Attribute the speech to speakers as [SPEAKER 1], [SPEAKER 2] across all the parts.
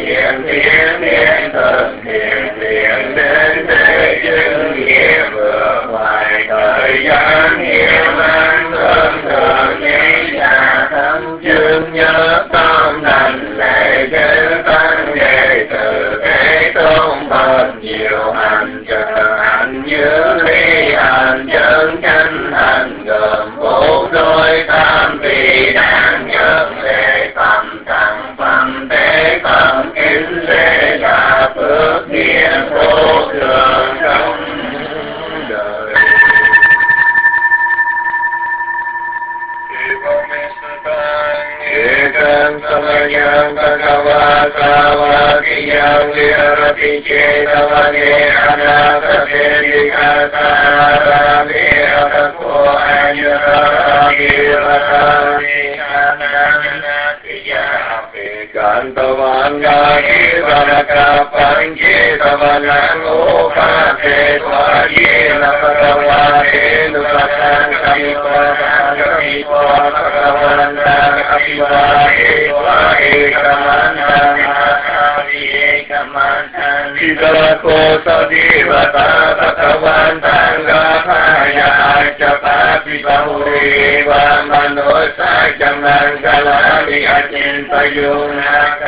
[SPEAKER 1] thiện thiện thiện thường thiện thiện đến để chứng nghiệp vượt ngoài thời gian hiểm an thường thường nghĩ ra thâm chứng nhớ tâm thành lệ chư tăng đệ tử thế tôn Phật nhiều hành trợ hành như ly hành chân chánh hành gồm bốn đôi tam vị đáng nhớ lệ tâm thăng phẩm tế phẩm kính lễ là phước điển vô thường trong đời. Ekam samayam bhagavata vakiyam virati cetavane anasate vikasara viratapo anyurati vatani ananatiya Kantavanna kivanaka pancetavanang upate svajena bhagavate nukatan kamipatan kamipatan bhagavantang apivate vaekamantang asadi ekamantan vidako sadivata bhagavantang gathaya acapati bahureva manusa jamang galami acintayung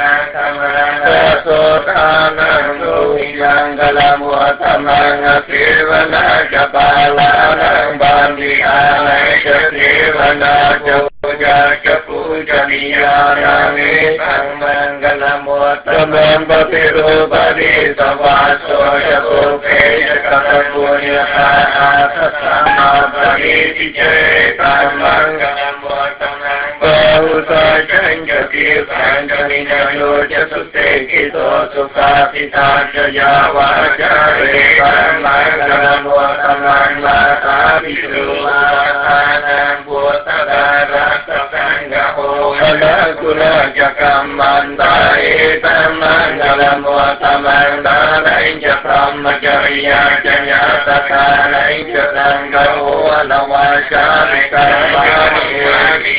[SPEAKER 1] Sasotanang duhiyang galamuatamang asirvana japalanang bandihanay kasirvana puja kapujaniyanang itang manggalamuatamang patirupadi savaso japuke jakatapunya asasama pagiti jetang manggalamuatamang Bahusa janjati panjaminya jasute kito sukasita jaya wajare mangalam wataman mata bisuwatanang buddhadara satanggaho halakula jakam mantai mangalam wataman danain jakam majariya jaya tatanain jakanggaho alawasari karmani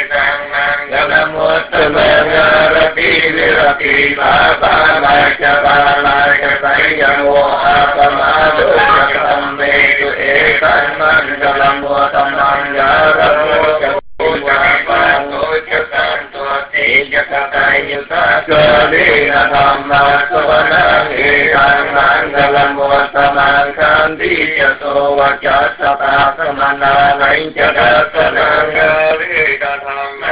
[SPEAKER 1] Galamuttamangarapi virati baba macabalaya sayamo apamadu jakametu ekan mangalamuttamangarapu japapantu jakantu jakatayuta kalina dhamma savanang ekan mangalamuttamangkanti jaso wajasata samananain jagatanang garika dhamma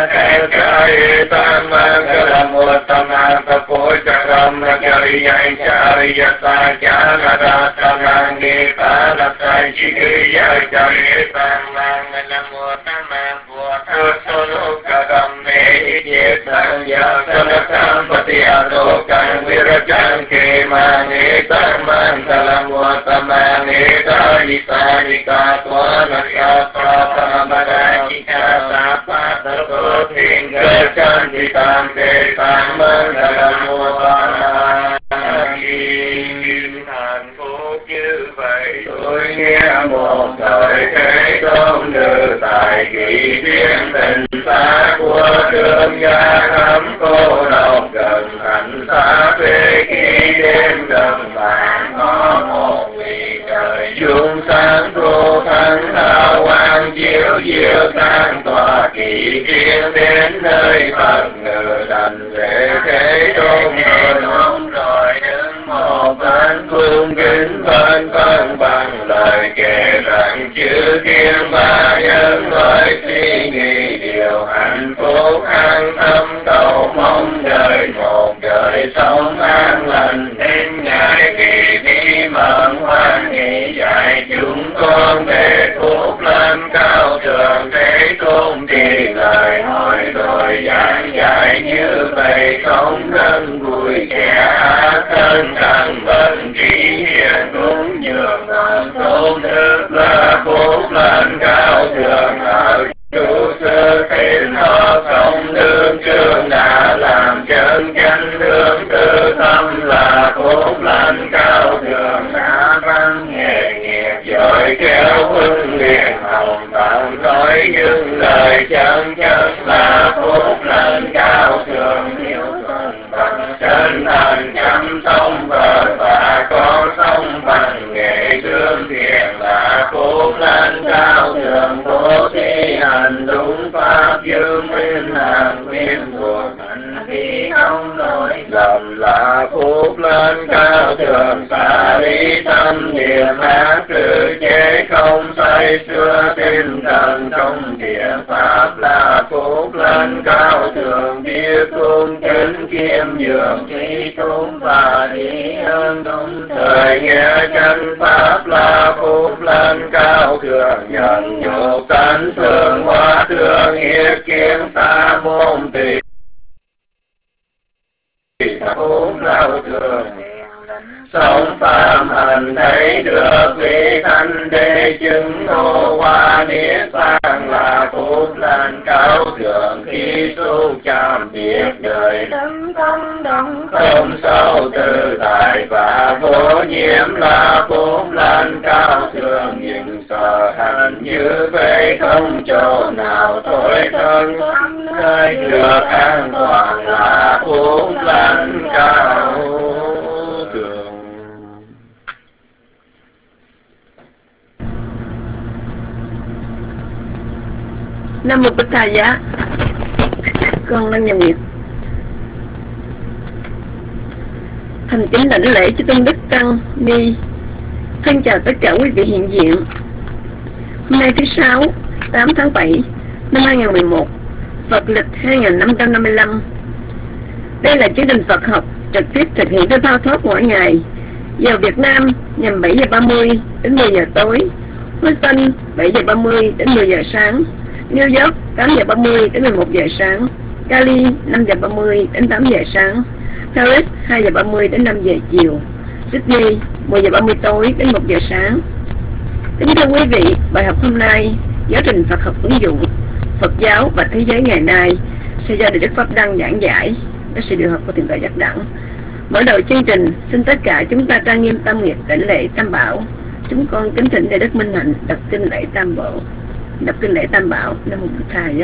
[SPEAKER 1] Kaya tamang utama kapojakam jariya jariya saja nada tamang nipala sajikriya jariya tamang utama buat solo kagam meditang ya sanakam pati alokan wirajang kemane tamang dalam utama neta isarika tuana siapa tamadajika sapa Tinggal cantikan tetang mengalamu kim hạnh phúc như vậy tôi nghe một thời thế tôn đưa tài kỷ thiên tình xa của thương gia thắm cô độc gần thành xa về khi đêm gần vàng có một vị trời dung sáng vô thắng hào quang chiếu diệu tan tỏa kỷ thiên đến nơi Phật ngự đành về thế tôn đúng rồi đứng một bên cung kính bên phân bằng lời kể rằng chữ thiên ba nhân loại suy nghĩ điều hạnh phúc an tâm cầu mong đời một đời sống an lành đến ngày kỳ đi mận hoan nghỉ dạy chúng con về phúc lên cao thượng thế tôn thì lời hỏi rồi giảng dạy như vậy sống rất vui kẻ thân cần bệnh trí hiền cũng nhường tôn thức là phúc lên cao thượng ở chủ sơ thiên họ không đương chương đã làm chân chánh đương tư tâm là phúc lên cao thượng đã văn nghề nghiệp giỏi kéo huân liền hồng tạm nói những lời chân chất là phúc lên cao thượng yêu thân bằng chân thi hành đúng pháp dương nguyên hàng nguyên thuộc hành khí không lỗi lầm là phúc lên cao thượng xả lý tâm niệm ác trừ chế không say xưa tinh thần trong địa pháp là phúc lên cao thượng biết cung kính kiêm nhường trí tốn và trí ơn đúng thời nghe chân pháp là phúc lên cao thượng nhận nhục tánh thương hóa thương yết kiến xa môn tỳ phúc cao thượng sống phạm hành thấy được vị thanh đế chứng ngộ hoa niết bàn là phúc lên cao thượng khi xúc chạm biết đời tấn công động không sâu tự tại và vô nhiễm là phúc lên cao thượng những sở hành như vậy không chỗ nào tối thân nơi được an toàn là phúc lên cao thượng.
[SPEAKER 2] Nam mô Bích Tha Giá. Con Lăng Nhầm Nguyệt thành kính đảnh lễ chư tôn đức tăng ni. Thân chào tất cả quý vị hiện diện. Hôm nay thứ Sáu, 8 tháng 7 năm 2011, Phật lịch 2555. Đây là chương trình Phật học trực tiếp thực hiện với thao thóp mỗi ngày. Giờ Việt Nam nhằm 7 giờ 30 đến 10 giờ tối, Houston 7 giờ 30 đến 10 giờ sáng, New York 8 giờ 30 đến 11 giờ sáng, Cali 5 giờ 30 đến 8 giờ sáng, Paris 2 giờ 30 đến 5 giờ chiều, Sydney 10 giờ 30 tối đến 1 giờ sáng. Kính thưa quý vị, bài học hôm nay giáo trình Phật học ứng dụng Phật giáo và thế giới ngày nay sẽ do Đức Pháp Đăng giảng giải với sự điều học của Thượng tọa Giác Đẳng. Mở đầu chương trình, xin tất cả chúng ta trang nghiêm tâm nghiệp đảnh lễ Tam Bảo. Chúng con kính thỉnh Đại Đức Minh Hạnh đọc kinh lễ Tam Bảo. Đọc kinh lễ Tam Bảo. Nam mô Bổn Thầy.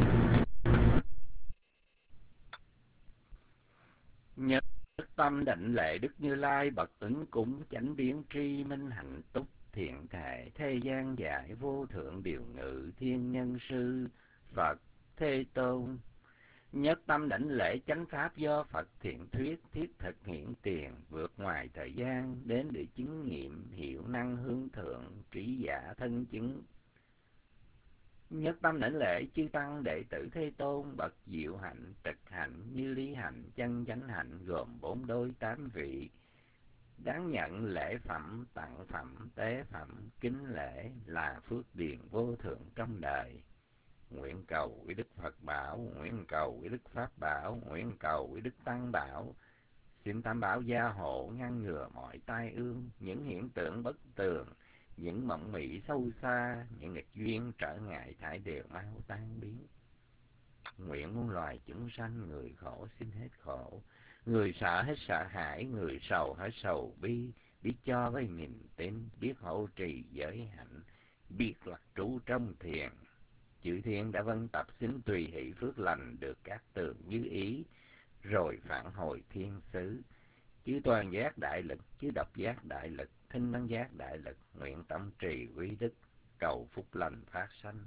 [SPEAKER 3] Nhất tâm đảnh lễ Đức Như Lai bậc ứng cúng chánh biến tri minh hạnh túc thiện thể thế gian giải vô thượng điều ngự thiên nhân sư Phật Thế Tôn. Nhất tâm đảnh lễ chánh pháp do Phật thiện thuyết thiết thực hiện tiền vượt ngoài thời gian đến để chứng nghiệm hiệu năng hướng thượng trí giả thân chứng. Nhất tâm đảnh lễ chư tăng đệ tử Thế Tôn bậc diệu hạnh trực hạnh như lý hạnh chân chánh hạnh gồm 4 đôi 8 vị. Đáng nhận lễ phẩm tặng phẩm tế phẩm kính lễ là phước điền vô thượng trong đời. Nguyện cầu quý Đức Phật bảo, nguyện cầu quý Đức Pháp bảo, nguyện cầu quý Đức Tăng bảo. Xin Tam Bảo gia hộ ngăn ngừa mọi tai ương, những hiện tượng bất tường, những mộng mị sâu xa, những nghịch duyên trở ngại thải đều mau tan biến. Nguyện muôn loài chúng sanh, người khổ xin hết khổ, người sợ hết sợ hãi, người sầu hết sầu bi, biết cho với niềm tin, biết hộ trì giới hạnh, biết lạc trú trong thiền. Chư thiên đã vân tập xin tùy hỷ phước lành được các tường như ý, rồi phản hồi thiên xứ. Chư toàn giác đại lực, chư độc giác đại lực, thinh năng giác đại lực, nguyện tâm trì quý đức, cầu phúc lành phát sanh.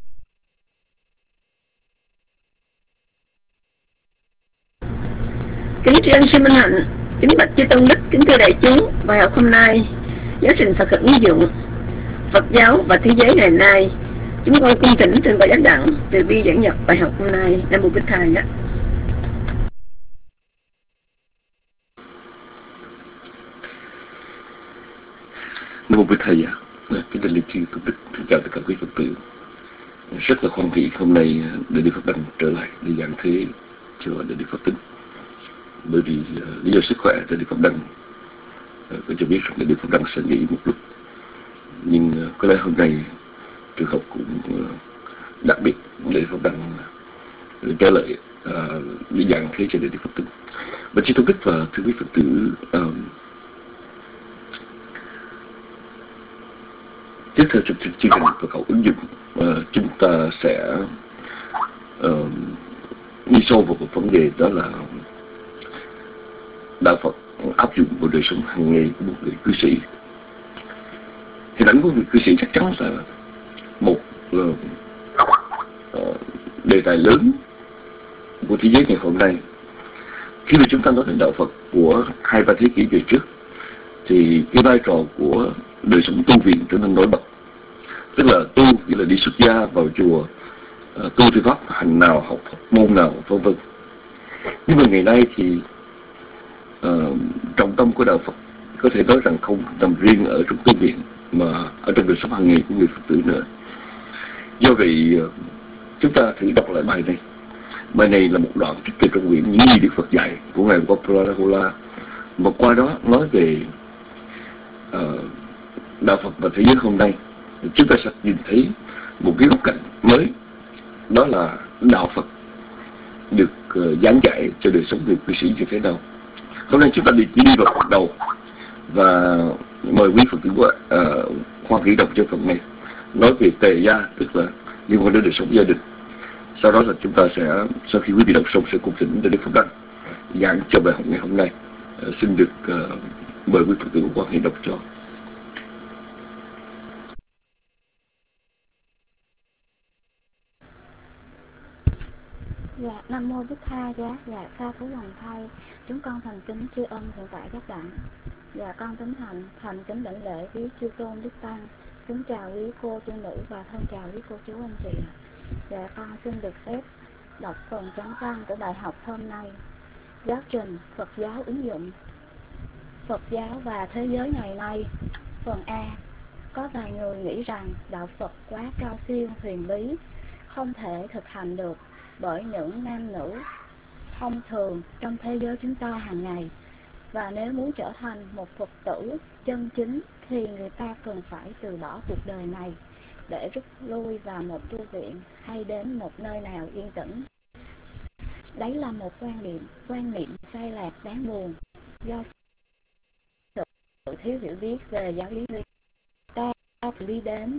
[SPEAKER 2] Kính tri ân sư Minh Hạnh, kính bạch chư tôn đức, kính thưa đại chúng, bài học hôm nay giáo trình Phật học ứng dụng Phật giáo và thế giới ngày nay. Chúng con cung thỉnh Thượng tọa Giác Đẳng từ bi giảng nhập bài học hôm nay. Nam mô Bích Thầy.
[SPEAKER 4] Nam mô Bích Thầy. Kính thưa Liên Tri Tôn Đức, chào tất cả quý Phật tử. Rất là hoan hỷ hôm nay Đại Đức Pháp Đăng trở lại để giảng thế cho Đại Đức Pháp Tính. Bởi vì lý do sức khỏe Đại Đức Pháp Đăng có cho biết rằng Đại Đức Pháp Đăng sẽ nghỉ một lúc. Nhưng có lẽ hôm nay trường học cũng đặc biệt để Pháp Đăng trở lại để giảng thế cho Đại Đức Pháp Tính. Và chư Tôn Đức và thưa quý Phật tử, tiếp theo trong chương trình Phật học ứng dụng, chúng ta sẽ đi sâu vào một vấn đề, đó là đạo Phật áp dụng vào đời sống hàng ngày của một người cư sĩ. Hình ảnh của người cư sĩ chắc chắn là một đề tài lớn của thế giới ngày hôm nay. Khi mà chúng ta nói đến đạo Phật của 2-3 thế kỷ về trước, thì cái vai trò của đời sống tu viện trở nên nổi bật. Tức là tu nghĩa là đi xuất gia vào chùa, tu theo pháp hành nào, học môn nào, vân vân. Nhưng mà ngày nay thì trọng tâm của đạo Phật có thể nói rằng không nằm riêng ở trong tu viện, mà ở trong đời sống hàng ngày của người Phật tử nữa. Do vậy chúng ta thử đọc lại bài này. Bài này là một đoạn trích từ trong quyển Những gì Đức Phật dạy của ngài Vajrayana, mà qua đó nói về đạo Phật và thế giới hôm nay. Chúng ta sẽ nhìn thấy một cái góc cạnh mới, đó là đạo Phật được giảng dạy cho đời sống người cư sĩ như thế nào. Hôm nay chúng ta đi vào phần đầu, và mời quý Phật tử Hoa Kỳ đọc cho phần này, nói về tề gia, tức là liên quan đến đời sống gia đình. Sau đó là chúng ta sẽ, sau khi quý vị đọc xong, sẽ cùng thỉnh Đức Phật Đăng giảng cho bài học ngày hôm nay. Xin được mời quý Phật tử Hoa Kỳ đọc cho.
[SPEAKER 5] Dạ, Nam Mô Bích Tha Giá, dạ, Sa Thú Hoàng Thay. Chúng con thành kính tri ân thượng tọa các đảnh. Dạ, con tính thành kính đảnh lễ quý chư tôn Đức Tăng. Kính chào quý cô chú nữ và thân chào quý cô chú anh chị. Dạ, con xin được phép đọc phần chánh văn của bài học hôm nay. Giáo trình Phật giáo ứng dụng Phật giáo và thế giới ngày nay. Phần A. Có vài người nghĩ rằng đạo Phật quá cao siêu huyền bí, không thể thực hành được bởi những nam nữ thông thường trong thế giới chúng ta hàng ngày. Và nếu muốn trở thành một Phật tử chân chính thì người ta cần phải từ bỏ cuộc đời này để rút lui vào một tu viện hay đến một nơi nào yên tĩnh. Đấy là một quan niệm sai lạc đáng buồn do sự thiếu hiểu biết về giáo lý. Ta đi đến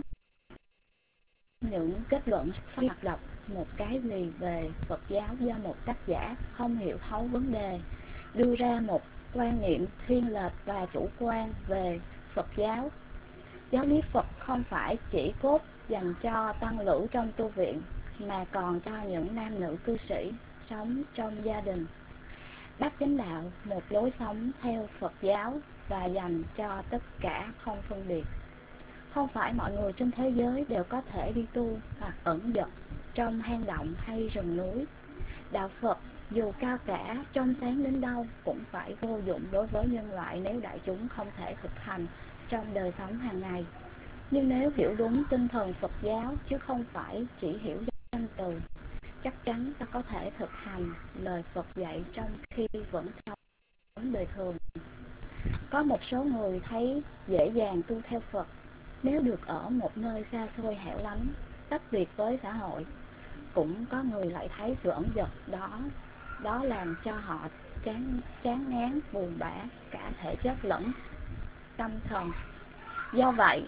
[SPEAKER 5] những kết luận hoặc đọc một cái gì về Phật giáo do một tác giả không hiểu thấu vấn đề, đưa ra một quan niệm thiên lệch và chủ quan về Phật giáo. Giáo lý Phật không phải chỉ cốt dành cho tăng lữ trong tu viện, mà còn cho những nam nữ cư sĩ sống trong gia đình. Bát chánh đạo, một lối sống theo Phật giáo và dành cho tất cả không phân biệt. Không phải mọi người trên thế giới đều có thể đi tu hoặc ẩn dật trong hang động hay rừng núi. Đạo Phật dù cao cả, trong sáng đến đâu cũng phải vô dụng đối với nhân loại nếu đại chúng không thể thực hành trong đời sống hàng ngày. Nhưng nếu hiểu đúng tinh thần Phật giáo chứ không phải chỉ hiểu danh từ, chắc chắn ta có thể thực hành lời Phật dạy trong khi vẫn sống đời thường. Có một số người thấy dễ dàng tu theo Phật nếu được ở một nơi xa xôi hẻo lánh, tách biệt với xã hội. Cũng có người lại thấy sự ẩn dật đó làm cho họ chán ngán, buồn bã cả thể chất lẫn tâm thần. Do vậy,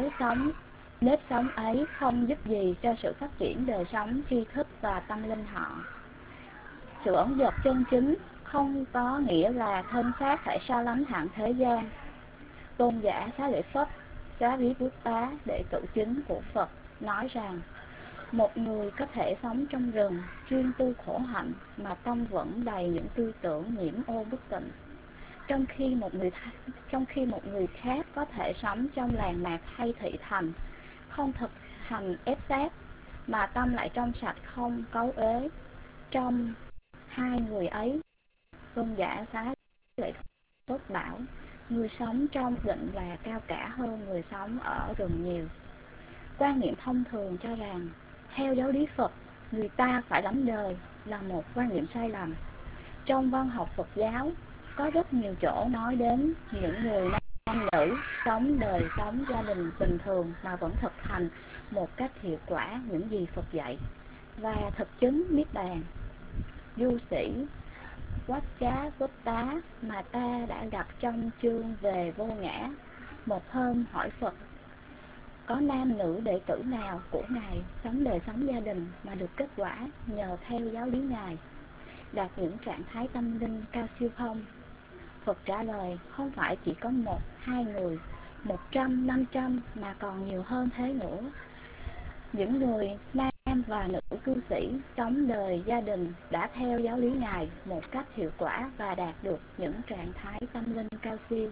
[SPEAKER 5] nếp sống ấy không giúp gì cho sự phát triển đời sống tri thức và tâm linh họ. Sự ẩn dật chân chính không có nghĩa là thân xác phải xa lánh hẳn thế gian. Tôn giả Xá Lợi Phất, Xá Rí Bút Tá, đệ tử chính của Phật, nói rằng một người có thể sống trong rừng chuyên tu khổ hạnh mà tâm vẫn đầy những tư tưởng nhiễm ô bất tịnh, trong khi một người khác có thể sống trong làng mạc hay thị thành, không thực hành ép sát mà tâm lại trong sạch không cấu uế. Trong hai người ấy, Tôn giả Xá Lợi Phất bảo người sống trong định là cao cả hơn người sống ở rừng nhiều. Quan niệm thông thường cho rằng theo giáo lý Phật, người ta phải lánh đời là một quan niệm sai lầm. Trong văn học Phật giáo, có rất nhiều chỗ nói đến những người nam nữ sống đời sống gia đình bình thường mà vẫn thực hành một cách hiệu quả những gì Phật dạy và thực chứng niết bàn. Du sĩ Vajrayana mà ta đã gặp trong chương về vô ngã, một hôm hỏi Phật, có nam nữ đệ tử nào của Ngài sống đời sống gia đình mà được kết quả nhờ theo giáo lý Ngài, đạt những trạng thái tâm linh cao siêu không? Phật trả lời, không phải chỉ có 1-2 người, 100, 500 mà còn nhiều hơn thế nữa. Những người nam nam và nữ cư sĩ sống đời gia đình đã theo giáo lý Ngài một cách hiệu quả và đạt được những trạng thái tâm linh cao siêu.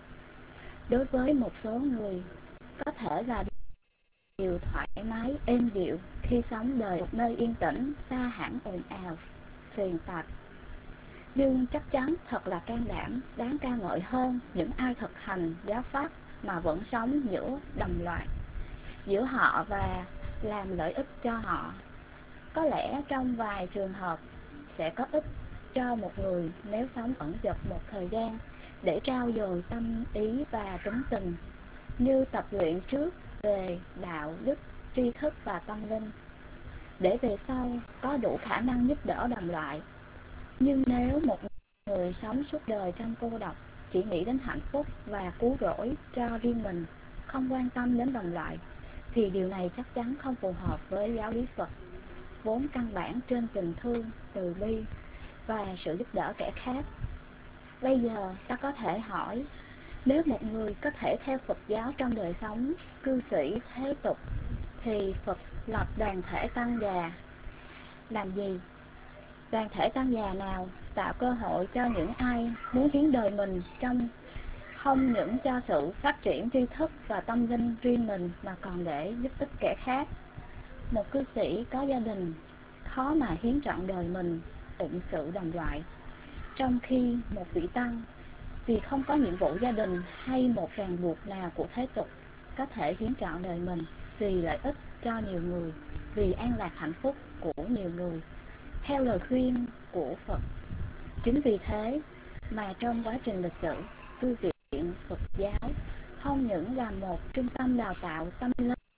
[SPEAKER 5] Đối với một số người, có thể là điều thoải mái êm dịu khi sống đời một nơi yên tĩnh, xa hẳn ồn ào, phiền tạp. Nhưng chắc chắn thật là can đảm, đáng ca ngợi hơn những ai thực hành giáo pháp mà vẫn sống giữa đồng loại, giữa họ và làm lợi ích cho họ. Có lẽ trong vài trường hợp sẽ có ích cho một người nếu sống ẩn dật một thời gian để trau dồi tâm ý và tính tình, như tập luyện trước về đạo đức, tri thức và tâm linh, để về sau có đủ khả năng giúp đỡ đồng loại. Nhưng nếu một người sống suốt đời trong cô độc, chỉ nghĩ đến hạnh phúc và cứu rỗi cho riêng mình, không quan tâm đến đồng loại, thì điều này chắc chắn không phù hợp với giáo lý Phật, vốn căn bản trên tình thương, từ bi và sự giúp đỡ kẻ khác. Bây giờ ta có thể hỏi, nếu một người có thể theo Phật giáo trong đời sống cư sĩ thế tục, thì Phật lập đoàn thể tăng già làm gì? Đoàn thể tăng già nào tạo cơ hội cho những ai muốn hiến đời mình trong không những cho sự phát triển tri thức và tâm linh riêng mình mà còn để giúp ích kẻ khác. Một cư sĩ có gia đình khó mà hiến trọn đời mình phụng sự đồng loại, trong khi một vị tăng vì không có nhiệm vụ gia đình hay một ràng buộc nào của thế tục có thể hiến trọn đời mình vì lợi ích cho nhiều người, vì an lạc hạnh phúc của nhiều người, theo lời khuyên của Phật. Chính vì thế mà trong quá trình lịch sử, tu viện Phật giáo không những là một trung tâm đào tạo tâm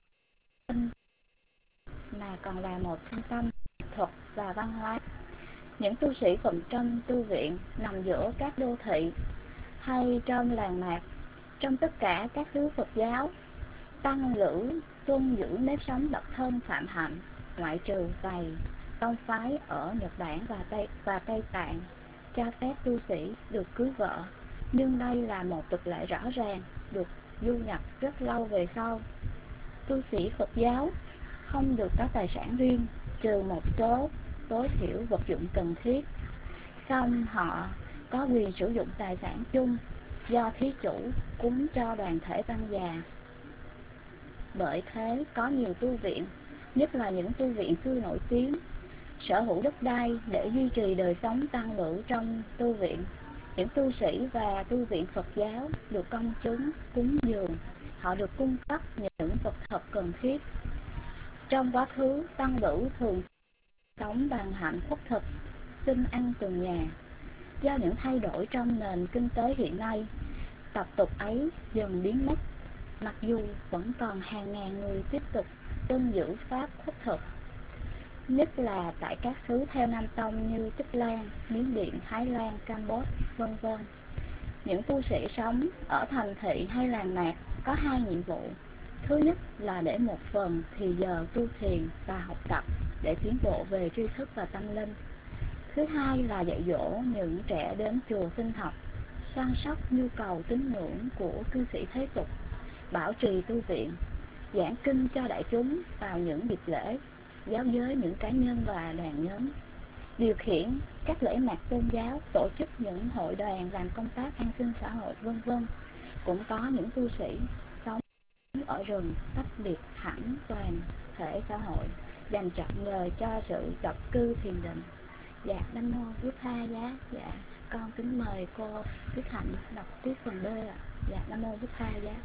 [SPEAKER 5] linh mà còn là một trung tâm thuật và văn hóa. Những tu sĩ phụng trong tu viện nằm giữa các đô thị hay trong làng mạc, trong tất cả các xứ Phật giáo, tăng lữ tuân giữ nếp sống độc thân phạm hạnh, ngoại trừ vài tông phái ở Nhật Bản và Tây Tạng cho phép tu sĩ được cưới vợ, nhưng đây là một tục lệ rõ ràng, được du nhập rất lâu về sau. Tu sĩ Phật giáo không được có tài sản riêng, trừ một số tối thiểu vật dụng cần thiết, song họ có quyền sử dụng tài sản chung do thí chủ cúng cho đoàn thể tăng già. Bởi thế có nhiều tu viện, nhất là những tu viện xưa nổi tiếng, sở hữu đất đai để duy trì đời sống tăng lữ trong tu viện. Những tu sĩ và tu viện Phật giáo được công chúng cúng dường, họ được cung cấp những vật thật cần thiết. Trong quá khứ, tăng lữ thường sống bằng hạnh phúc thực, xin ăn từng nhà. Do những thay đổi trong nền kinh tế hiện nay, tập tục ấy dần biến mất, mặc dù vẫn còn hàng ngàn người tiếp tục tuân giữ pháp khất thực, nhất là tại các xứ theo Nam Tông như Tích Lan, Miến Điện, Thái Lan, Campuchia, vân vân. Những tu sĩ sống ở thành thị hay làng mạc có hai nhiệm vụ. Thứ nhất là để một phần thì giờ tu thiền và học tập để tiến bộ về tri thức và tâm linh. Thứ hai là dạy dỗ những trẻ đến chùa sinh học, săn sóc nhu cầu tín ngưỡng của cư sĩ thế tục, bảo trì tu viện, giảng kinh cho đại chúng vào những dịp lễ, giáo giới những cá nhân và đoàn nhóm, điều khiển các lễ mạc tôn giáo, tổ chức những hội đoàn làm công tác an sinh xã hội, vân vân. Cũng có những tu sĩ sống ở rừng tách biệt hẳn toàn thể xã hội, dành trọn đời cho sự độc cư thiền định. Dạ, Nam Mô Bụt Tha Giá. Dạ, con kính mời cô Tuyết Hạnh đọc tiếp phần B ạ. Dạ, Nam Mô Bụt Tha Giá.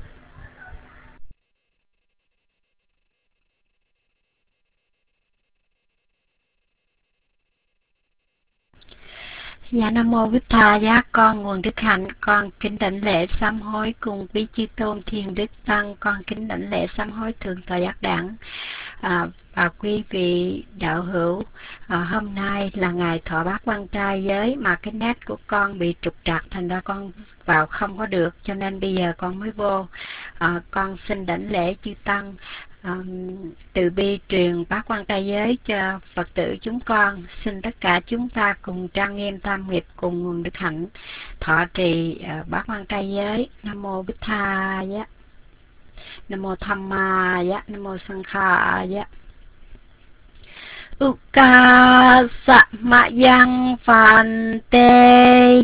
[SPEAKER 2] Dạ, Nam Mô Bụt Tha Giá. Con Nguồn Đức Hạnh, con kính đảnh lễ sám hối cùng quý chư tôn thiền đức tăng, con kính đảnh lễ sám hối thượng tọa giác đẳng. Và quý vị đạo hữu, hôm nay là ngày thọ bát quan trai giới mà cái net của con bị trục trặc, thành ra con vào không có được, cho nên bây giờ con mới vô. Con xin đảnh lễ chư tăng từ bi truyền bát quan trai giới cho Phật tử chúng con. Xin tất cả chúng ta cùng trang nghiêm tam nghiệp cùng Nguồn Đức Hạnh thọ trì bát quan trai giới. Nam Mô Bụt Tha Giá, Nam Mô Tham Ma Giá, Nam Mô Sang Kha Giá.
[SPEAKER 6] Uka sa ma yang phàn tê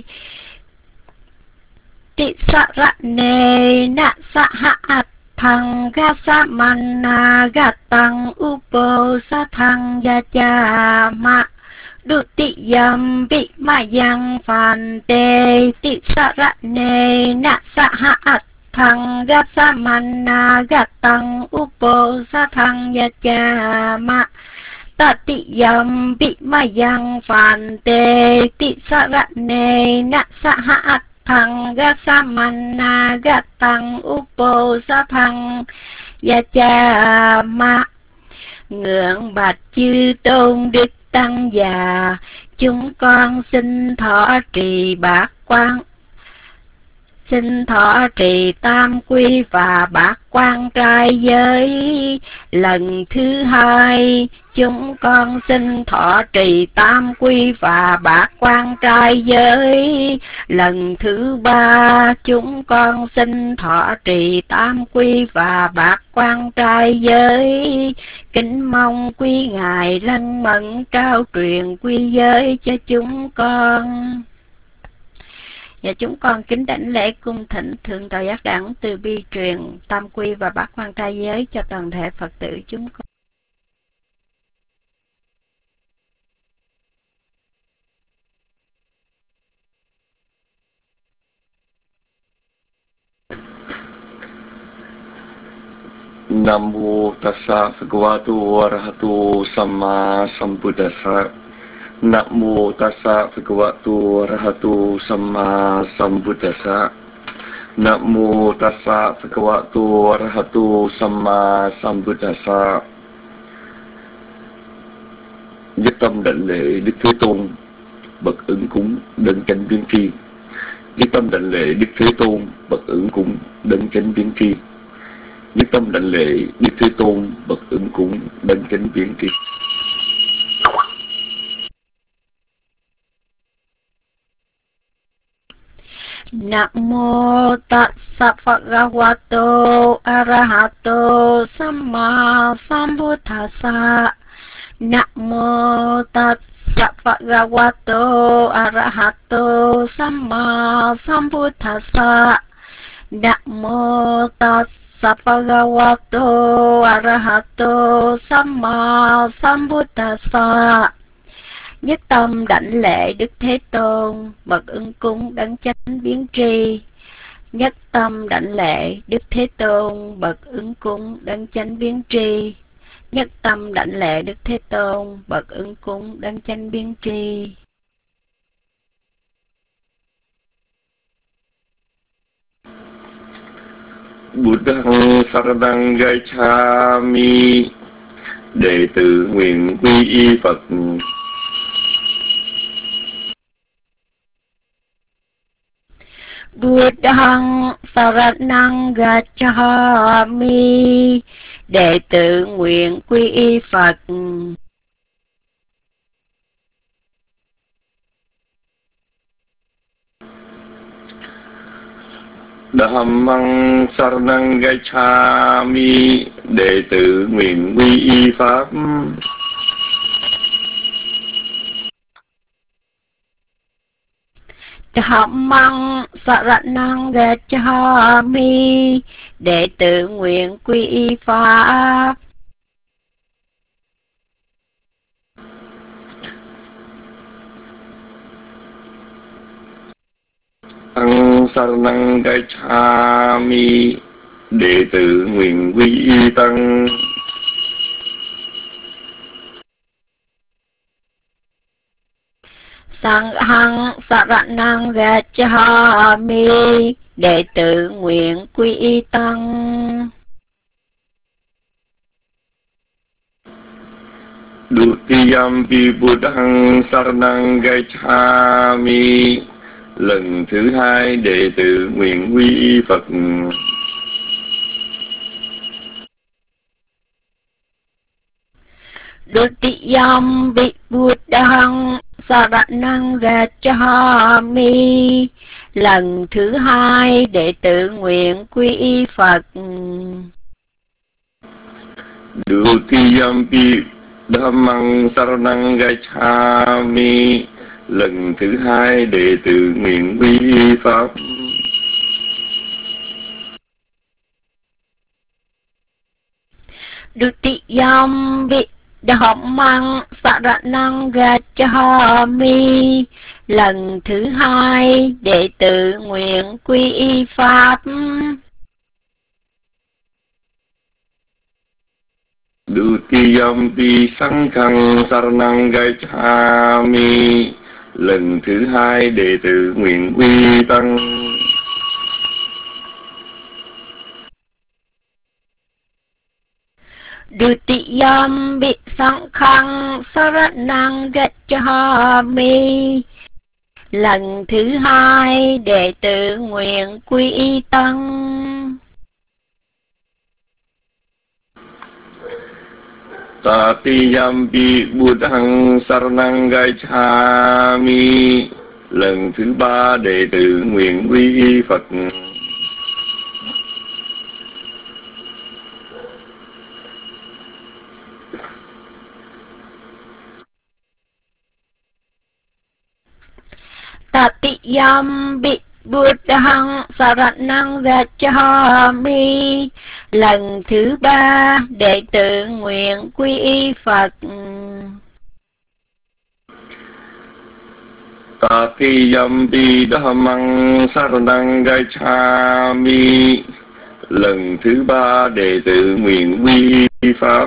[SPEAKER 6] Tị sa ra nê na sa ha at thăng ga sa man na ga tăng upo sa thăng ya cha ma đu tị yam bị ma yang phàn tê Tị sa ra nê na sa ha at thăng ga sa man na ga tăng upo sa thăng ya cha ma ta tị yam bị ma yang phàn tê Tị sa ra nê na sa ha at thăng ga sa man na ga tăng upo sa thăng ya cha ma ngưỡng bạch chư tôn đức tăng già chúng con xin thọ trì bát quan xin thọ trì tam quy và bát quan trai giới. Lần thứ hai chúng con xin thọ trì tam quy và bát quan trai giới. Lần thứ ba chúng con xin thọ trì tam quy và bát quan trai giới. Kính mong quý ngài lân mẫn trao truyền quy giới cho chúng con. Và chúng con kính đảnh lễ cung thỉnh Thượng Tọa Giác Đẳng từ bi truyền tam quy và bát quan trai giới cho toàn thể Phật tử chúng con.
[SPEAKER 4] Nam mô Tassa Bhagavato Arahato Samma Sambuddhassa. Nam mô Tassa Bhagavato Arahato Samma Sambuddhassa. Nam mô Tassa Bhagavato Arahato Samma Sambuddhassa. Nhất tâm đảnh lễ Đức Thế Tôn bậc ứng cúng đấng chánh biến tri. Nhất tâm đảnh lễ Đức Thế Tôn bậc ứng cúng đấng chánh biến tri. Nhất tâm đảnh lễ Đức Thế Tôn bậc ứng cúng đấng chánh biến tri.
[SPEAKER 6] Nam mô Tassa Bhagavato Arahato Samma Sambuddhassa. Nam mô Tassa Bhagavato Arahato Samma Sambuddhassa. Nam mô Tassa Bhagavato Arahato Samma Sambuddhassa. Nhất tâm đảnh lễ Đức Thế Tôn bậc ứng cúng đấng chánh biến tri. Nhất tâm đảnh lễ Đức Thế Tôn bậc ứng cúng đấng chánh biến tri. Nhất tâm đảnh lễ Đức Thế Tôn bậc ứng cúng đấng chánh biến tri.
[SPEAKER 4] Buddhang Saranang Gacchami. Đệ tử nguyện quy y Phật.
[SPEAKER 6] Buddhang Saranang Gacchami. Đệ tử nguyện quy y Phật.
[SPEAKER 4] Dhammang Saranang Gacchami. Đệ tử nguyện quy y Pháp.
[SPEAKER 6] Dhammang Saranang Gacchami. Đệ tử nguyện quy y Pháp.
[SPEAKER 4] Tăng Saranang Gacchami. Đệ tử nguyện quy y Tăng.
[SPEAKER 6] Sanghang Saranang Gacchami. Đệ tử nguyện quy y Tăng.
[SPEAKER 4] Dutiyampi Buddhang Saranang Gacchami. Lần thứ hai đệ tử nguyện quy y Phật.
[SPEAKER 6] Dutiyampi Buddhang Saranang Gacchami. Lần thứ hai đệ tử nguyện quy y Phật.
[SPEAKER 4] Dutiyampi Dhammang Saranang Gacchami. Lần thứ hai đệ tử nguyện quy pháp.
[SPEAKER 6] Dutiyam vi Dhammang Saranang Gacchami. Lần thứ hai đệ tử nguyện quy y pháp.
[SPEAKER 4] Dutiyam pi Sanghang Saranang Gacchami. Lần thứ hai đệ tử nguyện quy tăng.
[SPEAKER 6] Dutiyam vi Sanghang Saranang Gacchami. Lần thứ hai đệ tử nguyện quy y tăng.
[SPEAKER 4] Tatiyampi Buddhang Saranang Gacchami. Lần thứ ba đệ tử nguyện quy y Phật.
[SPEAKER 6] Tatiyampi Buddhang Saranang Gacchami. Lần thứ ba đệ tử nguyện quy y Phật.
[SPEAKER 4] Tatiyampi Dhammang Saranang Gacchami. Lần thứ ba đệ tử nguyện quy y Pháp.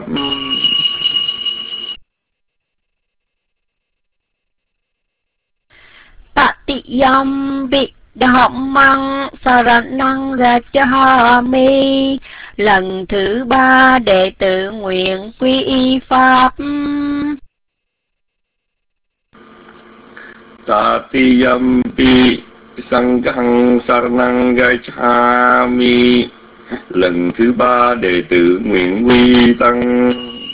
[SPEAKER 6] Tatiyampi Dhammang Saranang Gacchami. Lần thứ ba đệ tử nguyện quy y Pháp.
[SPEAKER 4] Tatiyampi Sanghang Saranang Gacchami. Lần thứ ba đệ tử nguyện quy tăng.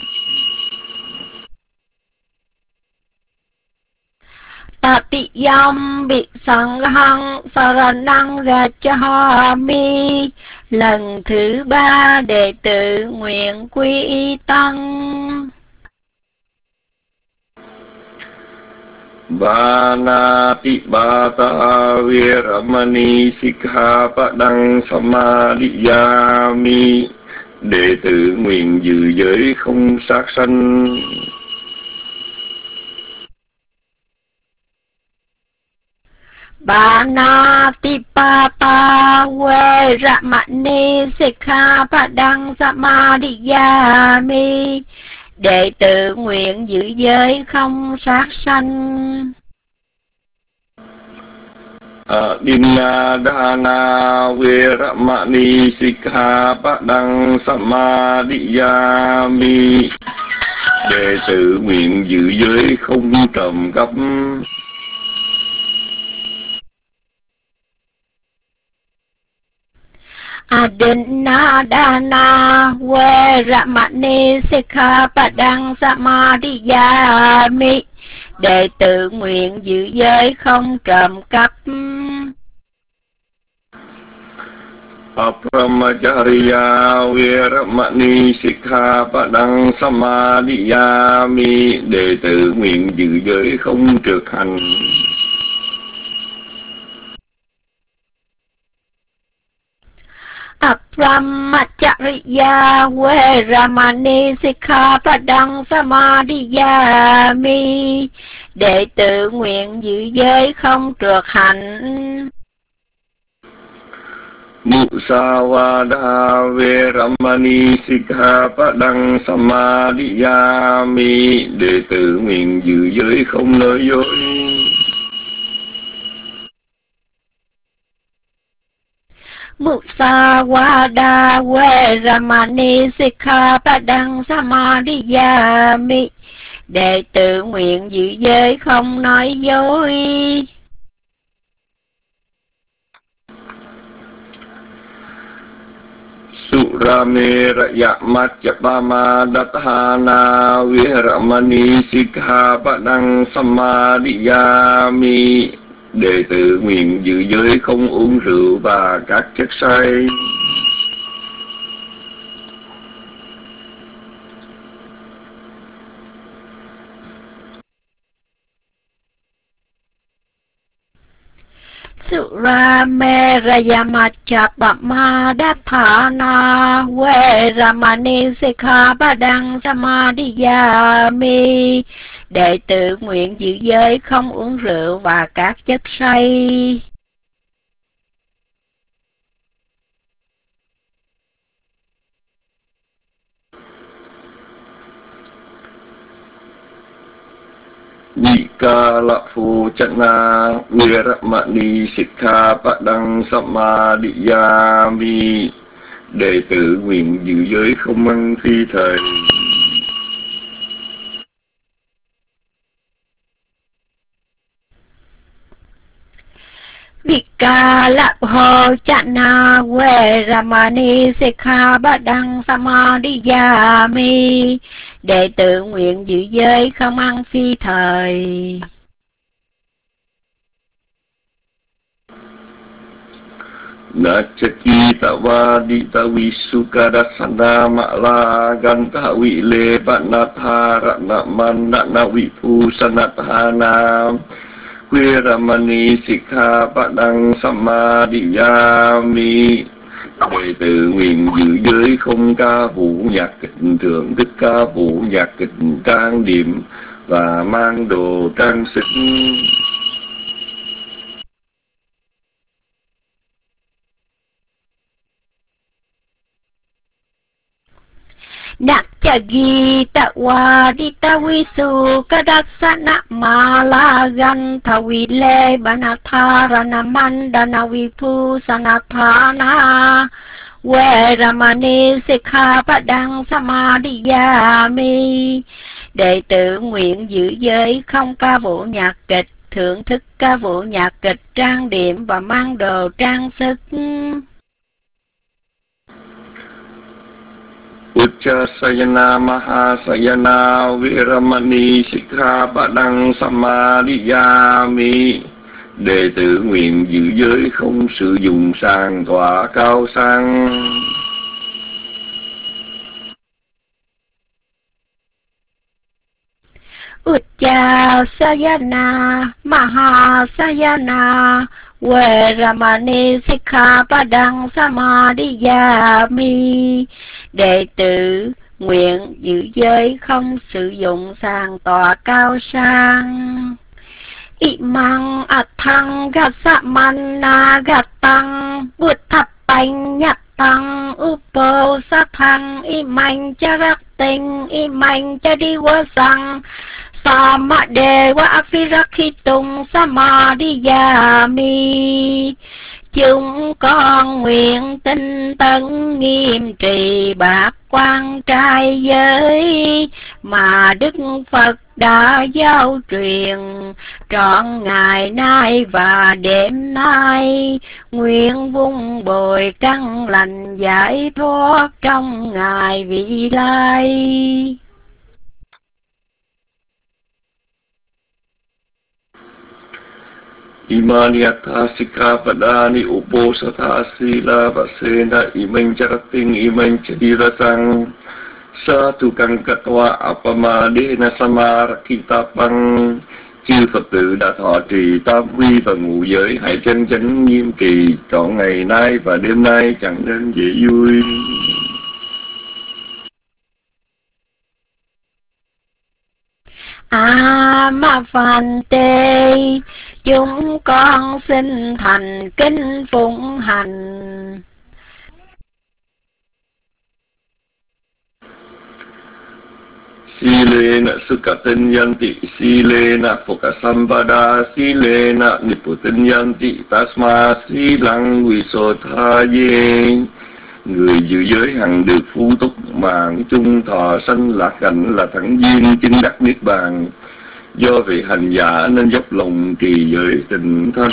[SPEAKER 6] Tatiyampi Sanghang Saranang Gacchami. Lần thứ ba đệ tử nguyện quy y tăng.
[SPEAKER 4] Banati Bata Viramani Sikkhapadang Samadhiyami. Đệ tử nguyện giữ giới không sát sanh.
[SPEAKER 6] Banatipata Veramani Sikkhapadang Samadhiyami. Đệ tử nguyện giữ giới không sát sanh.
[SPEAKER 4] Adinadana Veramani Sikkhapadang Samadhiyami. Đệ tử nguyện giữ giới không trộm cắp.
[SPEAKER 6] Adinadana Veramani Sikkhapadang Samadhiyami. Đệ tử nguyện giữ giới không trộm cắp.
[SPEAKER 4] Apramacharya Veramani Sikkhapadang Samadhiyami. Đệ tử nguyện giữ giới không trượt hành.
[SPEAKER 6] Apramacharya Veramani Sikkhapadang Samadhiyami. Đệ tử nguyện giữ giới không trượt hạnh.
[SPEAKER 4] Musavada Veramani Sikkhapadang Samadhiyami. Đệ tử nguyện giữ giới không nói dối.
[SPEAKER 6] Musavada Veramani Sikkhapadang Samadhiyami. Đệ tử nguyện giữ giới không nói dối.
[SPEAKER 4] Surameraya Majjapama Dathana Veramani Sikkhapadang Samadhiyami. Đệ tử nguyện giữ giới không uống rượu và các chất say.
[SPEAKER 6] Sura me rayamachapama dathana we ramani sikha badang samadhiyami. Đệ tử nguyện giữ giới không uống rượu và các chất say.
[SPEAKER 4] Nikala Fuchana Viramani Sikha Padang Samadhiyami. Đệ tử nguyện giữ giới không ăn phi thời.
[SPEAKER 6] Vikala Bhojana Veramani Sikha Badang Samadhiyami. Đệ tử nguyện giữ giới không ăn phi thời.
[SPEAKER 4] Nachakita Vadita Visukadasana Mala Ganta Vile Panatha Manana Vipusanatana Viramani Sikha Padang Samadhiyami. Đệ tử nguyện giữ giới không ca vũ nhạc kịch, thưởng thức ca vũ nhạc kịch trang điểm và mang đồ trang sức.
[SPEAKER 6] Nachagita Vadita Visukadasana Mala Ganta Vile Panatha Mandana Vipusanatana Veramani Sikha Padang Samadhiyami. Đệ tử nguyện giữ giới không ca vũ nhạc kịch, thưởng thức ca vũ nhạc kịch trang điểm và mang đồ trang sức.
[SPEAKER 4] Uccasayana Mahasayana Viramani Sikha Padang Samadhiyami. Đệ tử nguyện giữ giới không sử dụng sàn tọa cao sang.
[SPEAKER 6] Uccasayana Mahasayana Veramani Sikha Padang Samadhiyami. Đệ tử nguyện giữ giới không sử dụng sàn tọa cao sang. Imang athang gasamana gatang buddhapanh nhatang upo sathang imang charakting imang chadiwasang samadewa afirakhitung samadhiyami. Chúng con nguyện tinh tấn nghiêm trì bát quan trai giới mà Đức Phật đã giao truyền trọn ngày nay và đêm nay, nguyện vun bồi căn lành giải thoát trong ngày vị lai.
[SPEAKER 4] Imani Atha Sikkhapadani Uposatha Sila Vasena Imang Charating Imang Chadirasang Satukang Katwa Apamadena Samarakitapang. Chư Phật tử đã thọ trì tam quy và ngũ giới, hãy chân chánh nghiêm trì trọn ngày nay và đêm nay, chẳng nên dễ vui.
[SPEAKER 6] Amavante, chúng con xin thành kính phụng hành.
[SPEAKER 4] Silena Sukhatinyanti, Silena Phokasampada, Silena Niputinyanti, Tasma Silang Visothaye. Người giữ giới hằng được phú túc, mạng chung thọ sanh lạc cảnh là thẳng duyên chứng đắc niết bàn. Do vị hành giả nên dốc lòng trì giới tịnh thanh.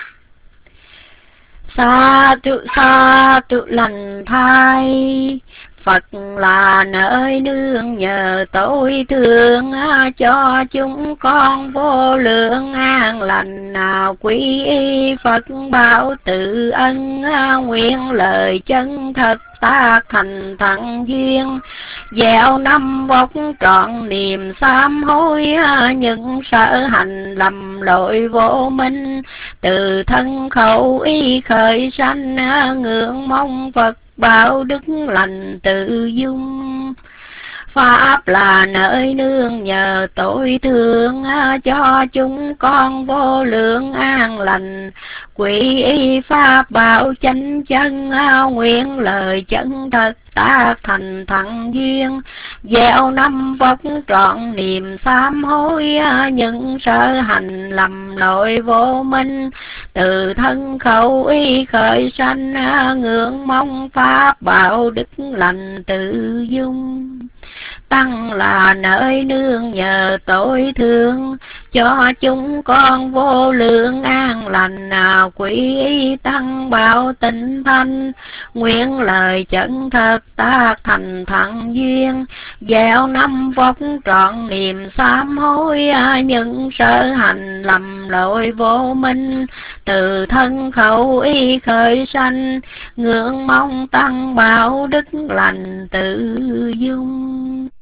[SPEAKER 6] Sa tu lành thai, Phật là nơi nương nhờ tối thương, cho chúng con vô lượng an lành. Quý y Phật bảo tự ân, nguyện lời chân thật tác thành thắng duyên. Gieo năm bốc trọn niềm sám hối, những sở hành lầm lỗi vô minh. Từ thân khẩu ý khởi sanh, ngưỡng mong Phật bảo đức lành tự dung. Pháp là nơi nương nhờ tối thương, cho chúng con vô lượng an lành. Quý y Pháp bảo chánh chân, nguyện lời chân thật tác thành thắng duyên. Gieo năm vóc trọn niềm sám hối, những sở hành lầm lỗi vô minh. Từ thân khẩu ý khởi sanh, ngưỡng mong Pháp bảo đức lành tự dung. Tăng là nơi nương nhờ tối thương, cho chúng con vô lượng an lành. Quý y Tăng bảo tịnh thanh, nguyện lời chân thật tác thành thắng duyên. Gieo năm vóc trọn niềm sám hối, những sở hành lầm lỗi vô minh. Từ thân khẩu ý khởi sanh, ngưỡng mong Tăng bảo đức lành tự dung.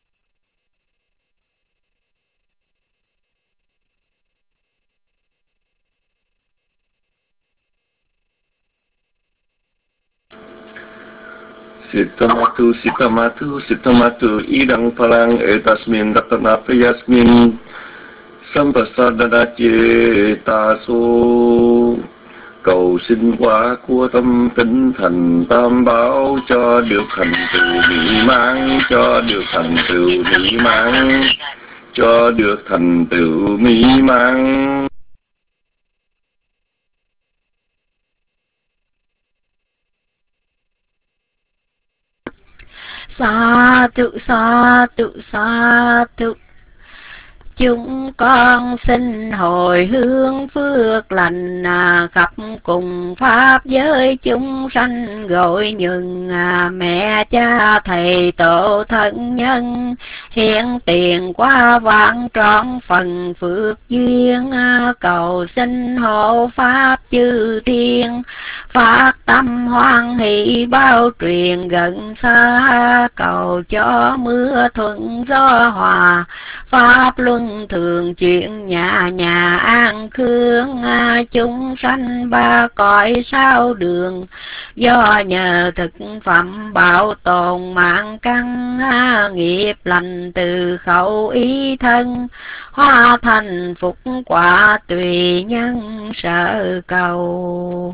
[SPEAKER 4] Sitamatu, sitamatu, sitamatu, idang palang etasmin ratanapayasmin sampasadana chetasu. Cầu xin quả của tâm tính thành tam bảo, cho được thành tựu mỹ mãn, cho được thành tựu mỹ mãn, cho được thành tựu mỹ mãn.
[SPEAKER 6] Sa tự sa tự sa tự. Chúng con xin hồi hướng phước lành, khắp cùng pháp giới chúng sanh gọi nhường. Mẹ cha thầy tổ thân nhân, hiện tiền qua vạn trọn phần phước duyên. Cầu xin hộ pháp chư thiên, phát tâm hoan hỷ bao truyền gần xa. Cầu cho mưa thuận gió hòa, pháp luân thường chuyển nhà nhà an khương. Chúng sanh ba cõi sao đường, do nhờ thực phẩm bảo tồn mạng căn. Nghiệp lành từ khẩu ý thân, hóa thành phúc quả tùy nhân sở cầu.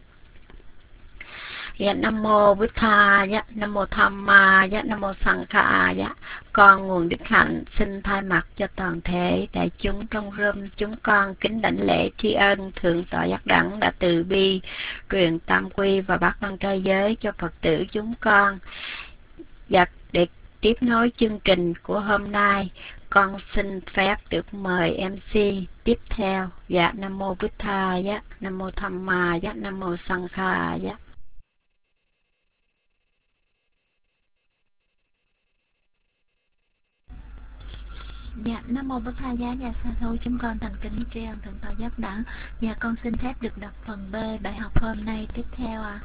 [SPEAKER 6] Dạ Nam Mô Bụt Tha, dạ Nam Mô Tham Ma, dạ Nam Mô Sang Kha, dạ. Con nguồn đức hạnh xin thay mặt cho toàn thể đại chúng trong room chúng con kính đảnh lễ tri ân thượng tọa giác đẳng đã từ bi truyền tam quy và bát văn trai giới cho Phật tử chúng con. Và để tiếp nối chương trình của hôm nay, con xin phép được mời MC tiếp theo. Dạ Nam Mô Bụt Tha, dạ Nam Mô Tham Ma, dạ Nam Mô Sang Kha, dạ.
[SPEAKER 5] Dạ, Nam Mô Bụt Tha Giá, dạ sa thú chúng con thành kính tri ân thượng tọa giác đẳng. Dạ con xin phép được đọc phần B bài học hôm nay tiếp theo ạ.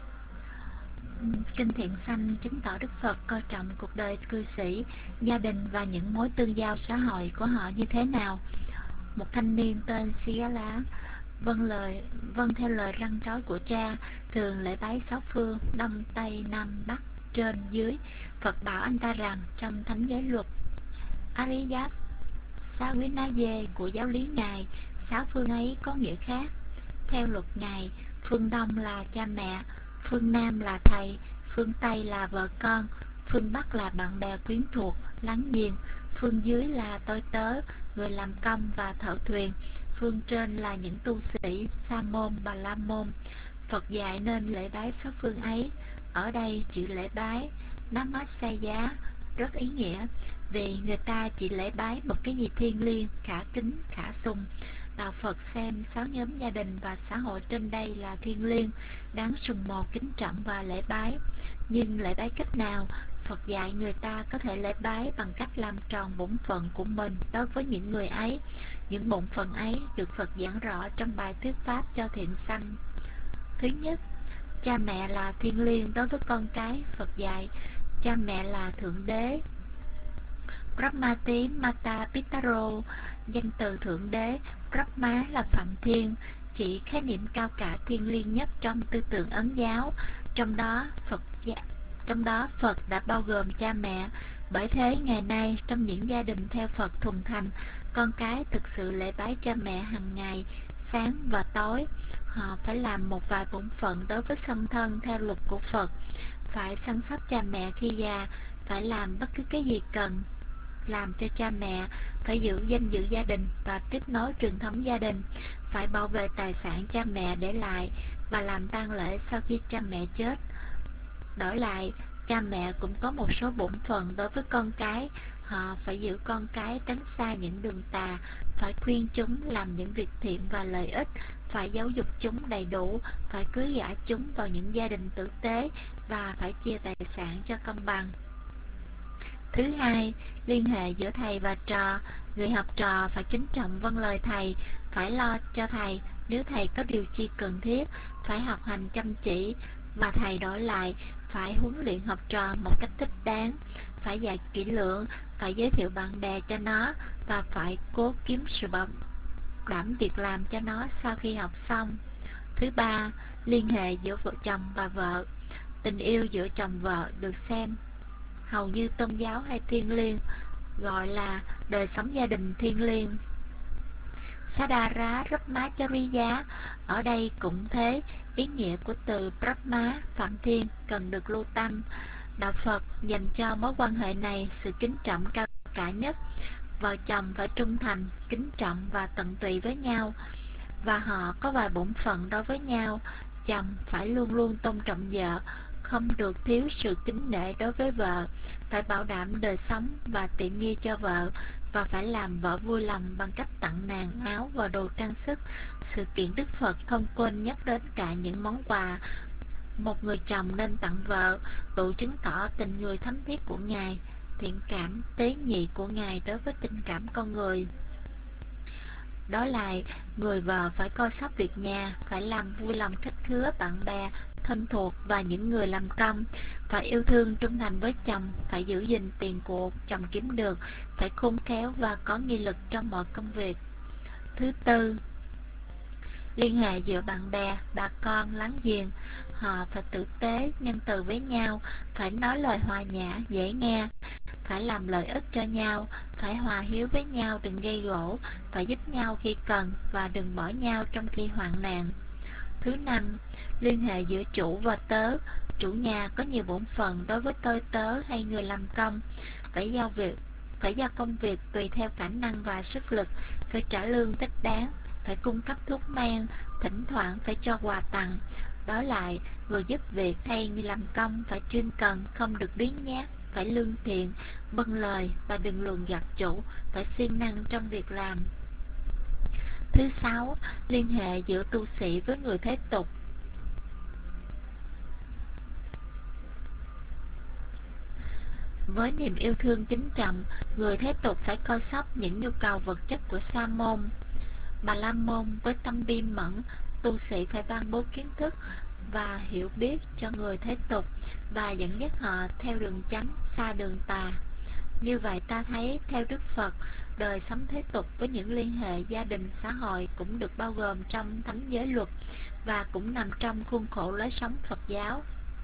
[SPEAKER 5] Kinh Thiện Sanh chứng tỏ Đức Phật coi trọng cuộc đời cư sĩ, gia đình và những mối tương giao xã hội của họ như thế nào. Một thanh niên tên Xía Lá vâng theo lời răn trói của cha, thường lễ bái sáu phương Đông Tây Nam Bắc trên dưới. Phật bảo anh ta rằng trong thánh giới luật Ariyat Sawinaye của giáo lý Ngài, sáu phương ấy có nghĩa khác. Theo luật Ngài, phương Đông là cha mẹ, phương Nam là thầy, phương Tây là vợ con, phương Bắc là bạn bè quyến thuộc, láng giềng, phương dưới là tôi tớ, người làm công và thợ thuyền, phương trên là những tu sĩ, sa môn, bà la môn. Phật dạy nên lễ bái sáu phương ấy. Ở đây chữ lễ bái Namassaya rất ý nghĩa, vì người ta chỉ lễ bái một cái gì thiêng liêng, khả kính, khả sùng.
[SPEAKER 6] Đạo Phật xem 6 nhóm gia đình và xã hội trên đây là thiêng liêng, đáng sùng mộ kính trọng và lễ bái. Nhưng lễ bái cách nào? Phật dạy người ta có thể lễ bái bằng cách làm tròn bổn phận của mình đối với những người ấy. Những bổn phận ấy được Phật giảng rõ trong bài thuyết pháp cho thiện sanh. Thứ nhất, cha mẹ là thiêng liêng đối với con cái. Phật dạy cha mẹ là thượng đế. Brahmati Mata Pitaro, danh từ thượng đế. Brahma là phạm thiên, chỉ khái niệm cao cả thiêng liêng nhất trong tư tưởng Ấn giáo. Trong đó Phật đã bao gồm cha mẹ. Bởi thế ngày nay trong những gia đình theo Phật thuần thành, con cái thực sự lễ bái cha mẹ hàng ngày, sáng và tối. Họ phải làm một vài bổn phận đối với song thân theo luật của Phật, phải săn sóc cha mẹ khi già, phải làm bất cứ cái gì cần làm cho cha mẹ, phải giữ danh dự gia đình và tiếp nối truyền thống gia đình, phải bảo vệ tài sản cha mẹ để lại và làm tang lễ sau khi cha mẹ chết. Đổi lại, cha mẹ cũng có một số bổn phận đối với con cái. Họ phải giữ con cái tránh xa những đường tà, phải khuyên chúng làm những việc thiện và lợi ích, phải giáo dục chúng đầy đủ, phải cưới gả chúng vào những gia đình tử tế và phải chia tài sản cho công bằng. Thứ hai, liên hệ giữa thầy và trò. Người học trò phải kính trọng vâng lời thầy, phải lo cho thầy nếu thầy có điều chi cần thiết, phải học hành chăm chỉ, và thầy đổi lại phải huấn luyện học trò một cách thích đáng, phải dạy kỹ lưỡng, phải giới thiệu bạn bè cho nó và phải cố kiếm sự bảo đảm việc làm cho nó sau khi học xong. Thứ ba, liên hệ giữa vợ chồng và vợ. Tình yêu giữa chồng vợ được xem hầu như tôn giáo hay thiêng liêng, gọi là đời sống gia đình thiêng liêng. Sadara Brahmacharya, ở đây cũng thế, ý nghĩa của từ Brahma, phạm thiên, cần được lưu tâm. Đạo Phật dành cho mối quan hệ này sự kính trọng cao cả nhất. Vợ chồng phải trung thành, kính trọng và tận tụy với nhau, và họ có vài bổn phận đối với nhau. Chồng phải luôn luôn tôn trọng vợ, không được thiếu sự kính nể đối với vợ, phải bảo đảm đời sống và tiện nghi cho vợ, và phải làm vợ vui lòng bằng cách tặng nàng áo và đồ trang sức. Sự kiện Đức Phật không quên nhắc đến cả những món quà một người chồng nên tặng vợ, đủ chứng tỏ tình người thấm thiết của Ngài, thiện cảm tế nhị của Ngài đối với tình cảm con người. Đối lại, người vợ phải coi sóc việc nhà, phải làm vui lòng khách khứa bạn bè, thân thuộc và những người làm công, phải yêu thương trung thành với chồng, phải giữ gìn tiền của chồng kiếm được, phải khôn khéo và có nghị lực trong mọi công việc. Thứ tư, liên hệ giữa bạn bè, bà con, láng giềng. Họ phải tử tế, nhân từ với nhau, phải nói lời hòa nhã, dễ nghe, phải làm lợi ích cho nhau, phải hòa hiếu với nhau, đừng gây gổ, phải giúp nhau khi cần và đừng bỏ nhau trong khi hoạn nạn. Thứ năm, liên hệ giữa chủ và tớ. Chủ nhà có nhiều bổn phận đối với tôi tớ hay người làm công, phải giao công việc tùy theo khả năng và sức lực, phải trả lương thích đáng, phải cung cấp thuốc men, thỉnh thoảng phải cho quà tặng. Đó lại, người giúp việc hay người làm công phải chuyên cần, không được biếng nhác, phải lương thiện, vâng lời và đừng lường gạt chủ, phải siêng năng trong việc làm. Thứ sáu, liên hệ giữa tu sĩ với người thế tục. Với niềm yêu thương kính trọng, người thế tục phải coi sóc những nhu cầu vật chất của sa môn, bà la môn. Với tâm bi mẫn, tu sĩ phải ban bố kiến thức và hiểu biết cho người thế tục và dẫn dắt họ theo đường chánh, xa đường tà. Như vậy ta thấy theo Đức Phật, đời sống thế tục với những liên hệ gia đình xã hội cũng được bao gồm trong thánh giới luật và cũng nằm trong khuôn khổ lối sống Phật giáo.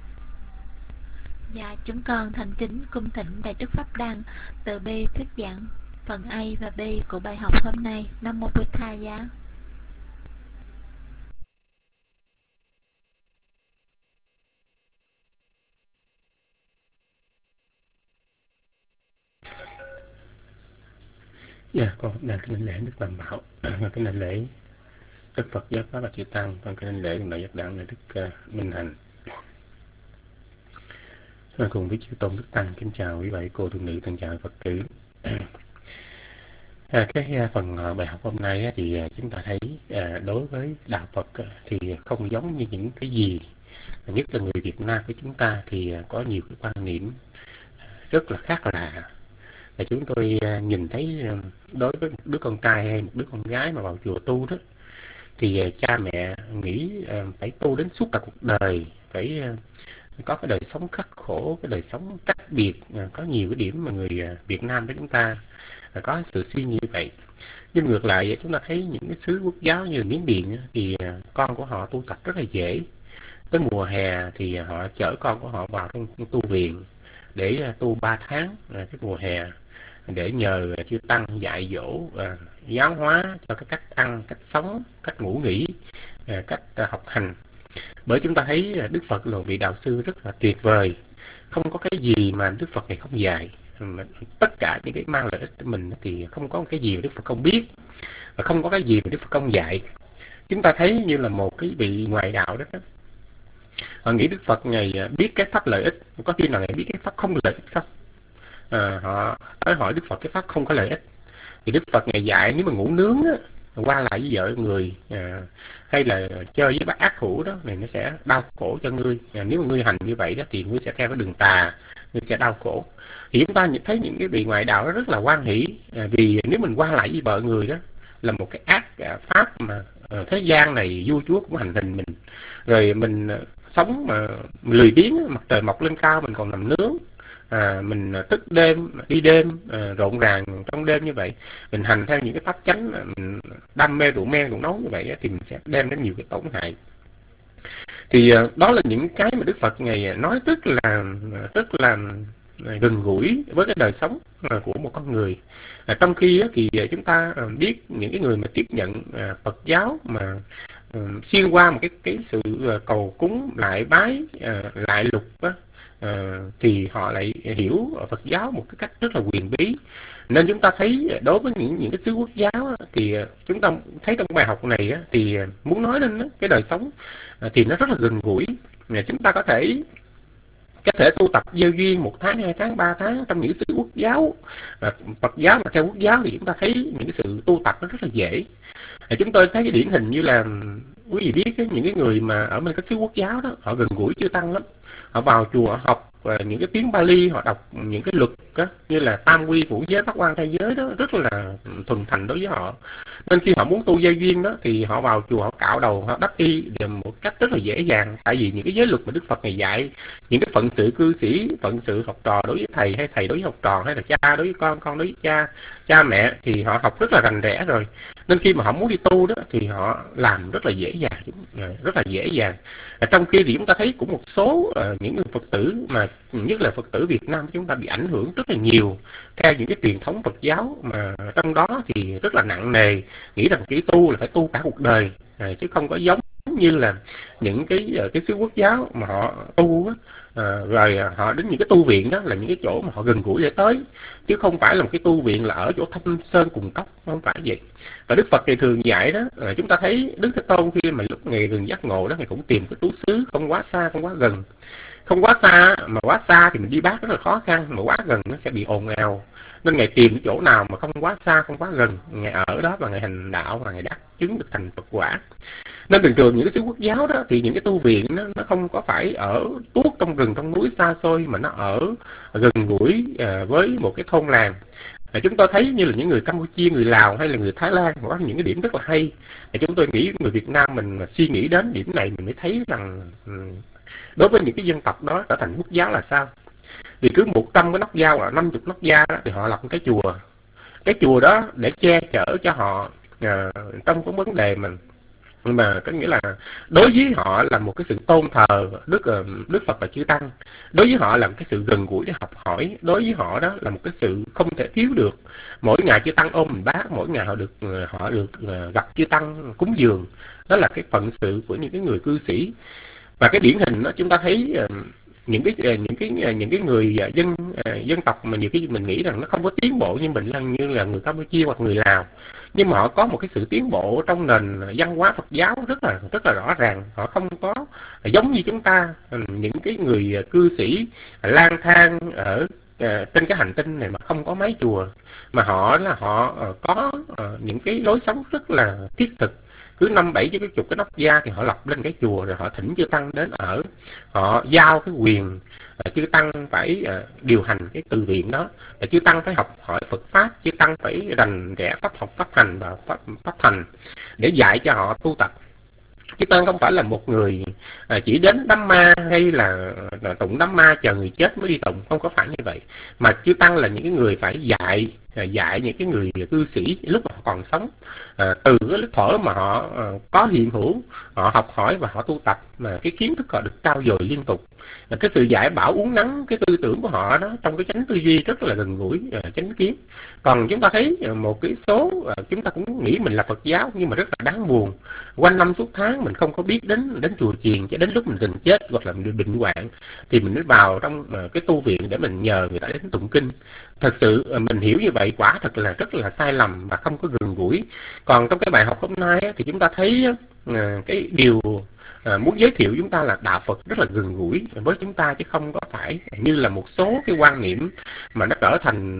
[SPEAKER 6] Và chúng con thành kính cung thỉnh Đại Đức Pháp Đăng từ bi thuyết giảng phần A và B của bài học hôm nay. Nam Mô Bụt Tha Giá.
[SPEAKER 7] Dạ, con đang kính lễ Đức Tam Bảo, kính lễ Đức Phật Giáo Pháp và Chư Tăng, con kính lễ Đại Giác Đặng là Đức Minh Hạnh. Cùng với chư tôn Đức Tăng kính chào quý vị cô tu nữ thân chào Phật tử. Cái phần bài học hôm nay thì chúng ta thấy đối với đạo Phật thì không giống như những cái gì, nhất là người Việt Nam của chúng ta thì có nhiều cái quan niệm rất là khác lạ. Và chúng tôi nhìn thấy đối với một đứa con trai hay một đứa con gái mà vào chùa tu đó, thì cha mẹ nghĩ phải tu đến suốt cả cuộc đời, phải có cái đời sống khắc khổ, cái đời sống cách biệt. Có nhiều cái điểm mà người Việt Nam của chúng ta có sự suy nghĩ như vậy. Nhưng ngược lại chúng ta thấy những cái xứ quốc giáo như là Miến Điện thì con của họ tu tập rất là dễ. Tới mùa hè thì họ chở con của họ vào trong tu viện để tu 3 tháng cái mùa hè, để nhờ chư tăng dạy dỗ, giáo hóa cho cái cách ăn, cách sống, cách ngủ nghỉ, cách học hành. Bởi chúng ta thấy Đức Phật là một vị đạo sư rất là tuyệt vời, không có cái gì mà Đức Phật này không dạy. Tất cả những cái mang lợi ích cho mình thì không có cái gì mà Đức Phật không biết, và không có cái gì mà Đức Phật không dạy. Chúng ta thấy như là một cái vị ngoại đạo đó, họ nghĩ Đức Phật Ngài biết cái pháp lợi ích, có khi nào Ngài biết cái pháp không lợi ích không? Họ tới hỏi Đức Phật cái pháp không có lợi ích, thì Đức Phật Ngài dạy nếu mà ngủ nướng á, qua lại với vợ người, hay là chơi với bác ác hữu đó, này nó sẽ đau khổ cho ngươi. Nếu mà ngươi hành như vậy đó thì ngươi sẽ theo cái đường tà, ngươi sẽ đau khổ. Thì chúng ta thấy những cái vị ngoại đạo đó rất là hoan hỷ, vì nếu mình qua lại với vợ người đó là một cái ác pháp mà thế gian này vua chúa cũng hành hình mình. Rồi mình sống mà lười biếng, mặt trời mọc lên cao mình còn nằm nướng, mình thức đêm, đi đêm, rộn ràng trong đêm như vậy, mình hành theo những cái pháp chánh, mình đam mê rượu men rượu nấu như vậy thì mình sẽ đem đến nhiều cái tổn hại. Thì đó là những cái mà Đức Phật Ngài nói rất là gần gũi với cái đời sống của một con người. Trong khi thì chúng ta biết những cái người mà tiếp nhận Phật giáo mà xuyên qua một cái sự cầu cúng lại bái lại lục á, thì họ lại hiểu Phật giáo một cái cách rất là huyền bí. Nên chúng ta thấy đối với những cái xứ quốc giáo thì chúng ta thấy trong bài học này thì muốn nói lên cái đời sống thì nó rất là gần gũi. Chúng ta có thể tu tập gieo duyên 1 tháng, 2 tháng, 3 tháng trong những sự quốc giáo, Phật giáo mà theo quốc giáo thì chúng ta thấy những cái sự tu tập nó rất là dễ. Chúng tôi thấy cái điển hình như là quý vị biết những cái người mà ở bên các xứ quốc giáo đó, họ gần gũi chư tăng lắm. Họ vào chùa học những cái tiếng Pali, họ đọc những cái luật đó, như là tam quy ngũ giới bát quan trai giới đó, rất là thuần thành đối với họ. Nên khi họ muốn tu gieo duyên đó thì họ vào chùa, họ cạo đầu, họ đắp y đều một cách rất là dễ dàng. Tại vì những cái giới luật mà Đức Phật này dạy, những cái phận sự cư sĩ, phận sự học trò đối với thầy, hay thầy đối với học trò, hay là cha đối với con đối với cha mẹ, thì họ học rất là rành rẽ rồi. Nên khi mà họ muốn đi tu đó thì họ làm rất là dễ dàng, trong khi thì chúng ta thấy cũng một số những người Phật tử, mà nhất là Phật tử Việt Nam chúng ta bị ảnh hưởng rất là nhiều theo những cái truyền thống Phật giáo, mà trong đó thì rất là nặng nề, nghĩ rằng cái tu là phải tu cả cuộc đời, chứ không có giống như là những cái xứ quốc giáo mà họ tu á, rồi họ đến những cái tu viện đó là những cái chỗ mà họ gần gũi để tới, chứ không phải là một cái tu viện là ở chỗ thâm sơn cùng cốc, không phải vậy. Và Đức Phật thì thường dạy đó, chúng ta thấy Đức Thế Tôn khi mà lúc Ngài gần giác ngộ đó, Ngài cũng tìm cái trú xứ không quá xa, không quá gần. Không quá xa, mà quá xa thì mình đi bát rất là khó khăn, mà quá gần nó sẽ bị ồn ào. Nên Ngài tìm cái chỗ nào mà không quá xa, không quá gần, Ngài ở đó và Ngài hành đạo và Ngài đắc chứng được thành Phật quả. Nên thường thường những cái xứ quốc giáo đó thì những cái tu viện nó không có phải ở tuốt trong rừng trong núi xa xôi, mà nó ở gần gũi với một cái thôn làng. Chúng tôi thấy như là những người Campuchia, người Lào hay là người Thái Lan có những cái điểm rất là hay. Chúng tôi nghĩ người Việt Nam mình suy nghĩ đến điểm này mình mới thấy rằng đối với những cái dân tộc đó trở thành quốc giáo là sao. Vì cứ 100 cái nóc dao, 50 nóc da thì họ lập một cái chùa. Cái chùa đó để che chở cho họ trong cái vấn đề mà có nghĩa là đối với họ là một cái sự tôn thờ Đức Phật và chư Tăng, đối với họ là một cái sự gần gũi để học hỏi, đối với họ đó là một cái sự không thể thiếu được. Mỗi ngày chư Tăng ôm mình bát, mỗi ngày họ được gặp chư Tăng cúng dường, đó là cái phận sự của những cái người cư sĩ. Và cái điển hình đó chúng ta thấy những cái người dân tộc mà nhiều khi mình nghĩ rằng nó không có tiến bộ như mình, như là người Campuchia hoặc người Lào, nhưng mà họ có một cái sự tiến bộ trong nền văn hóa Phật giáo rất là rõ ràng. Họ không có giống như chúng ta, những cái người cư sĩ lang thang ở trên cái hành tinh này mà không có mấy chùa, mà họ có những cái lối sống rất là thiết thực. Cứ 5-7 cái chục cái nóc gia thì họ lập lên cái chùa, rồi họ thỉnh chư tăng đến ở, họ giao cái quyền chư tăng phải điều hành cái từ viện đó, chư tăng phải học hỏi Phật pháp, chư tăng phải rành rẽ pháp học, pháp hành và pháp thành để dạy cho họ tu tập. Chư tăng không phải là một người chỉ đến đám ma hay là tụng đám ma chờ người chết mới đi tụng, không có phải như vậy, mà chư tăng là những cái người phải dạy những cái người cư sĩ lúc mà họ còn sống, từ cái lúc thuở mà họ có hiện hữu, họ học hỏi và họ tu tập, mà cái kiến thức họ được trao dồi liên tục. Cái sự dạy bảo uốn nắn cái tư tưởng của họ đó trong cái chánh tư duy rất là gần gũi, chánh kiến. Còn chúng ta thấy một cái số chúng ta cũng nghĩ mình là Phật giáo, nhưng mà rất là đáng buồn, quanh năm suốt tháng mình không có biết đến chùa chiền, cho đến lúc mình gần chết hoặc là mình bệnh hoạn thì mình mới vào trong cái tu viện để mình nhờ người ta đến tụng kinh. Thật sự mình hiểu như vậy quả thật là rất là sai lầm và không có gần gũi. Còn trong cái bài học hôm nay thì chúng ta thấy cái điều muốn giới thiệu chúng ta là đạo Phật rất là gần gũi với chúng ta, chứ không có phải như là một số cái quan niệm mà nó trở thành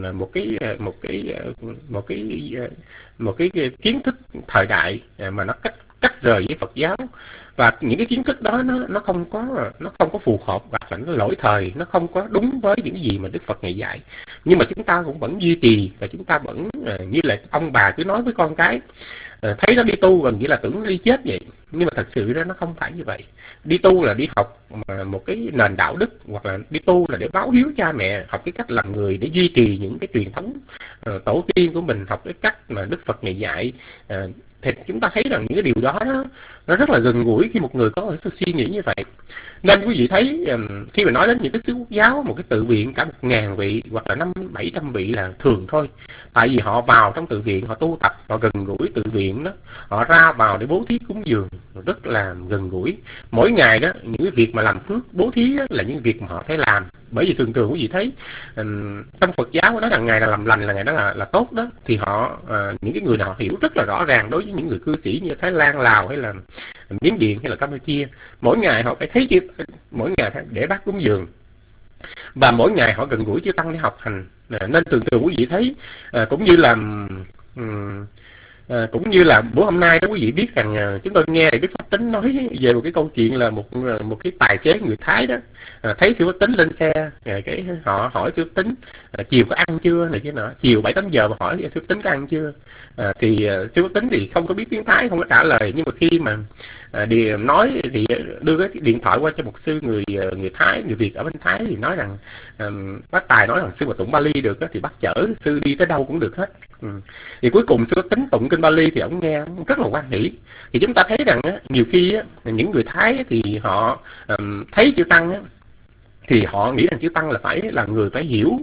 [SPEAKER 7] một cái kiến thức thời đại mà nó cách rời với Phật giáo. Và những cái kiến thức đó nó không có phù hợp, hoặc là nó lỗi thời, nó không có đúng với những gì mà Đức Phật ngày dạy. Nhưng mà chúng ta cũng vẫn duy trì, và chúng ta vẫn như là ông bà cứ nói với con cái, thấy nó đi tu gần như là tưởng nó đi chết vậy. Nhưng mà thật sự đó nó không phải như vậy. Đi tu là đi học một cái nền đạo đức, hoặc là đi tu là để báo hiếu cha mẹ, học cái cách làm người để duy trì những cái truyền thống tổ tiên của mình, học cái cách mà Đức Phật ngày dạy. Thì chúng ta thấy rằng những cái điều đó nó rất là gần gũi khi một người có cái suy nghĩ như vậy. Nên quý vị thấy khi mà nói đến những cái xứ quốc giáo, một cái tự viện cả 1000 vị hoặc là 500-700 vị là thường thôi. Tại vì họ vào trong tự viện, họ tu tập, họ gần gũi tự viện đó, họ ra vào để bố thí cúng dường rất là gần gũi. Mỗi ngày đó, những cái việc mà làm phước bố thí đó, là những việc mà họ phải làm. Bởi vì thường quý vị thấy trong Phật giáo nói rằng ngày là làm lành là ngày đó là tốt đó, thì họ những cái người nào hiểu rất là rõ ràng. Đối với những người cư sĩ như Thái Lan, Lào hay là Miến Điện hay là Campuchia, mỗi ngày họ phải thấy chư, mỗi ngày phải để bát cúng dường, và mỗi ngày họ gần gũi chư tăng để học hành. Nên thường quý vị thấy cũng như là buổi hôm nay đó, quý vị biết rằng chúng tôi nghe Đức Pháp Tính nói về một cái câu chuyện là một cái tài xế người Thái đó thấy Sư Pháp Tính lên xe, cái họ hỏi Sư Pháp Tính chiều có ăn chưa này chứ nọ, chiều 7-8 giờ mà hỏi Sư Pháp Tính có ăn chưa, thì Sư Pháp Tính thì không có biết tiếng Thái, không có trả lời. Nhưng mà khi mà nói thì đưa cái điện thoại qua cho một sư người Thái, người Việt ở bên Thái, thì nói rằng bác Tài nói rằng sư mà tụng Bali được đó, thì bác chở sư đi tới đâu cũng được hết. Thì cuối cùng Sư Pháp Tính tụng kinh Bali thì ông nghe rất là hoan hỷ. Thì chúng ta thấy rằng nhiều khi những người Thái thì họ thấy chư tăng thì họ nghĩ rằng chư tăng là phải là người phải hiểu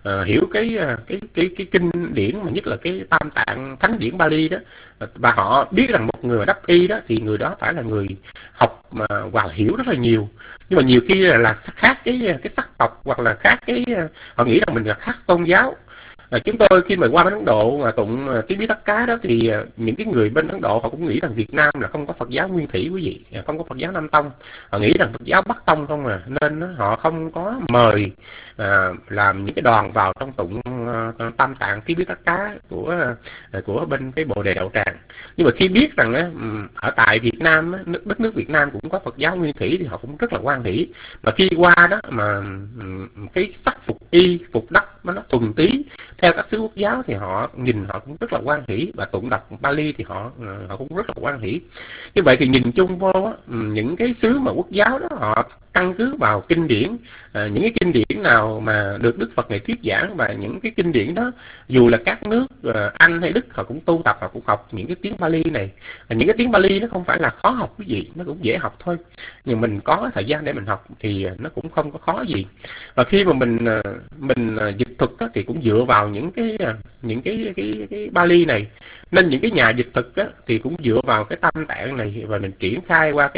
[SPEAKER 7] cái kinh điển, mà nhất là cái Tam Tạng Thánh điển Bali đó, và họ biết rằng một người đắc y đó thì người đó phải là người học và hiểu rất là nhiều. Nhưng mà nhiều khi là khác cái sắc tộc, hoặc là khác họ nghĩ rằng mình là khác tôn giáo. Chúng tôi khi mà qua bên Ấn Độ mà tụng tiếng Bí Tất Cá đó, thì những cái người bên Ấn Độ họ cũng nghĩ rằng Việt Nam là không có Phật giáo Nguyên Thủy quý vị, không có Phật giáo Nam Tông, họ nghĩ rằng Phật giáo Bắc Tông không nên họ không có mời làm những cái đoàn vào trong tụng Tam Tạng tiếng Bí Tất Cá của bên cái Bồ Đề Đạo Tràng. Nhưng mà khi biết rằng ở tại Việt Nam, đất nước Việt Nam cũng có Phật giáo Nguyên Thủy, thì họ cũng rất là hoan hỷ. Mà khi qua đó mà cái sắc phục y phục đắc nó thuần tí theo các xứ quốc giáo, thì họ nhìn họ cũng rất là hoan hỷ, và tụng đọc Bali thì họ cũng rất là hoan hỷ. Như vậy thì nhìn chung vô những cái xứ mà quốc giáo đó, họ căn cứ vào kinh điển, những cái kinh điển nào mà được Đức Phật ngày thuyết giảng, và những cái kinh điển đó dù là các nước Anh hay Đức họ cũng tu tập, họ cũng học những cái tiếng Bali này. Những cái tiếng Bali nó không phải là khó học quý vị, nó cũng dễ học thôi, nhưng mình có thời gian để mình học thì nó cũng không có khó gì. Và khi mà mình dịch thuật đó, thì cũng dựa vào những cái Bali này, nên những cái nhà dịch thuật đó, thì cũng dựa vào cái Tam Tạng này, và mình triển khai qua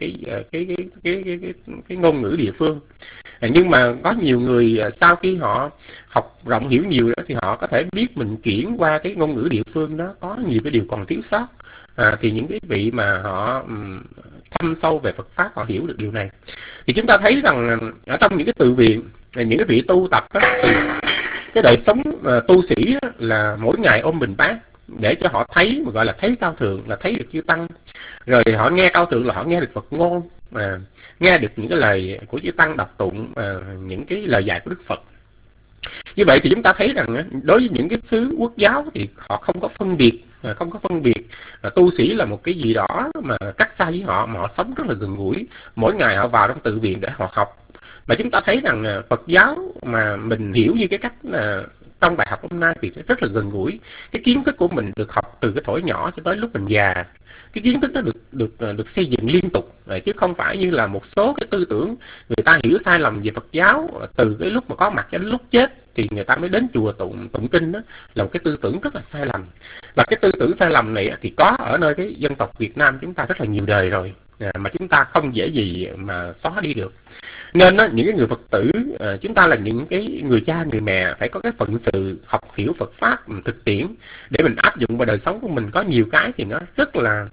[SPEAKER 7] cái ngôn ngữ địa phương. Nhưng mà có nhiều người sau khi họ học rộng hiểu nhiều đó, thì họ có thể biết mình chuyển qua cái ngôn ngữ địa phương đó có nhiều cái điều còn thiếu sót. Thì những cái vị mà họ thâm sâu về Phật pháp, họ hiểu được điều này. Thì chúng ta thấy rằng ở trong những cái tự viện, những cái vị tu tập đó, thì cái đời sống tu sĩ là mỗi ngày ôm bình bát để cho họ thấy, mà gọi là thấy cao thượng, là thấy được chư tăng. Rồi họ nghe cao thượng là họ nghe được Phật ngôn, nghe được những cái lời của chư tăng đọc tụng, những cái lời dạy của Đức Phật. Như vậy thì chúng ta thấy rằng đối với những cái xứ quốc giáo thì họ không có phân biệt tu sĩ là một cái gì đó mà cách xa với họ, mà họ sống rất là gần gũi. Mỗi ngày họ vào trong tự viện để họ học. Mà chúng ta thấy rằng Phật giáo mà mình hiểu như cái cách trong bài học hôm nay thì rất là gần gũi. Cái kiến thức của mình được học từ cái thuở nhỏ cho tới lúc mình già. Cái kiến thức nó được xây dựng liên tục, chứ không phải như là một số cái tư tưởng người ta hiểu sai lầm về Phật giáo từ cái lúc mà có mặt cho đến lúc chết thì người ta mới đến chùa tụng kinh. Đó là một cái tư tưởng rất là sai lầm. Và cái tư tưởng sai lầm này thì có ở nơi cái dân tộc Việt Nam chúng ta rất là nhiều đời rồi, mà chúng ta không dễ gì mà xóa đi được. Nên những cái người Phật tử, chúng ta là những cái người cha người mẹ phải có cái phận sự học hiểu Phật pháp thực tiễn để mình áp dụng vào đời sống của mình. Có nhiều cái thì nó rất là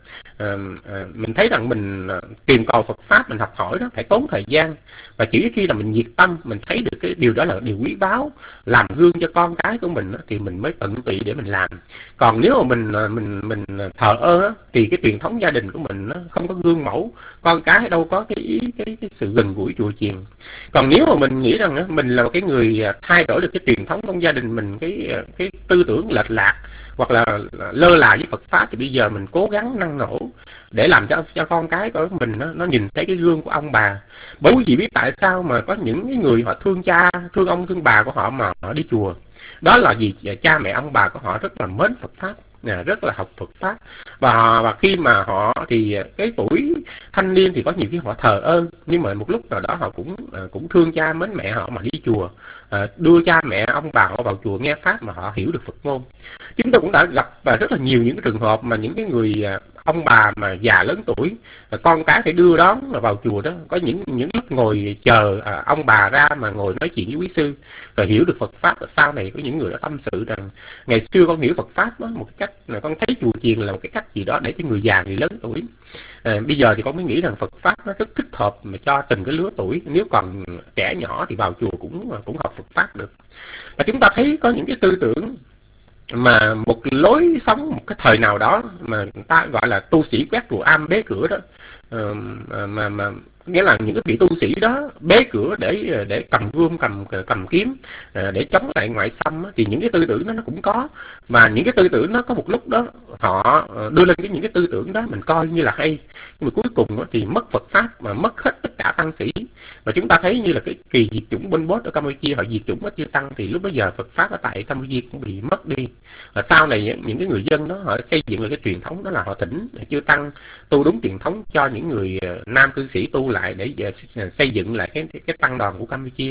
[SPEAKER 7] mình thấy rằng mình tìm cầu Phật pháp, mình học hỏi đó phải tốn thời gian, và chỉ khi là mình nhiệt tâm, mình thấy được cái điều đó là điều quý báu, làm gương cho con cái của mình thì mình mới tận tụy để mình làm. Còn nếu mà mình thờ ơ thì cái truyền thống gia đình của mình nó không có gương mẫu, con cái đâu có cái sự gần gũi chùa chiền. Còn nếu mà mình nghĩ rằng mình là một cái người thay đổi được cái truyền thống trong gia đình mình, cái tư tưởng lệch lạc hoặc là lơ là với Phật pháp, thì bây giờ mình cố gắng năng nổ để làm cho con cái của mình nó nhìn thấy cái gương của ông bà. Bởi quý vị biết tại sao mà có những cái người họ thương cha, thương ông, thương bà của họ mà họ đi chùa? Đó là vì cha mẹ ông bà của họ rất là mến Phật pháp, rất là học Phật pháp, và khi mà họ thì cái tuổi thanh niên thì có nhiều khi họ thờ ơ, nhưng mà một lúc nào đó họ cũng thương cha mến mẹ họ mà đi chùa, đưa cha mẹ ông bà họ vào chùa nghe pháp mà họ hiểu được Phật ngôn. Chúng tôi cũng đã gặp rất là nhiều những cái trường hợp mà những cái người ông bà mà già lớn tuổi, con cái phải đưa đón vào chùa đó, có những lúc ngồi chờ ông bà ra mà ngồi nói chuyện với quý sư rồi hiểu được Phật pháp. Sau này có những người đã tâm sự rằng ngày xưa con hiểu Phật pháp đó một cái cách là con thấy chùa chiền là một cái cách gì đó để cho người già, người lớn tuổi. Bây giờ thì con mới nghĩ rằng Phật pháp nó rất thích hợp mà cho từng cái lứa tuổi. Nếu còn trẻ nhỏ thì vào chùa cũng học Phật pháp được. Và chúng ta thấy có những cái tư tưởng mà một lối sống một cái thời nào đó mà người ta gọi là tu sĩ quét rùa am bế cửa đó, mà nghĩa là những cái vị tu sĩ đó bế cửa để cầm gươm, cầm kiếm để chống lại ngoại xâm, thì những cái tư tưởng đó nó cũng có. Mà những cái tư tưởng nó có một lúc đó họ đưa lên những cái tư tưởng đó mình coi như là hay, nhưng mà cuối cùng thì mất Phật pháp mà mất hết tất cả tăng sĩ. Và chúng ta thấy như là cái kỳ diệt chủng Pol Pot ở Campuchia, họ diệt chủng hết chư tăng, thì lúc bấy giờ Phật pháp ở tại Campuchia cũng bị mất đi. Và sau này những cái người dân đó họ xây dựng lại cái truyền thống đó là họ thỉnh chư tăng tu đúng truyền thống cho những người nam cư sĩ tu lại để xây dựng lại cái tăng đoàn của Campuchia.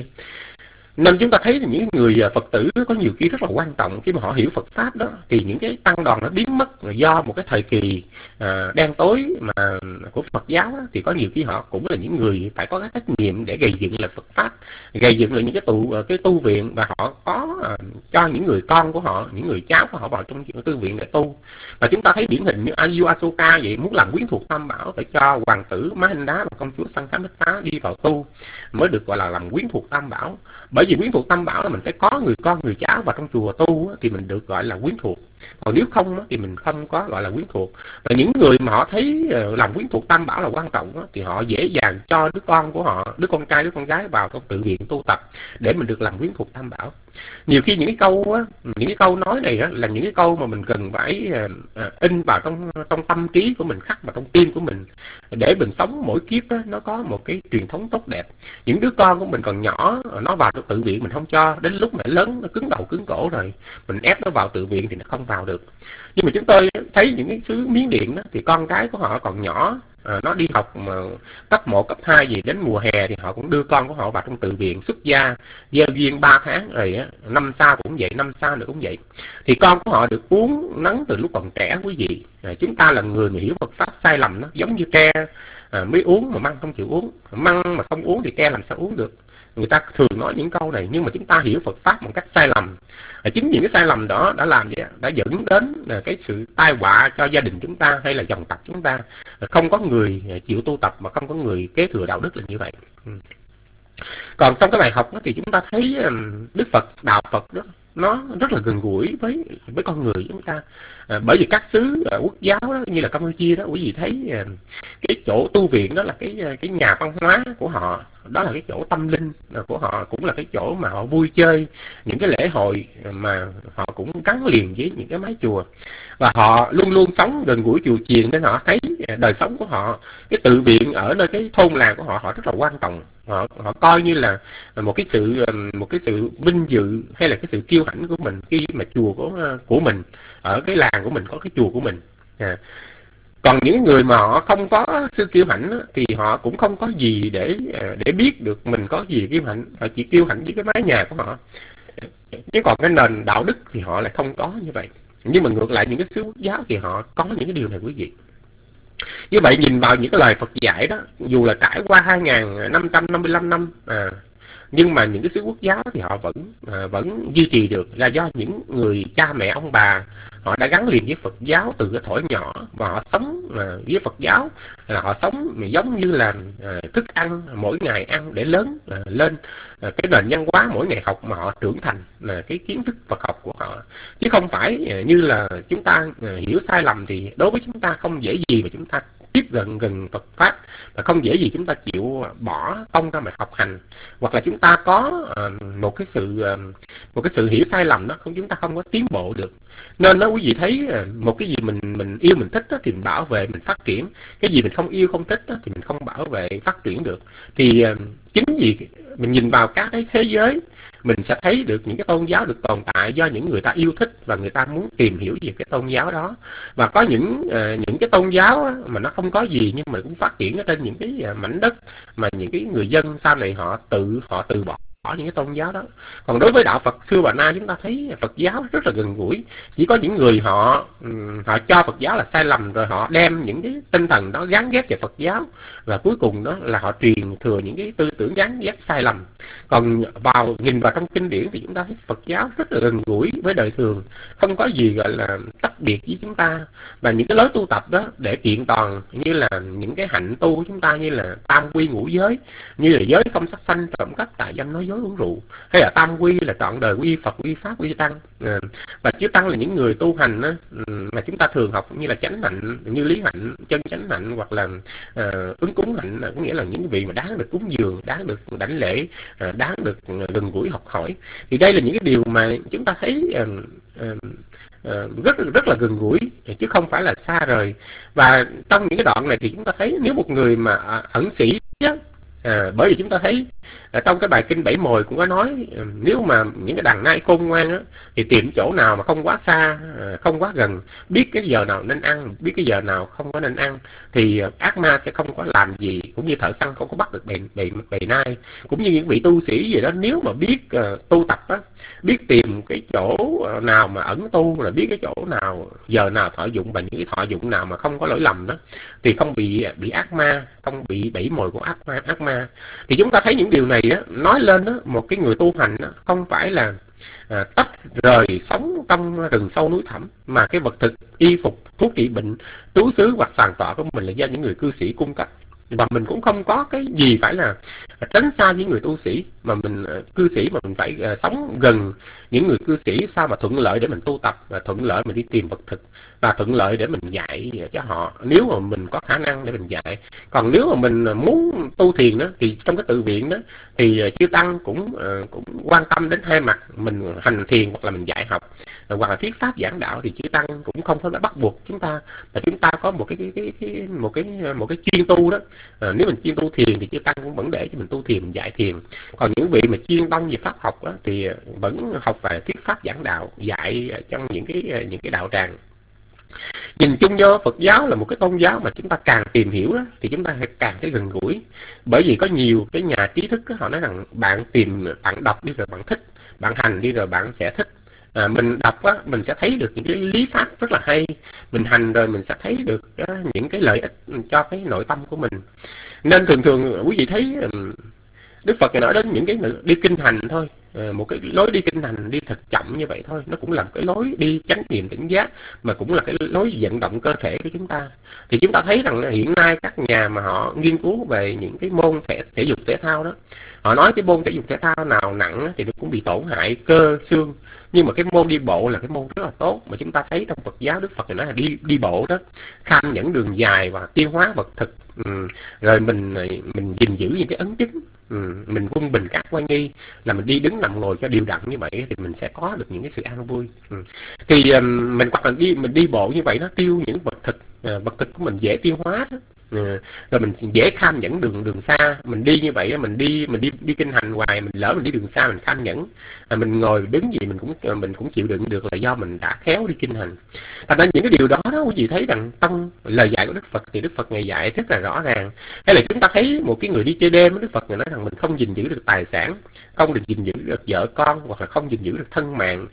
[SPEAKER 7] Nên chúng ta thấy là những người Phật tử có nhiều khi rất là quan trọng. Khi mà họ hiểu Phật pháp đó thì những cái tăng đoàn nó biến mất do một cái thời kỳ đen tối mà của Phật giáo đó, thì có nhiều khi họ cũng là những người phải có cái trách nhiệm để gây dựng lại Phật pháp, gây dựng lại những cái tu viện, và họ có cho những người con của họ, những người cháu của họ vào trong tu viện để tu. Và chúng ta thấy điển hình như Ayu Asoka vậy, muốn làm quyến thuộc Tam Bảo phải cho hoàng tử Mahinda và công chúa Sankhamitra đi vào tu mới được gọi là làm quyến thuộc Tam Bảo. Bởi vì quyến thuộc Tam Bảo là mình phải có người con người cháu vào trong chùa tu thì mình được gọi là quyến thuộc, còn nếu không thì mình không có gọi là quyến thuộc. Và những người mà họ thấy làm quyến thuộc Tam Bảo là quan trọng thì họ dễ dàng cho đứa con của họ, đứa con trai đứa con gái vào trong tự viện tu tập để mình được làm quyến thuộc Tam Bảo. Nhiều khi những cái câu nói này là những cái câu mà mình cần phải in vào trong tâm trí của mình, khắc vào trong tim của mình, để mình sống mỗi kiếp nó có một cái truyền thống tốt đẹp. Những đứa con của mình còn nhỏ, nó vào trong tự viện mình không cho, đến lúc mà lớn nó cứng đầu cứng cổ rồi mình ép nó vào tự viện thì nó không vào được. Nhưng mà chúng tôi thấy những cái xứ Miến Điện đó, thì con cái của họ còn nhỏ, nó đi học mà cấp 1, cấp 2 gì, đến mùa hè thì họ cũng đưa con của họ vào trong tự viện xuất gia, gieo duyên 3 tháng rồi năm sau cũng vậy, năm sau nữa cũng vậy. Thì con của họ được uống nắng từ lúc còn trẻ quý vị. Chúng ta là người mà hiểu Phật pháp sai lầm đó, giống như tre mới uống mà măng không chịu uống, măng mà không uống thì tre làm sao uống được. Người ta thường nói những câu này, nhưng mà chúng ta hiểu Phật pháp một cách sai lầm. Chính những cái sai lầm đó đã dẫn đến cái sự tai họa cho gia đình chúng ta hay là dòng tộc chúng ta. Không có người chịu tu tập mà không có người kế thừa đạo đức là như vậy. Còn trong cái bài học đó thì chúng ta thấy Đức Phật, đạo Phật đó nó rất là gần gũi với con người chúng ta. Bởi vì các xứ quốc giáo đó, như là Campuchia đó, quý vị thấy cái chỗ tu viện đó là cái nhà văn hóa của họ, đó là cái chỗ tâm linh của họ, cũng là cái chỗ mà họ vui chơi, những cái lễ hội mà họ cũng gắn liền với những cái mái chùa, và họ luôn luôn sống gần gũi chùa chiền, nên họ thấy đời sống của họ, cái tự viện ở nơi cái thôn làng của họ rất là quan trọng. Họ coi như là một cái sự vinh dự hay là cái sự kiêu hãnh của mình khi mà chùa của mình ở cái làng của mình có cái chùa của mình. Còn những người mà họ không có sự kiêu hãnh đó, thì họ cũng không có gì để biết được mình có gì kiêu hãnh, họ chỉ kiêu hãnh với cái mái nhà của họ, chứ còn cái nền đạo đức thì họ lại không có như vậy. Nhưng mà ngược lại những cái xứ quốc giáo thì họ có những cái điều này quý vị. Như vậy nhìn vào những cái lời Phật dạy đó, dù là trải qua 2555 năm, nhưng mà những cái xứ quốc giáo thì họ vẫn duy trì được, là do những người cha mẹ ông bà họ đã gắn liền với Phật giáo từ cái thuở nhỏ, và họ sống với Phật giáo, là họ sống giống như là thức ăn mỗi ngày ăn để lớn lên, cái nền văn hóa mỗi ngày học mà họ trưởng thành là cái kiến thức Phật học của họ, chứ không phải như là chúng ta hiểu sai lầm. Thì đối với chúng ta không dễ gì mà chúng ta tiếp gần Phật pháp, và không dễ gì chúng ta chịu bỏ công ra mà học hành, hoặc là chúng ta có một cái sự hiểu sai lầm đó, chúng ta không có tiến bộ được. Nên đó quý vị thấy, một cái gì mình yêu mình thích đó, thì mình bảo vệ mình phát triển, cái gì mình không yêu không thích đó, thì mình không bảo vệ phát triển được. Thì chính vì mình nhìn vào các cái thế giới, mình sẽ thấy được những cái tôn giáo được tồn tại do những người ta yêu thích và người ta muốn tìm hiểu về cái tôn giáo đó. Và có những cái tôn giáo mà nó không có gì nhưng mà cũng phát triển ở trên những cái mảnh đất mà những cái người dân sau này họ từ bỏ những cái tôn giáo đó. Còn đối với đạo Phật xưa và nay, chúng ta thấy Phật giáo rất là gần gũi. Chỉ có những người họ cho Phật giáo là sai lầm, rồi họ đem những cái tinh thần đó gắn ghép vào Phật giáo, và cuối cùng đó là họ truyền thừa những cái tư tưởng gắn ghép sai lầm. Còn nhìn vào trong kinh điển thì chúng ta thấy Phật giáo rất là gần gũi với đời thường, không có gì gọi là tách biệt với chúng ta. Và những cái lối tu tập đó để kiện toàn, như là những cái hạnh tu của chúng ta, như là tam quy ngũ giới, như là giới không sát sanh, trộm cắp, tà dâm, nói dối, uống rượu, hay là tam quy là trọn đời quy Phật, quy Pháp, quy Tăng. Và chư Tăng là những người tu hành đó, mà chúng ta thường học như là chánh hạnh, như lý hạnh, chân chánh hạnh, hoặc là ứng cúng hạnh, có nghĩa là những vị mà đáng được cúng dường, đáng được đảnh lễ, đáng được gần gũi học hỏi. Thì đây là những cái điều mà chúng ta thấy rất là gần gũi, chứ không phải là xa rời. Và trong những cái đoạn này thì chúng ta thấy nếu một người mà ẩn sĩ đó, bởi vì chúng ta thấy trong cái bài kinh Bảy Mồi cũng có nói, nếu mà những cái đàn nai khôn ngoan á, thì tìm chỗ nào mà không quá xa, không quá gần, biết cái giờ nào nên ăn, biết cái giờ nào không có nên ăn, thì ác ma sẽ không có làm gì, cũng như thợ săn không có bắt được bầy nai. Cũng như những vị tu sĩ gì đó, nếu mà biết tu tập á, biết tìm cái chỗ nào mà ẩn tu, là biết cái chỗ nào, giờ nào thọ dụng, và những cái thọ dụng nào mà không có lỗi lầm đó, thì không bị ác ma, không bị bẫy mồi của ác ma. Thì chúng ta thấy những điều này á, nói lên đó, một cái người tu hành đó, không phải là tách rời sống trong rừng sâu núi thẳm, mà cái vật thực, y phục, thuốc trị bệnh, trú xứ hoặc sàn tọa của mình là do những người cư sĩ cung cấp. Và mình cũng không có cái gì phải là tránh xa với người tu sĩ, mà mình cư sĩ mà mình phải sống gần những người cư sĩ sao mà thuận lợi để mình tu tập, và thuận lợi mình đi tìm vật thực, và thuận lợi để mình dạy cho họ, nếu mà mình có khả năng để mình dạy. Còn nếu mà mình muốn tu thiền đó, thì trong cái tự viện đó thì chư Tăng cũng quan tâm đến hai mặt, mình hành thiền hoặc là mình dạy học, hoặc là thuyết pháp giảng đạo, thì chư Tăng cũng không phải bắt buộc chúng ta, là chúng ta có một cái chuyên tu đó. Nếu mình chuyên tu thiền thì chư Tăng cũng vẫn để cho mình tu thiền, mình dạy thiền. Còn những vị mà chuyên tông về pháp học đó, thì vẫn học về thuyết pháp giảng đạo, dạy trong những cái đạo tràng. Nhìn chung do Phật giáo là một cái tôn giáo mà chúng ta càng tìm hiểu đó, thì chúng ta càng thấy gần gũi. Bởi vì có nhiều cái nhà trí thức đó, họ nói rằng bạn đọc đi rồi bạn thích, bạn hành đi rồi bạn sẽ thích. Mình đọc á, mình sẽ thấy được những cái lý pháp rất là hay, mình hành rồi mình sẽ thấy được những cái lợi ích cho cái nội tâm của mình. Nên thường quý vị thấy Đức Phật nói đến những cái đi kinh hành thôi, một cái lối đi kinh hành đi thật chậm như vậy thôi, nó cũng là một cái lối đi chánh niệm tỉnh giác, mà cũng là cái lối vận động cơ thể của chúng ta. Thì chúng ta thấy rằng hiện nay các nhà mà họ nghiên cứu về những cái môn thể dục thể thao đó, họ nói cái môn thể dục thể thao nào nặng thì nó cũng bị tổn hại cơ xương, nhưng mà cái môn đi bộ là cái môn rất là tốt. Mà chúng ta thấy trong Phật giáo, Đức Phật thì nói là đi bộ đó, kham nhẫn đường dài và tiêu hóa vật thực. Rồi mình gìn giữ những cái ấn chứng, mình quân bình các quan nghi, là mình đi đứng nằm ngồi cho đều đặn như vậy thì mình sẽ có được những cái sự an vui. Thì mình hoặc là mình đi bộ như vậy, nó tiêu những vật thực của mình dễ tiêu hóa đó. Rồi mình dễ kham nhẫn đường xa. Mình đi như vậy, mình đi kinh hành hoài, mình lỡ mình đi đường xa mình kham nhẫn, mình ngồi đứng gì mình cũng chịu đựng được, là do mình đã khéo đi kinh hành. Thành ra những cái điều đó quý vị thấy rằng trong lời dạy của Đức Phật thì Đức Phật ngày dạy rất là rõ ràng. Hay là chúng ta thấy một cái người đi chơi đêm, Đức Phật người nói rằng mình không gìn giữ được tài sản, không được gìn giữ được vợ con, hoặc là không gìn giữ được thân mạng,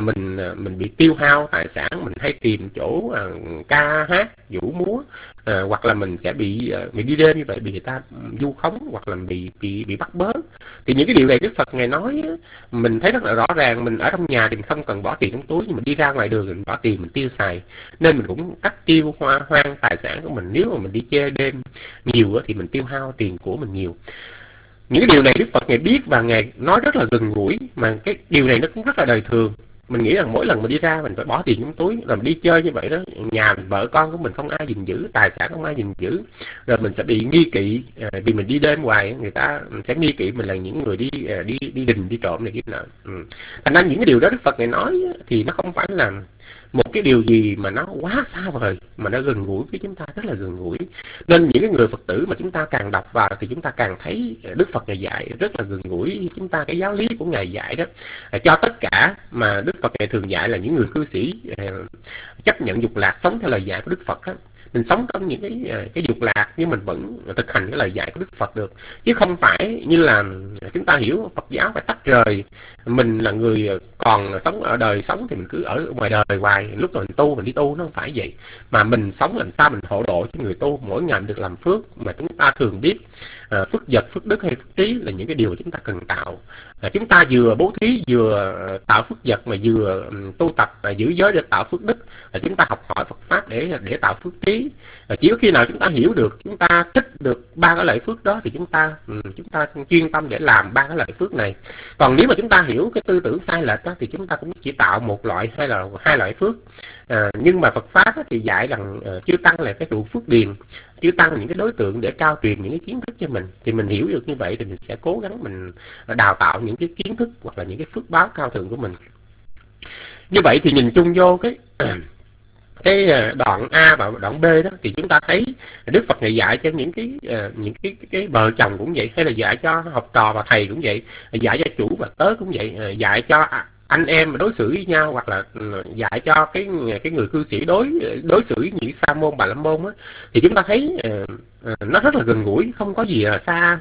[SPEAKER 7] mình bị tiêu hao tài sản, mình hay tìm chỗ ca hát vũ múa, hoặc là mình sẽ bị đi đêm như vậy bị người ta vu khống, hoặc là bị bắt bớ. Thì những cái điều này Đức Phật ngày nói mình thấy rất là rõ ràng. Mình ở trong nhà thì mình không cần bỏ tiền trong túi, nhưng mình đi ra ngoài đường mình bỏ tiền mình tiêu xài, nên mình cũng cách tiêu hoang tài sản của mình. Nếu mà mình đi chơi đêm nhiều thì mình tiêu hao tiền của mình nhiều. Những cái điều này Đức Phật Ngài biết và Ngài nói rất là gần gũi, mà cái điều này nó cũng rất là đời thường. Mình nghĩ rằng mỗi lần mình đi ra mình phải bỏ tiền trong túi, rồi mình đi chơi như vậy đó, nhà mình, vợ con của mình không ai gìn giữ, tài sản không ai gìn giữ, rồi mình sẽ bị nghi kỵ. Vì mình đi đêm hoài, người ta sẽ nghi kỵ mình là những người đi đình đi trộm này kia nọ. Thành ra những cái điều đó Đức Phật Ngài nói thì nó không phải là một cái điều gì mà nó quá xa vời, mà nó gần gũi với chúng ta, rất là gần gũi. Nên những cái người Phật tử mà chúng ta càng đọc vào thì chúng ta càng thấy Đức Phật Ngài dạy rất là gần gũi với chúng ta. Cái giáo lý của Ngài dạy đó, cho tất cả mà Đức Phật Ngài thường dạy là những người cư sĩ chấp nhận dục lạc, sống theo lời dạy của Đức Phật đó. Mình sống trong những cái dục lạc, nhưng mình vẫn thực hành cái lời dạy của Đức Phật được, chứ không phải như là chúng ta hiểu Phật giáo phải tách rời. Mình là người còn sống ở đời sống thì mình cứ ở ngoài đời hoài, lúc rồi mình đi tu, nó không phải vậy. Mà mình sống làm sao mình hộ độ cho người tu, mỗi ngày được làm phước. Mà chúng ta thường biết phước vật, phước đức hay phước trí là những cái điều mà chúng ta cần tạo. Chúng ta vừa bố thí, vừa tạo phước vật, mà vừa tu tập giữ giới để tạo phước đức. Chúng ta học hỏi Phật pháp để tạo phước trí. Chỉ có khi nào chúng ta hiểu được, chúng ta thích được ba cái lợi phước đó, thì chúng ta chuyên tâm để làm ba cái lợi phước này. Còn nếu mà chúng ta hiểu cái tư tưởng sai lệch đó, thì chúng ta cũng chỉ tạo một loại hay là hai loại phước. Nhưng mà Phật pháp thì dạy rằng chưa tăng là cái trụ phước điền, chưa tăng những cái đối tượng để trao truyền những cái kiến thức cho mình. Thì mình hiểu được như vậy thì mình sẽ cố gắng mình đào tạo những cái kiến thức hoặc là những cái phước báo cao thượng của mình. Như vậy thì nhìn chung vô cái đoạn A và đoạn B đó, thì chúng ta thấy Đức Phật Ngài dạy cho những cái vợ chồng cũng vậy, hay là dạy cho học trò và thầy cũng vậy, dạy cho chủ và tớ cũng vậy, dạy cho anh em đối xử với nhau, hoặc là dạy cho cái người cư sĩ đối xử với những sa môn bà la môn á, thì chúng ta thấy nó rất là gần gũi, không có gì là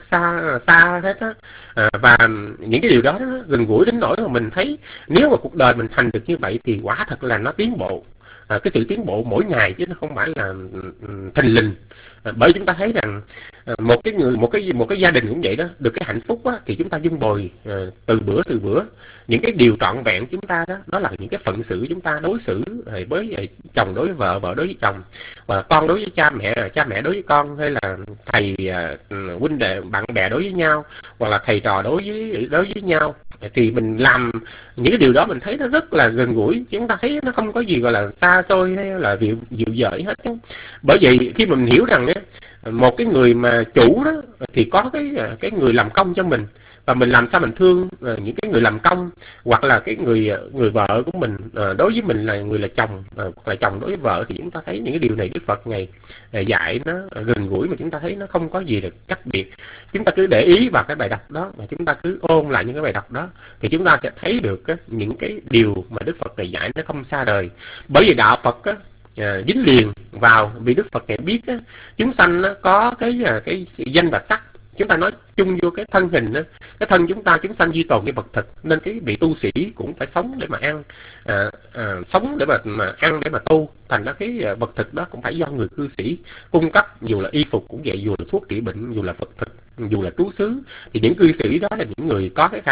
[SPEAKER 7] xa hết á. Và những cái điều đó nó gần gũi đến nỗi mà mình thấy nếu mà cuộc đời mình thành được như vậy thì quả thật là nó tiến bộ. Cái sự tiến bộ mỗi ngày chứ nó không phải là thình lình. Bởi chúng ta thấy rằng một cái gia đình cũng vậy đó, được cái hạnh phúc á, thì chúng ta dung bồi từ bữa. Những cái điều trọn vẹn chúng ta đó là những cái phận sự chúng ta đối xử với chồng đối với vợ, vợ đối với chồng, và con đối với cha mẹ đối với con, hay là thầy huynh đệ bạn bè đối với nhau, hoặc là thầy trò đối với nhau. Thì mình làm những cái điều đó mình thấy nó rất là gần gũi, chúng ta thấy nó không có gì gọi là xa xôi hay là dịu dợi hết. Bởi vậy khi mình hiểu rằng một cái người mà chủ đó thì có cái người làm công cho mình, và mình làm sao mình thương những cái người làm công, hoặc là cái người vợ của mình đối với mình là người là chồng, hoặc là chồng đối với vợ, thì chúng ta thấy những cái điều này Đức Phật Ngài dạy nó gần gũi, mà chúng ta thấy nó không có gì được cách biệt. Chúng ta cứ để ý vào cái bài đọc đó, và chúng ta cứ ôn lại những cái bài đọc đó, thì chúng ta sẽ thấy được những cái điều mà Đức Phật Ngài dạy nó không xa đời. Bởi vì đạo Phật dính liền vào, vì Đức Phật Ngài biết chúng sanh có cái danh và sắc. Chúng ta nói chung vô cái thân hình đó, cái thân chúng sanh duy tồn cái vật thực, nên cái vị tu sĩ cũng phải sống để mà ăn, sống để mà ăn để mà tu. Thành ra cái vật thực đó cũng phải do người cư sĩ cung cấp, dù là y phục cũng vậy, dù là thuốc trị bệnh, dù là vật thực, dù là trú xứ. Thì những cư sĩ đó là những người có cái khả năng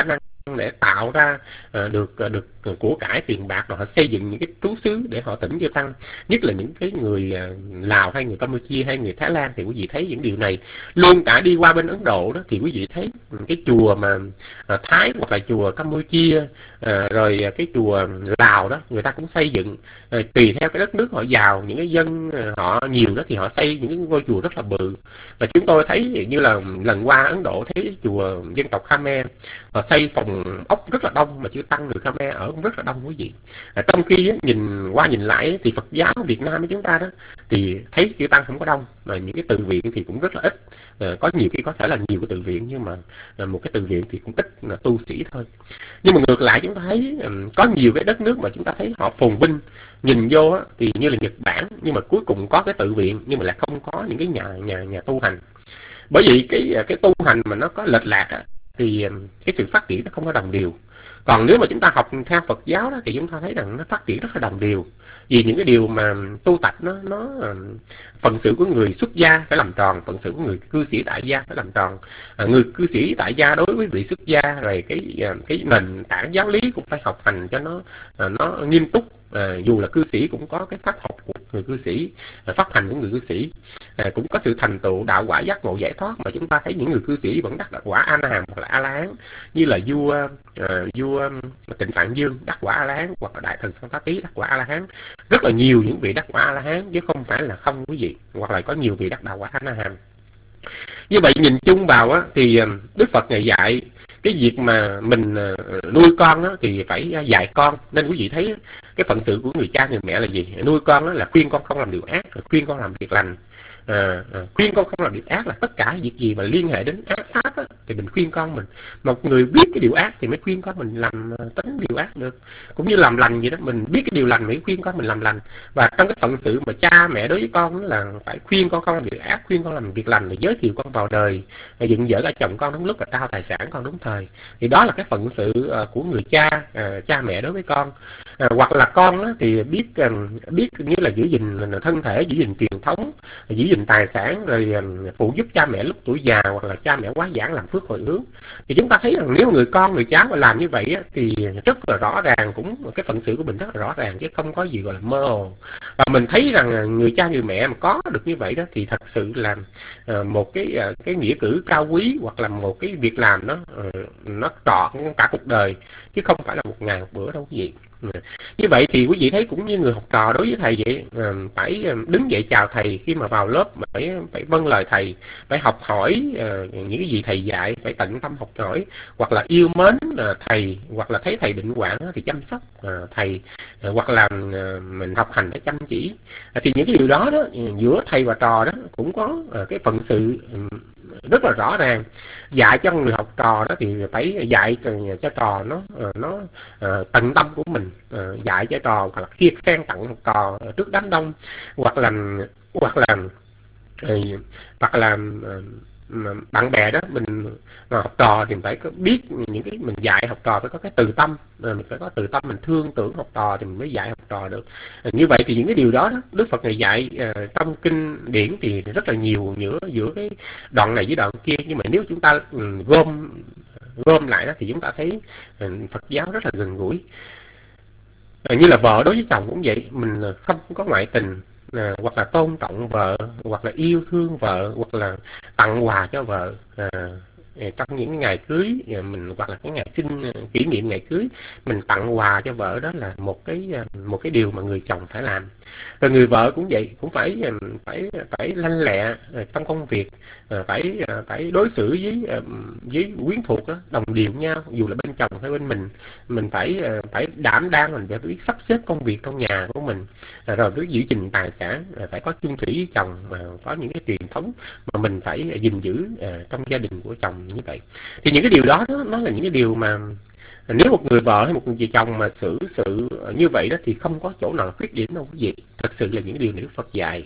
[SPEAKER 7] để tạo ra được của cải tiền bạc, rồi họ xây dựng những cái trú xứ để họ thỉnh chư tăng. Nhất là những cái người Lào hay người Campuchia hay người Thái Lan thì quý vị thấy những điều này. Luôn cả đi qua bên Ấn Độ đó thì quý vị thấy cái chùa mà Thái hoặc là chùa Campuchia rồi cái chùa Lào đó, người ta cũng xây dựng tùy theo cái đất nước họ giàu, những cái dân họ nhiều đó thì họ xây những cái ngôi chùa rất là bự. Và chúng tôi thấy như là lần qua Ấn Độ thấy chùa dân tộc Khmer họ xây phòng ốc rất là đông, mà chư tăng người Khmer ở cũng rất là đông quý vị. Trong khi nhìn qua nhìn lại thì Phật giáo Việt Nam với chúng ta đó thì thấy chư tăng không có đông, mà những cái tự viện thì cũng rất là ít. Có nhiều khi có thể là nhiều cái tự viện, nhưng mà một cái tự viện thì cũng ít là tu sĩ thôi. Nhưng mà ngược lại chúng ta thấy có nhiều cái đất nước mà chúng ta thấy họ phồn vinh, nhìn vô á, thì như là Nhật Bản, nhưng mà cuối cùng có cái tự viện nhưng mà lại không có những cái nhà tu hành. Bởi vì cái tu hành mà nó có lệch lạc á, thì cái sự phát triển nó không có đồng đều. Còn nếu mà chúng ta học theo Phật giáo đó thì chúng ta thấy rằng nó phát triển rất là đồng đều. Vì những cái điều mà tu tập nó phần sự của người xuất gia phải làm tròn, phần sự của người cư sĩ tại gia phải làm tròn. Người cư sĩ tại gia đối với vị xuất gia, rồi cái nền tảng giáo lý cũng phải học hành cho nó nghiêm túc. Dù là cư sĩ cũng có cái pháp học của người cư sĩ, pháp hành của người cư sĩ, cũng có sự thành tựu đạo quả giác ngộ giải thoát. Mà chúng ta thấy những người cư sĩ vẫn đắc quả A La Hán hoặc là A La Hán, như là vua Tịnh Phạn Dương đắc quả A La Hán, hoặc là đại thần Sa Tá Tí đắc quả A La Hán. Rất là nhiều những vị đắc quả A La Hán chứ không phải là không quý vị, hoặc là có nhiều vị đắc đạo quả A La Hán. Như vậy nhìn chung vào á, thì Đức Phật ngày dạy cái việc mà mình nuôi con á, thì phải dạy con. Nên quý vị thấy cái phận sự của người cha người mẹ là gì? Nuôi con đó là khuyên con không làm điều ác, khuyên con làm việc lành. Khuyên con không làm việc ác là tất cả việc gì mà liên hệ đến ác pháp á, thì mình khuyên con mình. Một người biết cái điều ác thì mới khuyên con mình làm tính điều ác được. Cũng như làm lành vậy đó, mình biết cái điều lành mới khuyên con mình làm lành. Và trong cái phận sự mà cha mẹ đối với con là phải khuyên con không làm việc ác, khuyên con làm việc lành, rồi giới thiệu con vào đời, dựng dở cả chồng con đúng lúc, và trao tài sản con đúng thời. Thì đó là cái phận sự của người cha mẹ đối với con. Hoặc là con á, thì biết như là giữ gìn thân thể, giữ gìn truyền thống, giữ gìn tài sản, rồi phụ giúp cha mẹ lúc tuổi già, hoặc là cha mẹ quá giảng làm phước hồi hướng. Thì chúng ta thấy rằng nếu người con người cháu mà làm như vậy á, thì rất là rõ ràng, cũng cái phận sự của mình rất là rõ ràng, chứ không có gì gọi là mơ hồ. Và mình thấy rằng người cha người mẹ mà có được như vậy đó thì thật sự là một cái nghĩa cử cao quý, hoặc là một cái việc làm nó trọn cả cuộc đời, chứ không phải là một ngày một bữa đâu quý vị. Như vậy thì quý vị thấy cũng như người học trò đối với thầy vậy, phải đứng dậy chào thầy khi mà vào lớp, phải vâng lời thầy, phải học hỏi những cái gì thầy dạy, phải tận tâm học hỏi, hoặc là yêu mến thầy, hoặc là thấy thầy bệnh hoạn thì chăm sóc thầy, hoặc là mình học hành phải chăm chỉ. Thì những cái điều đó giữa thầy và trò đó cũng có cái phận sự rất là rõ ràng. Dạy cho người học trò đó thì phải dạy cho trò nó tận tâm của mình, dạy cho trò, hoặc là kia khen tặng học trò trước đám đông, hoặc là bạn bè đó, mình học trò thì phải có biết những cái mình dạy học trò phải có cái từ tâm, mình phải có từ tâm, mình thương tưởng học trò thì mình mới dạy học trò được. Như vậy thì những cái điều đó Đức Phật ngày dạy trong kinh điển thì rất là nhiều giữa cái đoạn này với đoạn kia. Nhưng mà nếu chúng ta gom lại đó thì chúng ta thấy Phật giáo rất là gần gũi. Như là vợ đối với chồng cũng vậy, mình không có ngoại tình, hoặc là tôn trọng vợ, hoặc là yêu thương vợ, hoặc là tặng quà cho vợ trong những ngày cưới mình, hoặc là cái ngày kỷ niệm ngày cưới, mình tặng quà cho vợ, đó là một cái điều mà người chồng phải làm. Rồi người vợ cũng vậy, cũng phải lanh lẹ trong công việc, phải đối xử với quyến thuộc đó, đồng điệu nhau, dù là bên chồng hay bên mình phải đảm đang, mình phải biết sắp xếp công việc trong nhà của mình, rồi biết giữ gìn tài sản, phải có chung thủy với chồng, có những cái truyền thống mà mình phải gìn giữ trong gia đình của chồng như vậy. Thì những cái điều đó nó là những cái điều mà nếu một người vợ hay một người chồng mà xử sự như vậy đó thì không có chỗ nào khuyết điểm đâu quý vị. Thật sự là những điều Đức Phật dạy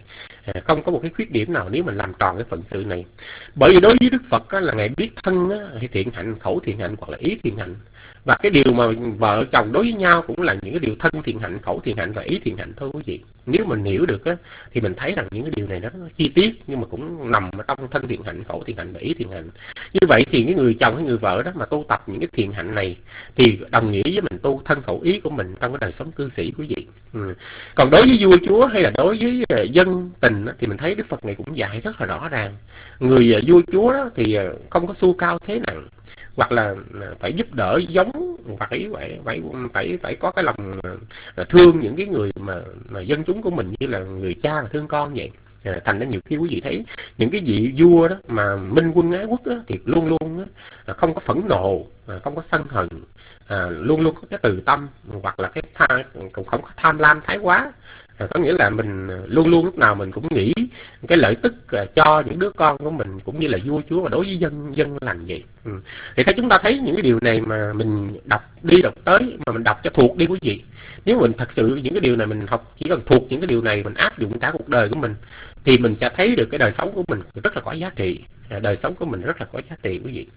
[SPEAKER 7] không có một cái khuyết điểm nào nếu mình làm tròn cái phận sự này. Bởi vì đối với Đức Phật á, là Ngài biết thân á, hay thiện hạnh, khẩu thiện hạnh hoặc là ý thiện hạnh. Và cái điều mà vợ chồng đối với nhau cũng là những cái điều thân thiện hạnh, khẩu thiện hạnh và ý thiện hạnh thôi quý vị. Nếu mình hiểu được á, thì mình thấy rằng những cái điều này nó chi tiết nhưng mà cũng nằm ở trong thân thiện hạnh, khẩu thiện hạnh và ý thiện hạnh. Như vậy thì cái người chồng hay người vợ đó mà tu tập những cái thiện hạnh này thì đồng nghĩa với mình tu thân khẩu ý của mình trong cái đời sống cư sĩ quý vị. Còn đối với vua chúa hay là đối với dân tình á, thì mình thấy Đức Phật này cũng dạy rất là rõ ràng. Người vua chúa đó thì không có xu cao thế nặng, hoặc là phải giúp đỡ giống, phải có cái lòng thương những cái người mà dân chúng của mình như là người cha mà thương con vậy. Thành ra nhiều khi quý vị thấy những cái vị vua đó mà minh quân ái quốc đó, thì luôn luôn đó, không có phẫn nộ, không có sân hận, luôn luôn có cái từ tâm, hoặc là cũng không có tham lam thái quá. Có nghĩa là mình luôn luôn lúc nào mình cũng nghĩ cái lợi tức cho những đứa con của mình, cũng như là vua chúa và đối với dân lành vậy. Thì theo chúng ta thấy những cái điều này mà mình đọc đi đọc tới, mà mình đọc cho thuộc đi quý vị. Nếu mình thật sự những cái điều này mình học, chỉ cần thuộc những cái điều này mình áp dụng cả cuộc đời của mình, thì mình sẽ thấy được cái đời sống của mình rất là có giá trị. Đời sống của mình rất là có giá trị quý vị.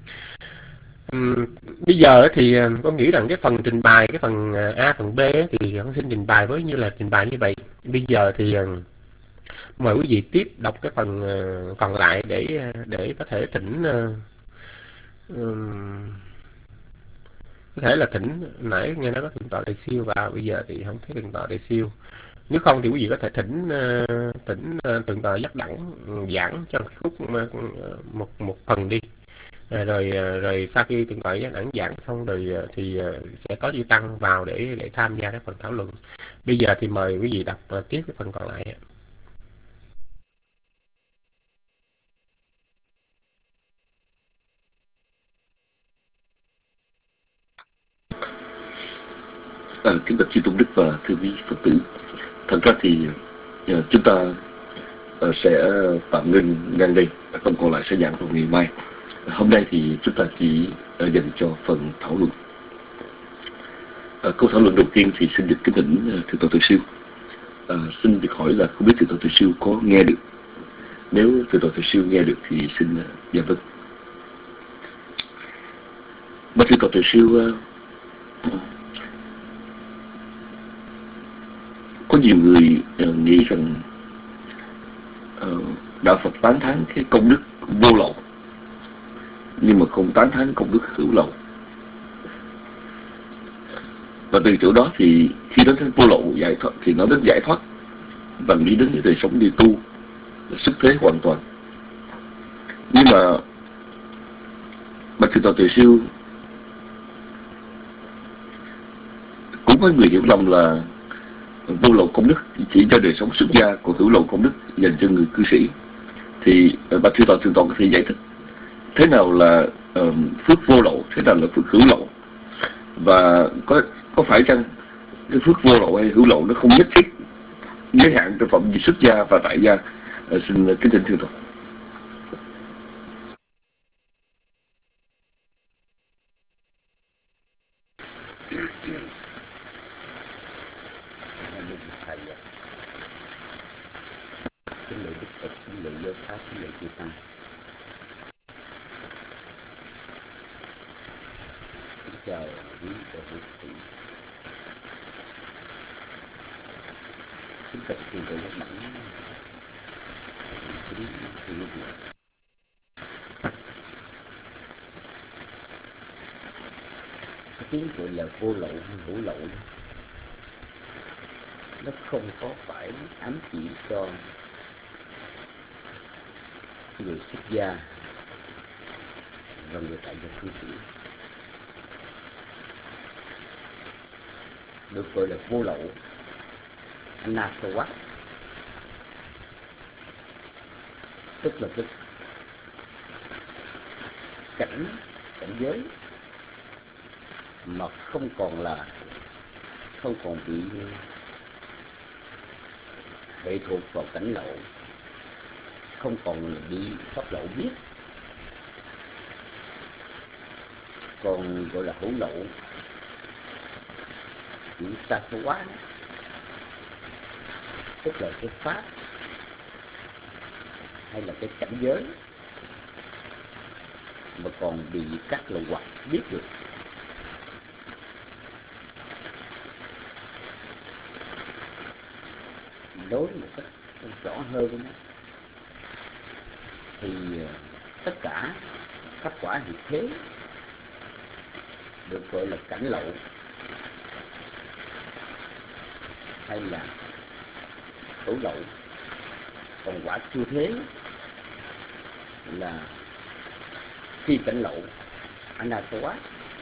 [SPEAKER 7] Bây giờ thì con nghĩ rằng cái phần trình bày, cái phần A, phần B thì con xin trình bày với như là trình bày như vậy. Bây giờ thì mời quý vị tiếp đọc cái phần còn lại để có thể thỉnh, có thể là thỉnh, nãy nghe nói có thỉnh tọa Đại Siêu vào, bây giờ thì không thấy thỉnh tọa Đại Siêu. Nếu không thì quý vị có thể thỉnh thượng tọa Giác Đẳng giảng cho khúc một phần đi. Rồi sau khi thượng tọa Giác Đẳng giảng xong rồi thì sẽ có chư tăng vào để tham gia cái phần thảo luận. Bây giờ thì mời quý vị đọc tiếp cái phần còn lại.
[SPEAKER 4] Kính bạch chư tôn đức và thưa quý Phật tử, thật ra thì chúng ta sẽ tạm ngưng ngang đây, phần còn lại sẽ giảng vào ngày mai. Hôm nay thì chúng ta chỉ dành cho phần thảo luận. Câu thảo luận đầu tiên thì xin được kính thỉnh thượng tọa Từ Siêu. Xin được hỏi là không biết thượng tọa Từ Siêu có nghe được? Nếu thượng tọa Từ Siêu nghe được thì xin dạ vâng. Bạch thượng tọa Từ Siêu, có nhiều người nghĩ rằng đạo Phật tán thán cái công đức vô lậu, nhưng mà không tán thán công đức hữu lậu. Và từ chỗ đó thì khi nói đến vô lậu giải thoát thì nó đến giải thoát và nghĩ đến cái đời sống đi tu, xuất thế hoàn toàn. Nhưng mà bạch thượng tọa Từ Siêu, cũng có người hiểu lầm là vô lậu công đức chỉ cho đời sống xuất gia, còn hữu lậu công đức dành cho người cư sĩ. Thì bạch thượng tọa có thể giải thích thế nào là phước vô lậu, thế nào là phước hữu lậu, và có phải chăng cái phước vô lậu hay hữu lậu nó không nhất thiết giới hạn trong phạm vi xuất gia và tại gia? Xin kính thỉnh thượng tọa.
[SPEAKER 3] Chào quý vị hữu sĩ. Kính cận thượng tọa Giác Đẳng kính thưa quý vị. Cái tiếng gọi là vô lậu hay hữu lậu nó không có phải ám chỉ cho người xuất gia và người tại gia cư sĩ. Được gọi là vô lậu, anasawat, tức là cái cảnh giới mà không còn bị lệ thuộc vào cảnh lậu, không còn bị pháp lậu biết. Còn gọi là hữu lậu, chữ sa số quá, tức là cái pháp hay là cái cảnh giới mà còn bị các loại hoặc biết được. Đối một cách rõ hơn đó, thì tất cả các quả hiện thế được gọi là cảnh lậu hay là hữu lậu, còn quả siêu thế là phi cảnh lậu, anasawa.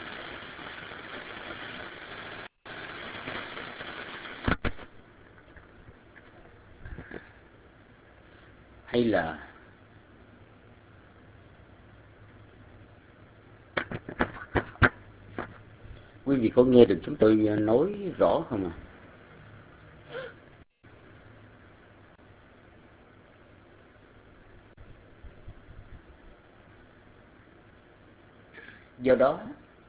[SPEAKER 3] Hay là quý vị có nghe được chúng tôi nói rõ không ạ? Do đó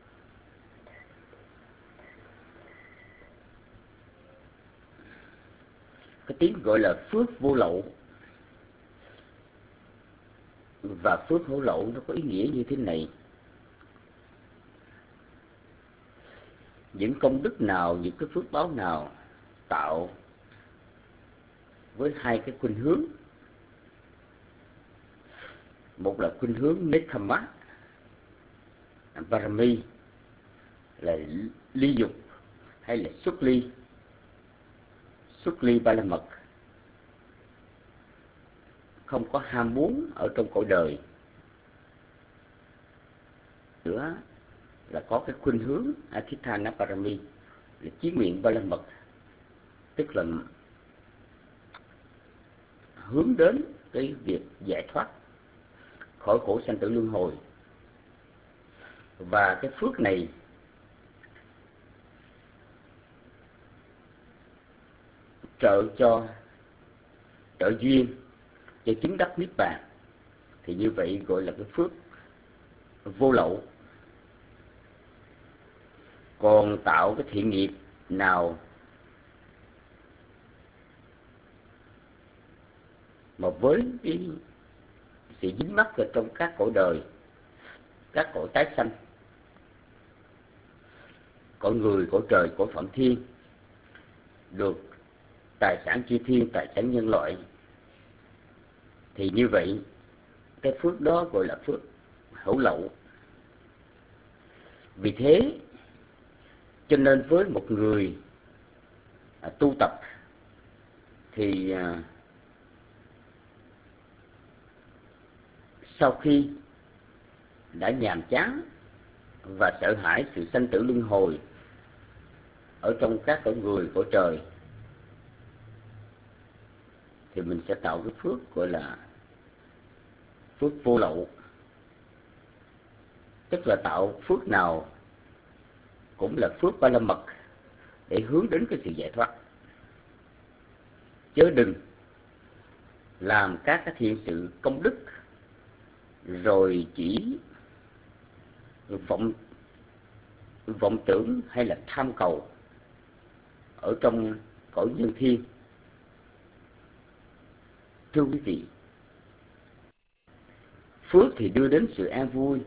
[SPEAKER 3] cái tiếng gọi là phước vô lậu và phước hữu lậu nó có ý nghĩa như thế này. Những công đức nào, những cái phước báo nào tạo với hai cái khuynh hướng. Một là khuynh hướng Nekkhamma Parami, là ly dục, hay là xuất ly ba la mật, không có ham muốn ở trong cõi đời nữa, là có cái khuynh hướng Adhitthana Parami, là chí nguyện ba la mật, tức là hướng đến cái việc giải thoát khỏi khổ sanh tử luân hồi. Và cái phước này trợ duyên cho chứng đắc niết bàn, thì như vậy gọi là cái phước vô lậu. Còn tạo cái thiện nghiệp nào mà với cái sự dính mắc ở trong các cõi đời, các cõi tái sanh, cõi người, cõi trời, cõi phạm thiên, được tài sản chư thiên, tài sản nhân loại, thì như vậy cái phước đó gọi là phước hữu lậu. Vì thế cho nên với một người tu tập thì sau khi đã nhàm chán và sợ hãi sự sanh tử luân hồi ở trong các cõi người, cõi trời, thì mình sẽ tạo cái phước gọi là phước vô lậu, tức là tạo phước nào cũng là phước ba la mật để hướng đến cái sự giải thoát, chớ đừng làm các cái thiện sự công đức rồi chỉ vọng tưởng hay là tham cầu ở trong cõi nhân thiên. Thưa quý vị, phước thì đưa đến sự an vui,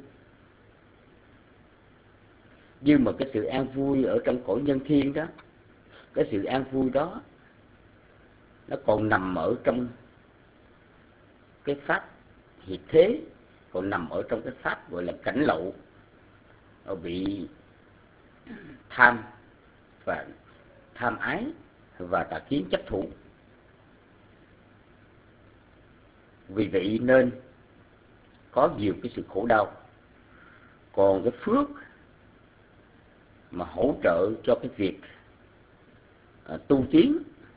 [SPEAKER 3] nhưng mà cái sự an vui ở trong cõi nhân thiên đó, cái sự an vui đó nó còn nằm ở trong cái pháp hiện thế, còn nằm ở trong cái pháp gọi là cảnh lậu, bị tham và tham ái và tà kiến chấp thủ. Vì vậy nên có nhiều cái sự khổ đau. Còn cái phước mà hỗ trợ cho cái việc tu tiến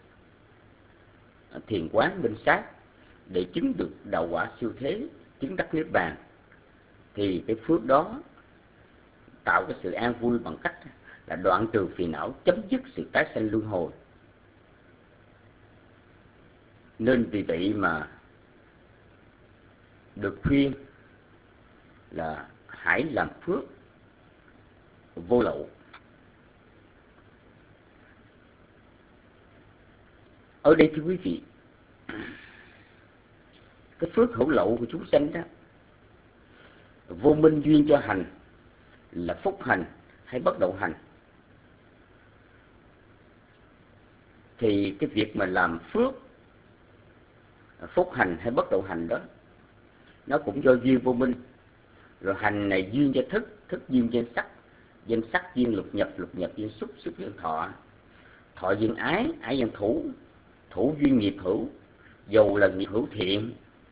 [SPEAKER 3] thiền quán minh sát để chứng được đạo quả siêu thế, chứng đắc niết bàn, thì cái phước đó tạo cái sự an vui bằng cách là đoạn trừ phiền não, chấm dứt sự tái sanh luân hồi. Nên vì vậy mà được khuyên là hãy làm phước vô lậu. Ở đây thưa quý vị, cái phước hữu lậu của chúng sanh đó, vô minh duyên cho hành là phúc hành hay bất đậu hành, thì cái việc mà làm phước phúc hành hay bất đậu hành đó, nó cũng do duyên vô minh. Rồi hành này duyên cho thức, thức duyên cho sắc, danh sắc duyên lục nhập duyên xúc, xúc duyên thọ, thọ duyên ái, ái duyên thủ, thủ duyên nghiệp hữu, dầu là nghiệp hữu thiện.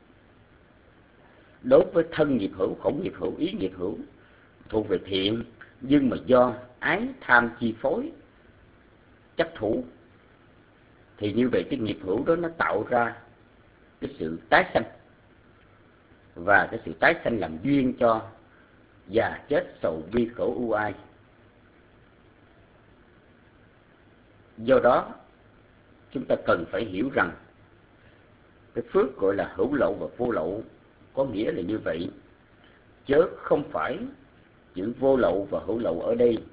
[SPEAKER 3] Đối với thân nghiệp hữu, khẩu nghiệp hữu, ý nghiệp hữu thuộc về thiện, nhưng mà do ái tham chi phối chấp thủ, thì như vậy cái nghiệp hữu đó nó tạo ra cái sự tái sanh, và cái sự tái sanh làm duyên cho già chết sầu bi khổ ưu ai. Do đó chúng ta cần phải hiểu rằng cái phước gọi là hữu lậu và vô lậu có nghĩa là như vậy, chớ không phải chữ vô lậu và hữu lậu ở đây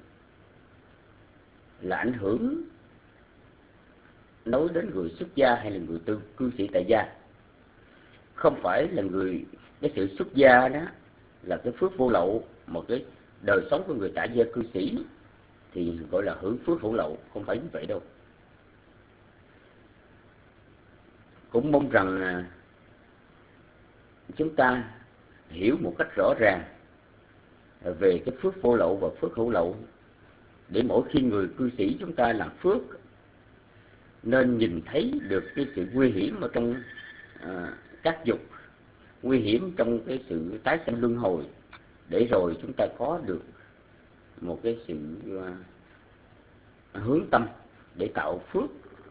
[SPEAKER 3] là ảnh hưởng nói đến người xuất gia hay là người cư sĩ tại gia. Không phải là cái sự xuất gia đó là cái phước vô lậu, một cái đời sống của người tại gia cư sĩ thì gọi là hưởng phước hữu lậu, không phải như vậy đâu. Cũng mong rằng chúng ta hiểu một cách rõ ràng về cái phước vô lậu và phước hữu lậu, để mỗi khi người cư sĩ chúng ta làm phước nên nhìn thấy được cái sự nguy hiểm ở trong các dục, nguy hiểm trong cái sự tái sanh luân hồi, để rồi chúng ta có được một cái sự hướng tâm để tạo phước.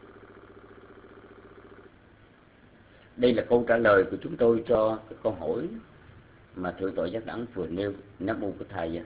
[SPEAKER 3] Đây là câu trả lời của chúng tôi cho cái câu hỏi mà Thượng tọa Giác Đẳng vừa nêu. Nam mô Bổn Thầy.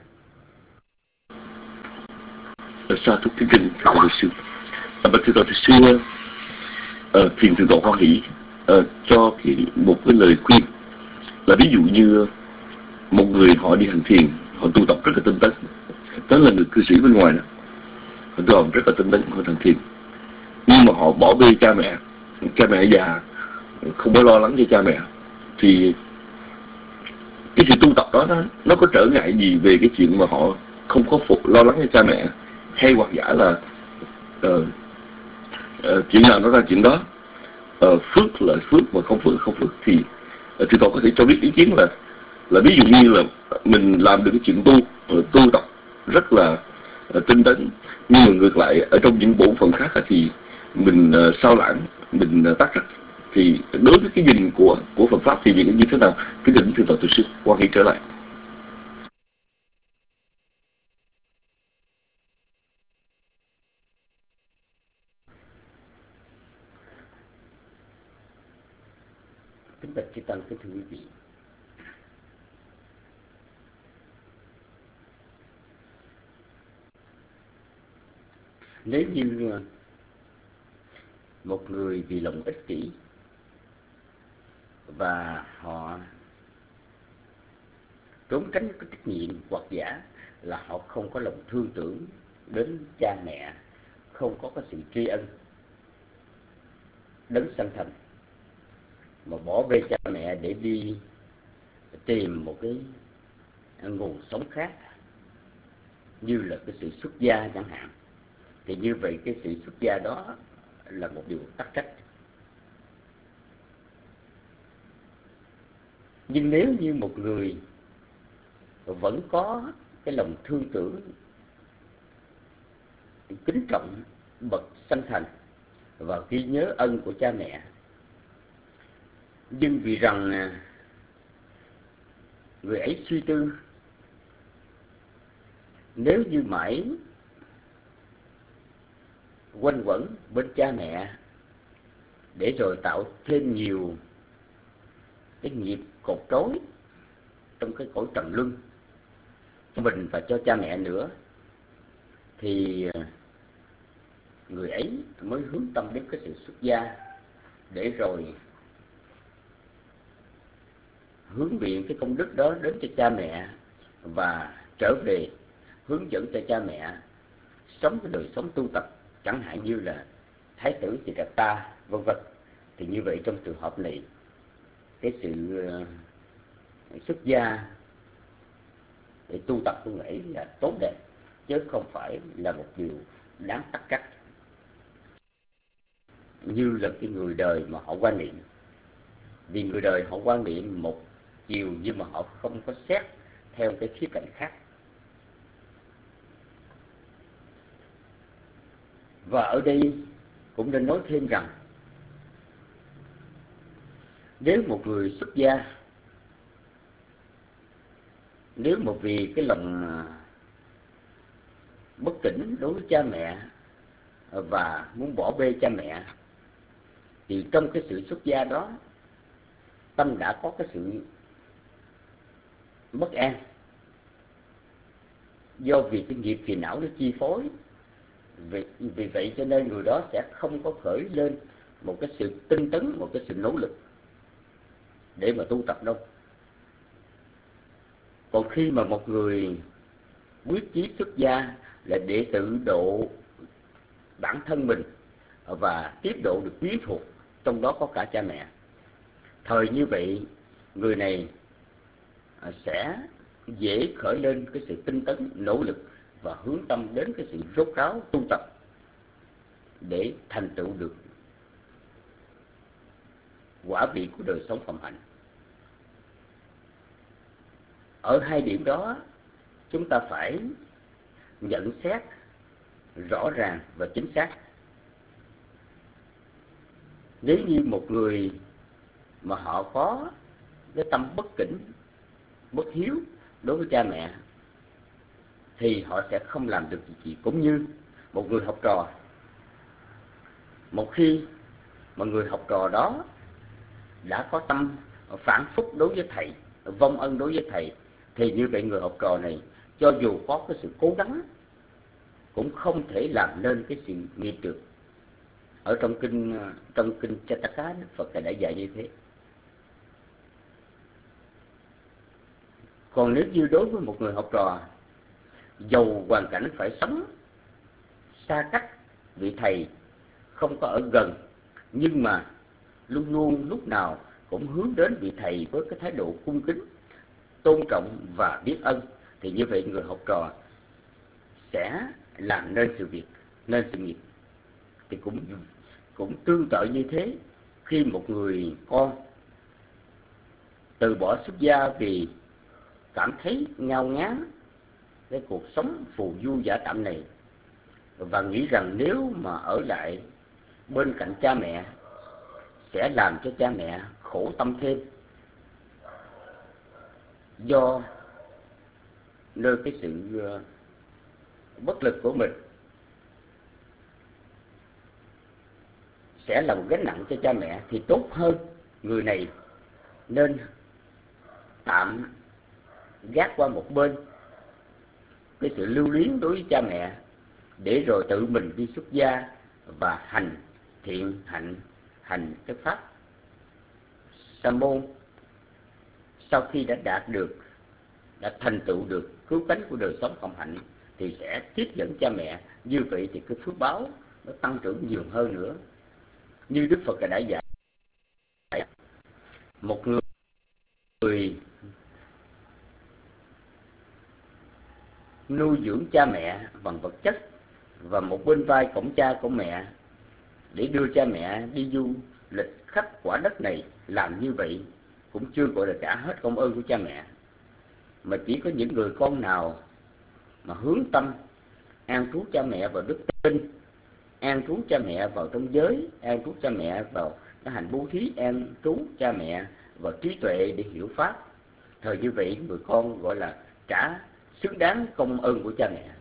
[SPEAKER 4] Sa thúc kính trình thưa luật sư. Bạch thượng tọa luật sư, phiền thượng tọa hoan hỷ cho một cái lời khuyên là ví dụ như một người họ đi hành thiền, họ tu tập rất là tinh tấn, đó là người cư sĩ bên ngoài đó, họ tu tập rất là tinh tấn, họ hành thiền, nhưng mà họ bỏ bê cha mẹ già, không có lo lắng cho cha mẹ, thì cái sự tu tập đó nó có trở ngại gì về cái chuyện mà họ không có lo lắng cho cha mẹ, hay hoặc giả là chuyện nào nó ra chuyện đó, phước là phước mà không phước là không phước, thì tôi có thể cho biết ý kiến là ví dụ như là mình làm được cái chuyện tu tập rất là tinh tấn, nhưng mà ngược lại ở trong những bổn phận khác thì mình sao lãng, mình tắc trách, thì đối với cái nhìn của Phật pháp thì như thế nào? Cái định thượng tọa tu sư quan hệ trở lại.
[SPEAKER 3] Kính bạch chư tăng, kính thưa quý vị, nếu như một người vì lòng ích kỷ và họ trốn tránh cái trách nhiệm, hoặc giả là họ không có lòng thương tưởng đến cha mẹ, không có cái sự tri ân đấng sanh thành, mà bỏ bê cha mẹ để đi tìm một cái nguồn sống khác, như là cái sự xuất gia chẳng hạn, thì như vậy cái sự xuất gia đó là một điều tắc trách. Nhưng nếu như một người vẫn có cái lòng thương tưởng, kính trọng bậc sanh thành và ghi nhớ ân của cha mẹ, nhưng vì rằng người ấy suy tư, nếu như mãi quanh quẩn bên cha mẹ để rồi tạo thêm nhiều cái nghiệp cột trói trong cái cõi trầm luân cho mình và cho cha mẹ nữa, thì người ấy mới hướng tâm đến cái sự xuất gia, để rồi hướng biện cái công đức đó đến cho cha mẹ, và trở về hướng dẫn cho cha mẹ sống cái đời sống tu tập, chẳng hạn như là Thái tử Siddhartha vân vân. Thì như vậy trong trường hợp này cái sự xuất gia để tu tập, tôi nghĩ là tốt đẹp, chứ không phải là một điều đáng tắc trách như là cái người đời mà họ quan niệm. Vì người đời họ quan niệm một chiều, nhưng mà họ không có xét theo cái khía cạnh khác. Và ở đây cũng nên nói thêm rằng, nếu một người xuất gia, nếu mà vì cái lòng bất kính đối với cha mẹ và muốn bỏ bê cha mẹ, thì trong cái sự xuất gia đó, tâm đã có cái sự bất an, do vì cái nghiệp phiền não nó chi phối. Vì vậy cho nên người đó sẽ không có khởi lên một cái sự tinh tấn, một cái sự nỗ lực để mà tu tập đâu. Còn khi mà một người quyết chí xuất gia là để tự độ bản thân mình và tiếp độ được quyến thuộc, trong đó có cả cha mẹ, thời như vậy người này sẽ dễ khởi lên cái sự tinh tấn, nỗ lực và hướng tâm đến cái sự rốt ráo tu tập để thành tựu được quả vị của đời sống phẩm hạnh. Ở hai điểm đó chúng ta phải nhận xét rõ ràng và chính xác. Nếu như một người mà họ có cái tâm bất kính, bất hiếu đối với cha mẹ, thì họ sẽ không làm được gì. Cũng như một người học trò, một khi mà người học trò đó đã có tâm phản phúc đối với thầy, vong ân đối với thầy, thì như vậy người học trò này cho dù có cái sự cố gắng cũng không thể làm nên cái sự nghiệp được. Ở trong kinh Chataka, Đức Phật đã dạy như thế. Còn nếu như đối với một người học trò, dầu hoàn cảnh phải sống xa cách vị thầy, không có ở gần, nhưng mà luôn luôn lúc nào cũng hướng đến vị thầy với cái thái độ cung kính, tôn trọng và biết ơn, thì như vậy người học trò sẽ làm nên sự việc, nên sự nghiệp. Thì cũng tương tự như thế, khi một người con từ bỏ xuất gia vì cảm thấy ngao ngán cái cuộc sống phù du giả tạm này, và nghĩ rằng nếu mà ở lại bên cạnh cha mẹ sẽ làm cho cha mẹ khổ tâm thêm, do nơi cái sự bất lực của mình sẽ là một gánh nặng cho cha mẹ, thì tốt hơn người này nên tạm gác qua một bên cái sự lưu luyến đối với cha mẹ, để rồi tự mình đi xuất gia và hành thiện hạnh, hành cái pháp sa môn. Sau khi đã đạt được, đã thành tựu được cứu cánh của đời sống phẩm hạnh, thì sẽ tiếp dẫn cha mẹ. Như vậy thì cái phước báo nó tăng trưởng nhiều hơn nữa. Như Đức Phật đã dạy, một người nuôi dưỡng cha mẹ bằng vật chất và một bên vai cổng cha cổng mẹ để đưa cha mẹ đi du lịch khắp quả đất này, làm như vậy cũng chưa gọi là trả hết công ơn của cha mẹ. Mà chỉ có những người con nào mà hướng tâm an trú cha mẹ vào đức tin, an trú cha mẹ vào trong giới, an trú cha mẹ vào cái hành bố thí, an trú cha mẹ vào trí tuệ để hiểu pháp, thời như vậy người con gọi là trả xứng đáng công ơn của cha mẹ.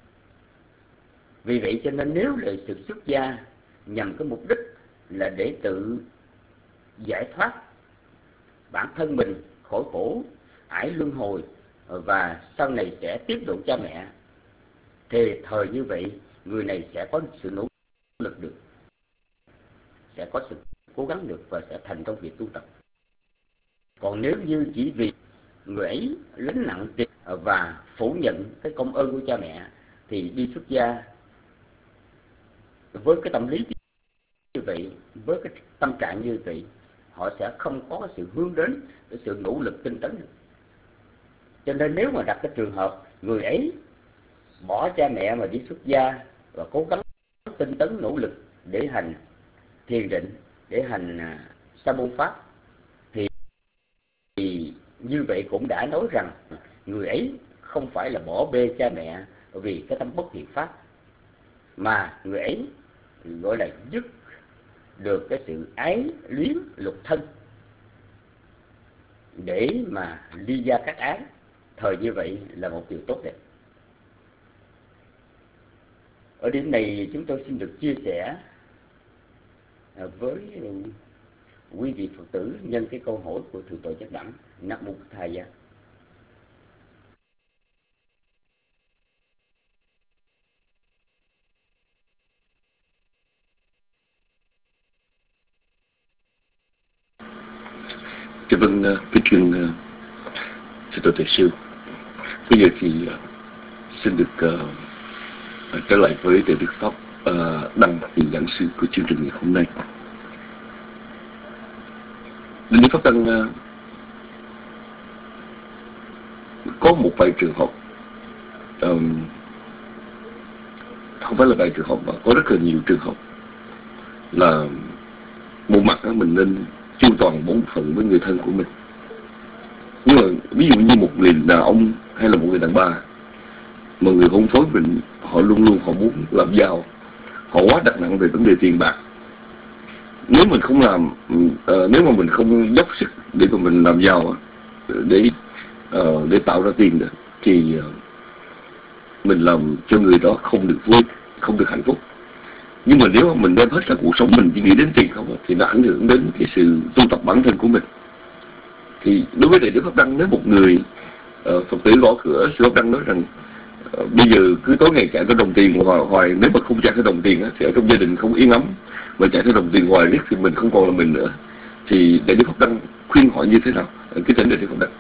[SPEAKER 3] Vì vậy cho nên nếu là sự xuất gia nhằm cái mục đích là để tự giải thoát bản thân mình khỏi khổ ải luân hồi và sau này sẽ tiếp độ cha mẹ, thì thời như vậy người này sẽ có sự nỗ lực được, sẽ có sự cố gắng được và sẽ thành trong việc tu tập. Còn nếu như chỉ vì người ấy gánh nặng tiền và phủ nhận cái công ơn của cha mẹ, thì đi xuất gia với cái tâm lý như vậy, với cái tâm trạng như vậy, họ sẽ không có cái sự hướng đến cái sự nỗ lực tinh tấn. Cho nên nếu mà đặt cái trường hợp người ấy bỏ cha mẹ mà đi xuất gia và cố gắng tinh tấn nỗ lực để hành thiền định, để hành sa môn pháp, thì như vậy cũng đã nói rằng người ấy không phải là bỏ bê cha mẹ vì cái tâm bất thiện pháp, mà người ấy gọi là dứt được cái sự ái luyến lục thân để mà ly gia các ái. Thời như vậy là một điều tốt đẹp. Ở điểm này chúng tôi xin được chia sẻ với quý vị Phật tử nhân cái câu hỏi của Thượng tọa Giác Đẳng. Nam mô Bổn Thầy.
[SPEAKER 4] Dạ vâng, kính thưa sư tổ Thầy Sư. Bây giờ thì xin được trở lại với Đại Đức Pháp Đăng, vị giảng sư của chương trình ngày hôm nay. Đại Đức Pháp Đăng có một vài trường hợp, không phải là vài trường hợp mà có rất là nhiều trường hợp, là một mặt mình nên chu toàn bổn phận với người thân của mình. Nhưng mà ví dụ như một người đàn ông hay là một người đàn bà mà người hôn phối mình, họ luôn luôn họ muốn làm giàu, họ quá đặt nặng về vấn đề tiền bạc. Nếu mình không làm, nếu mà mình không dốc sức để mà mình làm giàu, để tạo ra tiền đó, thì mình làm cho người đó không được vui, không được hạnh phúc. Nhưng mà nếu mà mình đem hết cả cuộc sống mình chỉ nghĩ đến tiền không, thì nó ảnh hưởng đến cái sự tu tập bản thân của mình. Thì đối với Đại Đức Pháp Đăng, nếu một người Phật tử gõ cửa, sư Pháp Đăng nói rằng bây giờ cứ tối ngày chạy theo đồng tiền hoài, nếu mà không chạy theo đồng tiền thì ở trong gia đình không yên ấm, mà chạy theo đồng tiền hoài riết thì mình không còn là mình nữa. Thì Đại Đức Pháp Đăng khuyên họ như thế nào? Cái thỉnh Đại Đức Pháp Đăng.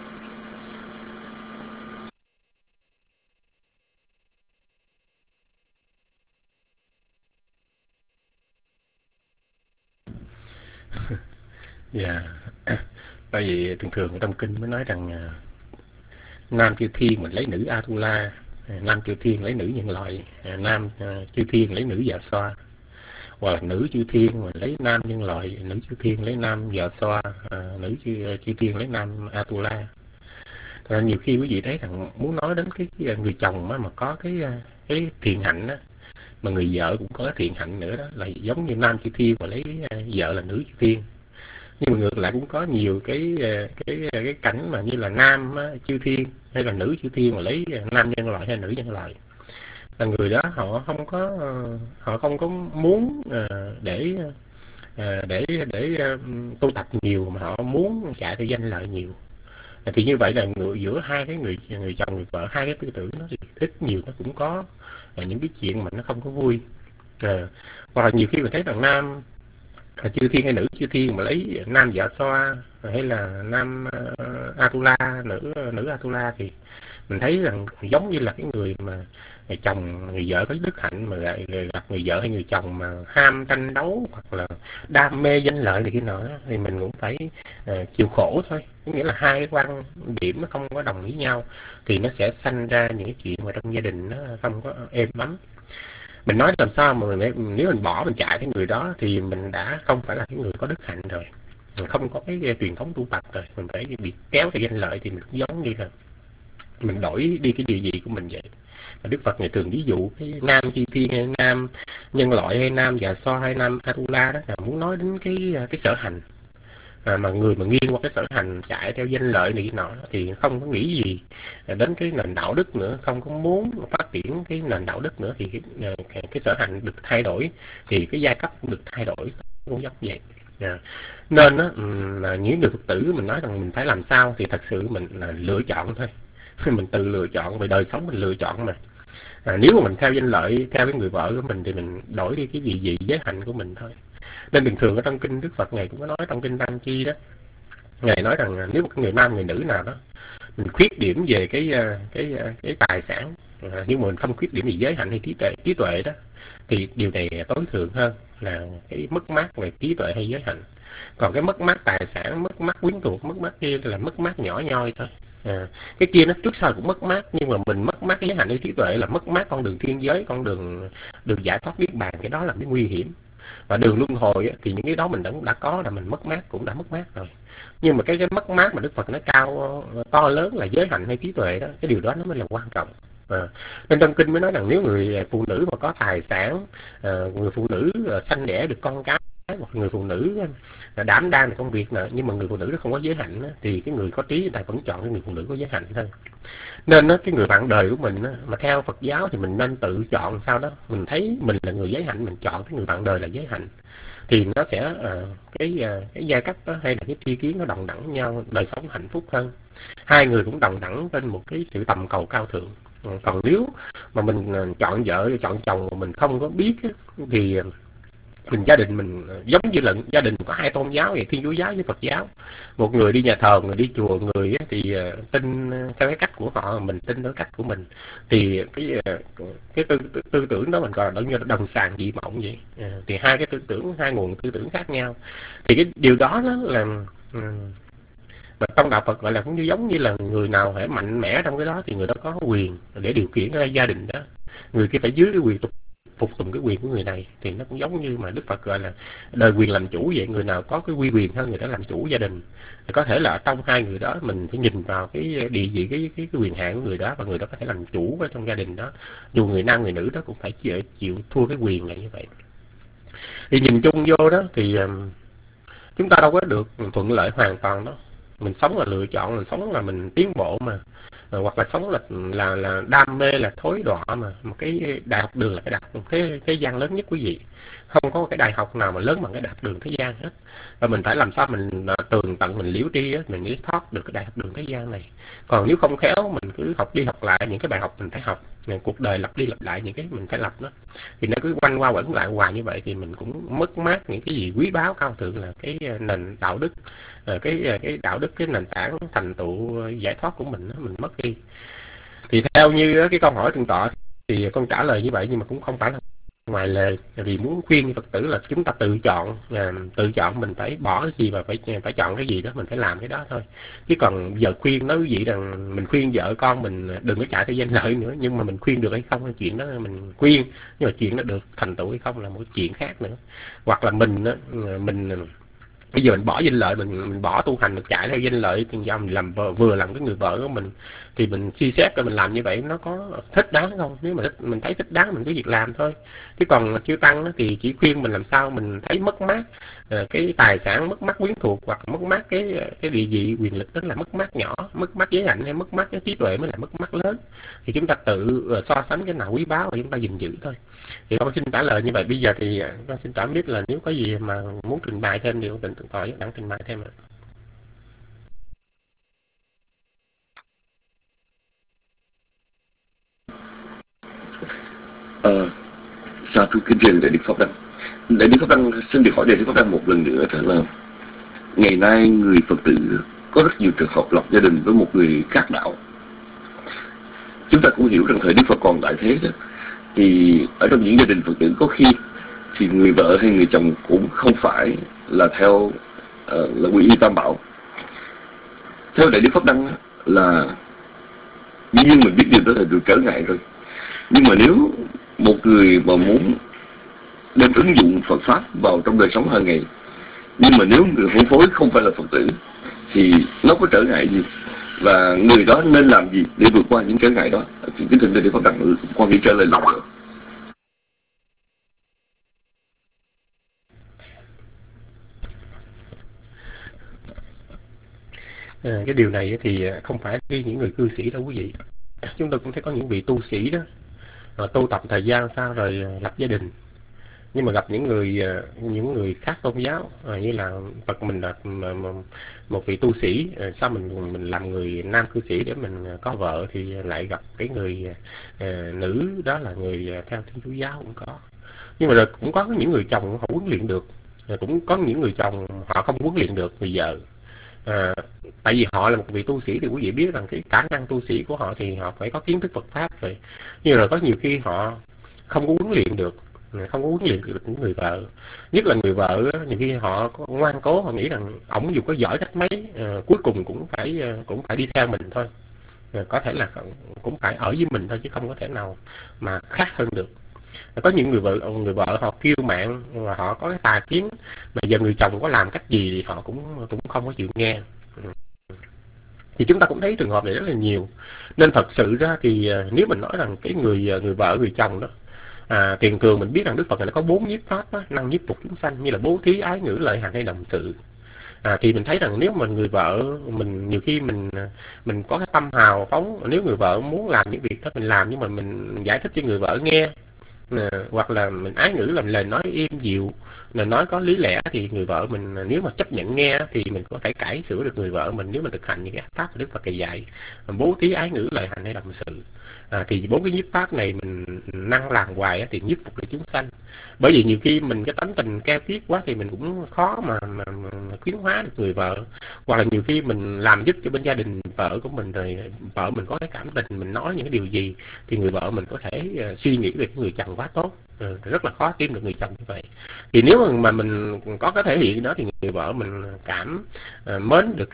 [SPEAKER 7] Dạ, bởi vì thường thường trong kinh mới nói rằng nam chư thiên mình lấy nữ Atula, nam chư thiên lấy nữ nhân loại, nam chư thiên lấy nữ dạ xoa, hoặc là nữ chư thiên mình lấy nam nhân loại, nữ chư thiên lấy nam dạ xoa, nữ chư thiên lấy nam Atula. Nên nhiều khi quý vị thấy rằng muốn nói đến cái người chồng mà có cái thiện hạnh đó, mà người vợ cũng có cái thiện hạnh nữa, đó là giống như nam chư thiên mà lấy vợ là nữ chư thiên. Nhưng mà ngược lại cũng có nhiều cái cảnh mà như là nam chư thiên hay là nữ chư thiên mà lấy nam nhân loại hay nữ nhân loại, là người đó họ không có muốn để tu tập nhiều, mà họ muốn chạy theo danh lợi nhiều. Thì như vậy là giữa hai cái người chồng người vợ, hai cái tư tưởng nó thì ít nhiều nó cũng có những cái chuyện mà nó không có vui. Hoặc là nhiều khi mình thấy rằng nam chư thiên hay nữ chư thiên mà lấy nam dạ xoa hay là nam Atula, nữ Atula, thì mình thấy rằng giống như là cái người mà người chồng người vợ có đức hạnh mà lại gặp người vợ hay người chồng mà ham tranh đấu hoặc là đam mê danh lợi này kia nọ, thì mình cũng phải chịu khổ thôi. Có nghĩa là hai cái quan điểm nó không có đồng ý nhau thì nó sẽ sanh ra những cái chuyện mà trong gia đình nó không có êm ấm. Mình nói làm sao mà nếu mình bỏ mình chạy cái người đó thì mình đã không phải là cái người có đức hạnh rồi, mình không có cái truyền thống tu tập rồi, mình phải bị kéo theo danh lợi. Thì mình cũng giống như là mình đổi đi cái địa vị của mình vậy. Và Đức Phật ngày thường ví dụ cái nam chư thiên hay nam nhân loại hay nam dạ xoa hay nam Atula đó là muốn nói đến cái sở hành. Mà người mà nghiêng qua cái sở hành chạy theo danh lợi này nọ thì không có nghĩ gì đến cái nền đạo đức nữa, không có muốn phát triển cái nền đạo đức nữa, thì cái sở hành được thay đổi thì cái giai cấp cũng được thay đổi, cũng giống vậy. Nên đó, là những người Phật tử mình nói rằng mình phải làm sao thì thật sự mình là lựa chọn thôi. Mình tự lựa chọn, về đời sống mình lựa chọn mà. Nếu mà mình theo danh lợi, theo cái người vợ của mình thì mình đổi đi cái gì giới hạnh của mình thôi. Nên bình thường ở trong kinh Đức Phật Ngài cũng có nói trong kinh Tăng Chi đó, Ngài nói rằng nếu một người nam người nữ nào đó mình khuyết điểm về cái tài sản, nhưng mà mình không khuyết điểm gì giới hạnh hay trí tuệ đó, thì điều này tối thượng hơn là cái mất mát về trí tuệ hay giới hạnh. Còn cái mất mát tài sản, mất mát quyến thuộc, mất mát kia là mất mát nhỏ nhoi thôi. Cái kia nó trước sau cũng mất mát, nhưng mà mình mất mát cái giới hạnh hay trí tuệ là mất mát con đường thiên giới, con đường giải thoát niết bàn, cái đó là cái nguy hiểm. Và đường luân hồi thì những cái đó mình đã có, là mình mất mát cũng đã mất mát rồi. Nhưng mà cái mất mát mà Đức Phật nó cao to lớn là giới hạnh hay trí tuệ đó, cái điều đó nó mới là quan trọng. Nên trong kinh mới nói rằng nếu người phụ nữ mà có tài sản, người phụ nữ sanh đẻ được con cái, hoặc người phụ nữ đảm đang được công việc nè, nhưng mà người phụ nữ nó không có giới hạnh đó, thì cái người có trí người ta vẫn chọn cái người phụ nữ có giới hạnh thôi. Nên cái người bạn đời của mình mà theo Phật giáo thì mình nên tự chọn sao đó, mình thấy mình là người giới hạnh, mình chọn cái người bạn đời là giới hạnh, thì nó sẽ cái giai cấp đó, hay là cái tri kiến nó đồng đẳng với nhau, đời sống hạnh phúc hơn, hai người cũng đồng đẳng trên một cái sự tầm cầu cao thượng. Còn nếu mà mình chọn vợ chọn chồng mà mình không có biết thì mình gia đình mình giống như là gia đình có hai tôn giáo vậy, Thiên Chúa giáo với Phật giáo. Một người đi nhà thờ, người đi chùa, người thì tin theo cái cách của họ, mình tin theo cách của mình, thì cái tư tưởng đó mình gọi là như đồng sàng dị mộng vậy. Thì hai cái tư tưởng, hai nguồn tư tưởng khác nhau, thì cái điều đó là mà trong đạo Phật gọi là cũng như giống như là người nào phải mạnh mẽ trong cái đó thì người đó có quyền để điều khiển cái gia đình đó, người kia phải dưới cái quyền phục tùng cái quyền của người này. Thì nó cũng giống như mà Đức Phật gọi là đời quyền làm chủ vậy, người nào có cái uy quyền hơn người đó làm chủ gia đình. Thì có thể là trong hai người đó mình phải nhìn vào cái địa vị, cái quyền hạn của người đó, và người đó có thể làm chủ ở trong gia đình đó, dù người nam người nữ đó cũng phải chịu thua cái quyền là như vậy. Thì nhìn chung vô đó thì chúng ta đâu có được thuận lợi hoàn toàn đó. Mình sống là lựa chọn, mình sống là mình tiến bộ mà, hoặc là sống là đam mê, là thối đọa mà. Một cái đại học đường là cái đại học thế gian lớn nhất quý vị, không có cái đại học nào mà lớn bằng cái đại học đường thế gian hết. Và mình phải làm sao mình tường tận, mình liễu tri á, mình mới thoát được cái đại học đường thế gian này. Còn nếu không khéo mình cứ học đi học lại những cái bài học mình phải học, cuộc đời lặp đi lặp lại những cái mình phải lập đó, thì nó cứ quanh qua quẩn lại hoài như vậy thì mình cũng mất mát những cái gì quý báu cao thượng là cái nền đạo đức, cái đạo đức, cái nền tảng thành tựu giải thoát của mình mình mất đi. Thì theo như cái câu hỏi thượng tọa thì con trả lời như vậy, nhưng mà cũng không phải là ngoài lề, vì muốn khuyên Phật tử là chúng ta tự chọn mình phải bỏ cái gì và phải chọn cái gì đó, mình phải làm cái đó thôi. Chứ còn giờ khuyên nói quý vị rằng mình khuyên vợ con mình đừng có chạy theo danh lợi nữa, nhưng mà mình khuyên được hay không là chuyện đó mình khuyên, nhưng mà chuyện nó được thành tựu hay không là một chuyện khác nữa. Hoặc là mình bây giờ mình bỏ danh lợi, mình bỏ tu hành, mình chạy theo danh lợi, mình làm vừa làm cái người vợ của mình, thì mình suy xét rồi mình làm như vậy nó có thích đáng không? Nếu mà mình thấy thích đáng mình cứ việc làm thôi. Chứ còn chư tăng thì chỉ khuyên mình làm sao mình thấy mất mát cái tài sản, mất mát quyến thuộc, hoặc mất mát cái địa vị quyền lực, đó là mất mát nhỏ, mất mát giới hạnh hay mất mát cái trí tuệ mới là mất mát lớn. Thì chúng ta tự so sánh cái nào quý báu và chúng ta gìn giữ thôi. Thì con xin trả lời như vậy. Bây giờ thì con xin tạm biết là nếu có gì mà muốn trình bày thêm thì con tình tự hỏi đặng trình bày thêm ạ.
[SPEAKER 4] Sa thú kính riêng Đại Đức Pháp Đăng. Đại Đức Pháp Đăng xin được hỏi Đại Đức Pháp Đăng một lần nữa là ngày nay người Phật tử có rất nhiều trường hợp lập gia đình với một người khác đạo. Chúng ta cũng hiểu rằng thời Đức Phật còn tại thế đó, thì ở trong những gia đình Phật tử có khi thì người vợ hay người chồng cũng không phải là theo là quy y Tam Bảo. Theo Đại Đức Pháp Đăng là dĩ nhiên mình biết điều đó là điều trở ngại rồi, nhưng mà nếu một người mà muốn đem ứng dụng Phật Pháp vào trong đời sống hàng ngày, nhưng mà nếu người hôn phối không phải là Phật tử thì nó có trở ngại gì, và người đó nên làm gì để vượt qua những trở ngại đó? Thì kính thỉnh Đại Đức Pháp Đăng quan nghĩ trả lời lòng.
[SPEAKER 7] Cái điều này thì không phải những người cư sĩ đâu quý vị. Chúng tôi cũng thấy có những vị tu sĩ đó tu tập thời gian sau rồi lập gia đình, nhưng mà gặp những người khác tôn giáo, như là Phật mình là một vị tu sĩ, sao mình làm người nam cư sĩ để mình có vợ, thì lại gặp cái người nữ đó là người theo Thiên Chúa giáo cũng có. Nhưng mà rồi cũng có những người chồng họ huấn luyện được, cũng có những người chồng họ không huấn luyện được người vợ. Tại vì họ là một vị tu sĩ thì quý vị biết rằng cái khả năng tu sĩ của họ thì họ phải có kiến thức Phật pháp rồi, nhưng rồi có nhiều khi họ không có huấn luyện được những người vợ, nhất là người vợ nhiều khi họ ngoan cố, họ nghĩ rằng ổng dù có giỏi cách mấy cuối cùng cũng phải đi theo mình thôi, có thể là cũng phải ở với mình thôi chứ không có thể nào mà khác hơn được. Có những người vợ họ kiêu mạn và họ có cái tà kiến, mà giờ người chồng có làm cách gì thì họ cũng không có chịu nghe. Thì chúng ta cũng thấy trường hợp này rất là nhiều. Nên thật sự ra thì nếu mình nói rằng cái người vợ người chồng đó, tiền thường mình biết rằng Đức Phật này nó có 4 nhiếp pháp đó, năng nhiếp phục chúng sanh, như là bố thí, ái ngữ, lợi hành hay đồng sự. Thì mình thấy rằng nếu mà người vợ mình nhiều khi mình có cái tâm hào phóng, nếu người vợ muốn làm những việc đó mình làm, nhưng mà mình giải thích cho người vợ nghe, hoặc là mình ái ngữ làm lời nói êm dịu, lời nói có lý lẽ, thì người vợ mình nếu mà chấp nhận nghe thì mình có thể cải sửa được người vợ mình, nếu mình thực hành những cái pháp của Đức Phật dạy, bố thí, ái ngữ, lời hành hay đồng sự. Thì 4 cái nhiếp pháp này mình năng làm hoài thì nhiếp phục được chúng sanh. Bởi vì nhiều khi mình cái tánh tình keo kiết quá thì mình cũng khó mà khuyến hóa được người vợ, hoặc là nhiều khi mình làm giúp cho bên gia đình vợ của mình, rồi vợ mình có cái cảm tình, mình nói những cái điều gì thì người vợ mình có thể suy nghĩ về cái người chồng quá tốt. Rất là khó tìm được người chồng như vậy. Thì nếu mà mình có cái thể hiện đó thì người vợ mình cảm mến được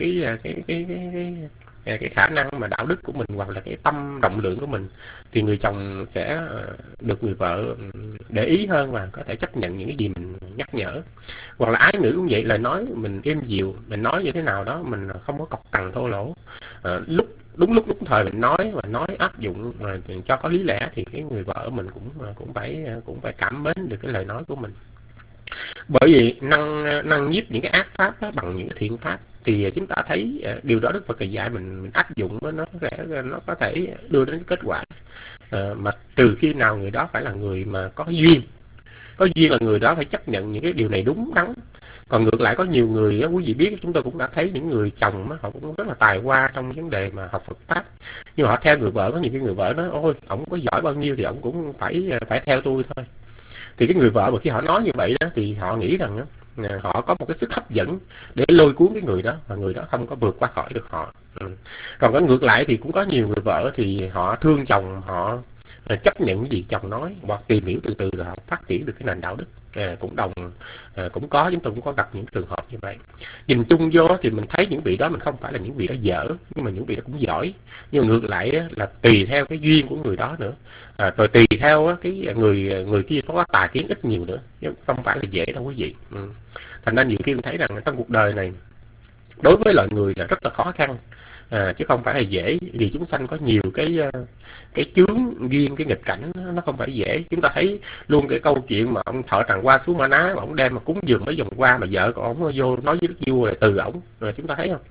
[SPEAKER 7] cái khả năng mà đạo đức của mình, hoặc là cái tâm rộng lượng của mình, thì người chồng sẽ được người vợ để ý hơn và có thể chấp nhận những cái gì mình nhắc nhở. Hoặc là ái ngữ cũng vậy, lời nói mình êm dịu, mình nói như thế nào đó mình không có cọc cằn thô lỗ, đúng lúc đúng thời mình nói, và nói áp dụng cho có lý lẽ, thì cái người vợ mình cũng phải cảm mến được cái lời nói của mình. Bởi vì năng nhiếp những cái ác pháp đó bằng những cái thiện pháp, thì chúng ta thấy điều đó Đức Phật dạy mình áp dụng nó có thể đưa đến kết quả, mà trừ khi nào người đó phải là người mà có duyên là người đó phải chấp nhận những cái điều này đúng đắn. Còn ngược lại có nhiều người đó, quý vị biết, chúng tôi cũng đã thấy những người chồng đó, họ cũng rất là tài hoa trong vấn đề mà học Phật pháp, nhưng mà họ theo người vợ, có nhiều cái người vợ nói ôi ổng có giỏi bao nhiêu thì ổng cũng phải theo tôi thôi. Thì cái người vợ mà khi họ nói như vậy đó thì họ nghĩ rằng họ có một cái sức hấp dẫn để lôi cuốn cái người đó, và người đó không có vượt qua khỏi được họ. Còn cái ngược lại thì cũng có nhiều người vợ thì họ thương chồng, họ chấp nhận cái gì chồng nói, hoặc tìm hiểu từ từ rồi họ phát triển được cái nền đạo đức. Cũng có, chúng tôi cũng có gặp những trường hợp như vậy. Nhìn chung vô thì mình thấy những vị đó mình không phải là những vị đó dở, nhưng mà những vị đó cũng giỏi. Nhưng mà ngược lại là tùy theo cái duyên của người đó nữa, rồi tùy theo cái người kia có tài kiến ít nhiều nữa, chứ không phải là dễ đâu quý vị. Thành ra nhiều khi mình thấy rằng trong cuộc đời này đối với loài người là rất là khó khăn, chứ không phải là dễ, vì chúng sanh có nhiều cái chướng duyên, cái nghịch cảnh nó không phải dễ. Chúng ta thấy luôn cái câu chuyện mà ông thợ tràng hoa xuống Ma Ná, ông đem mà cúng dường mấy vòng hoa mà vợ của ông vô nói với đức vua là từ ổng, chúng ta thấy không?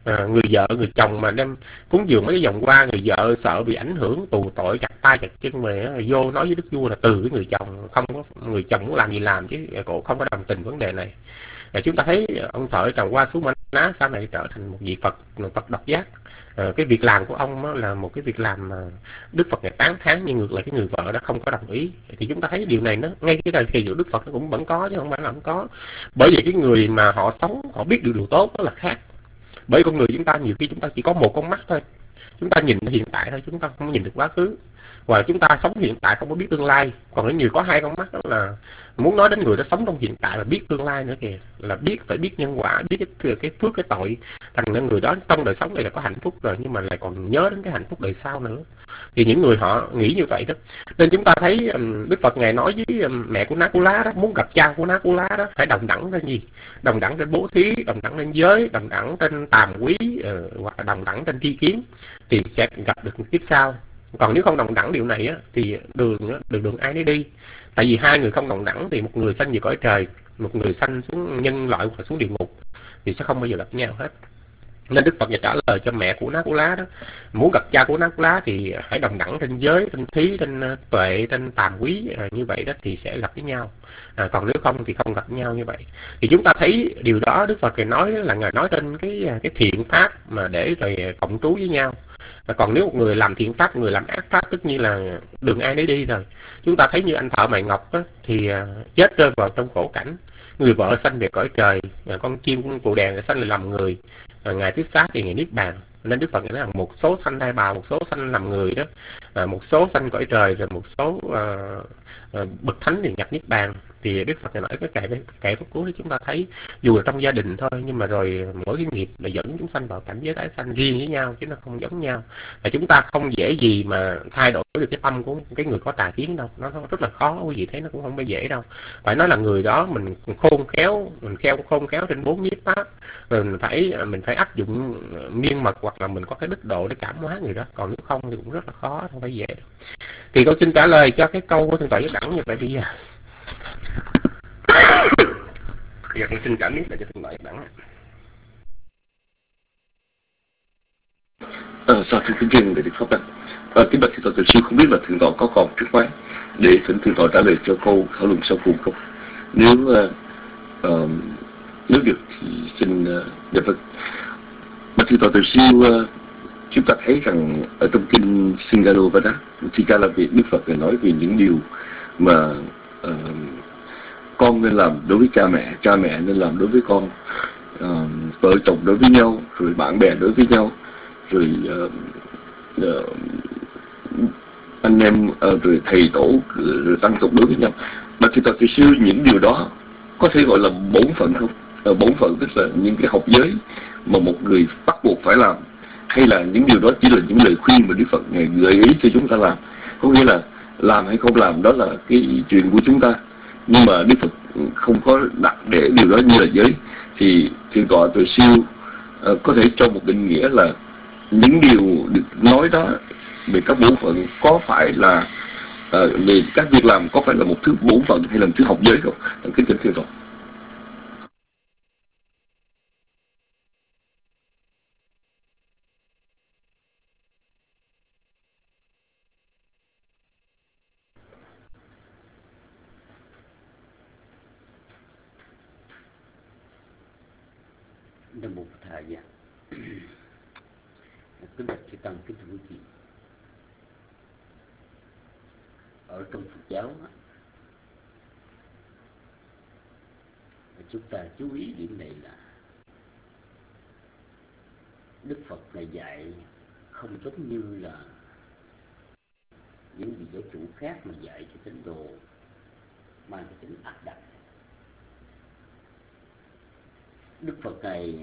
[SPEAKER 7] Người chồng mà đem cúng dường mấy cái vòng hoa, người vợ sợ bị ảnh hưởng tù tội, chặt tay chặt chân mà vô nói với đức vua là từ cái người chồng, không có người chồng muốn làm gì làm, chứ cổ không có đồng tình vấn đề này. Chúng ta thấy ông thợ tràng hoa xuống Ma Ná sau này trở thành một vị Phật độc giác. Cái việc làm của ông là một cái việc làm mà Đức Phật ngày tán thán, nhưng ngược lại cái người vợ đó không có đồng ý. Thì chúng ta thấy điều này nó ngay cái đời kỳ của Đức Phật nó cũng vẫn có, chứ không phải là không có. Bởi vì cái người mà họ sống, họ biết được điều tốt đó là khác. Bởi con người chúng ta nhiều khi chúng ta chỉ có một con mắt thôi, chúng ta nhìn hiện tại thôi, chúng ta không nhìn được quá khứ, và chúng ta sống hiện tại không có biết tương lai. Còn những người có hai con mắt đó là muốn nói đến người đó sống trong hiện tại và biết tương lai nữa kìa, là phải biết nhân quả, biết cái phước cái tội, thành ra người đó trong đời sống này là có hạnh phúc rồi, nhưng mà lại còn nhớ đến cái hạnh phúc đời sau nữa. Thì những người họ nghĩ như vậy đó. Nên chúng ta thấy Đức Phật ngài nói với mẹ của Ná Cú Lá đó, muốn gặp cha của Ná Cú Lá đó phải đồng đẳng trên gì? Đồng đẳng trên bố thí, đồng đẳng trên giới, đồng đẳng trên tàm quý, hoặc là đồng đẳng trên tri kiến, thì sẽ gặp được kiếp sau. Còn nếu không đồng đẳng điều này thì đường ai nấy đi. Tại vì hai người không đồng đẳng thì một người sanh về cõi trời, một người sanh xuống nhân loại hoặc xuống địa ngục, thì sẽ không bao giờ gặp nhau hết. Nên Đức Phật trả lời cho mẹ của Ná Cú Lá đó, muốn gặp cha của Ná Cú Lá thì hãy đồng đẳng trên giới, trên thí, trên tuệ, trên tàm quý, như vậy đó thì sẽ gặp với nhau. Còn nếu không thì không gặp nhau như vậy. Thì chúng ta thấy điều đó Đức Phật nói là ngài nói trên cái thiện pháp mà để rồi cộng trú với nhau. Còn nếu một người làm thiện pháp, người làm ác pháp, tất nhiên là đường ai nấy đi rồi. Chúng ta thấy như anh thợ mài ngọc đó, thì chết rơi vào trong khổ cảnh. Người vợ sanh về cõi trời, con chim của cụ đèn sanh là làm người, ngày thứ 6 thì ngày niết bàn. Nên Đức Phật nói rằng một số sanh thai bào, một số sanh làm người đó, một số sanh cõi trời, rồi một số bậc thánh thì nhập niết bàn. Thì Đức Phật nói cái kệ phút cuối chúng ta thấy dù là trong gia đình thôi, nhưng mà rồi mỗi cái nghiệp là dẫn chúng sanh vào cảnh giới tái sanh riêng với nhau chứ nó không giống nhau. Và chúng ta không dễ gì mà thay đổi được cái tâm của cái người có tà kiến đâu, nó rất là khó. Quý vị thấy nó cũng không phải dễ đâu. Phải nói là người đó mình khôn khéo, khôn khéo trên 4 nhiếp pháp, mình phải áp dụng miên mật, hoặc là mình có cái đức độ để cảm hóa người đó. Còn nếu không thì cũng rất là khó, không phải dễ đâu. Thì con xin trả lời cho cái câu của Thượng tọa Giác Đẳng như vậy bây giờ. Bây giờ con xin trả mic lại cho Thượng tọa Giác Đẳng.
[SPEAKER 4] Sau khi kính trình để Đức Pháp Đăng, kính bạch Thượng tọa Từ Sư, không biết là Thượng tọa có còn trước máy để thỉnh Thượng tọa trả lời cho câu thảo luận sau cùng không? Nếu được thì xin dạ vâng. Bạch Thượng tọa Từ Sư, chúng ta thấy rằng ở trong kinh Singalovada thì ra là việc Đức Phật nói về những điều mà con nên làm đối với cha mẹ nên làm đối với con, vợ chồng đối với nhau, rồi bạn bè đối với nhau, rồi anh em, rồi thầy tổ, rồi tăng tục đối với nhau. Bạch Thượng tọa Từ Sư, những điều đó có thể gọi là bổn phận không? Bổn phận tức là những cái học giới mà một người bắt buộc phải làm, hay là những điều đó chỉ là những lời khuyên mà Đức Phật Ngài gợi ý cho chúng ta làm? Có nghĩa là làm hay không làm đó là cái chuyện của chúng ta, nhưng mà Đức Phật không có đặt để điều đó như là giới. Thì Thượng tọa Từ Sư có thể cho một định nghĩa là những điều được nói đó về các bổn phận có phải là về các việc làm có phải là một thứ bổn phận hay là một thứ học giới không? Kính thưa Thượng tọa.
[SPEAKER 3] Nam mô Phật Thầy dạ. Kính bạch chư tăng, kính thưa quý vị. Ở trong Phật giáo chúng ta chú ý điểm này là Đức Phật này dạy không giống như là những vị giáo chủ khác mà dạy cho tín đồ mang cái tính áp đặt. Đức Phật này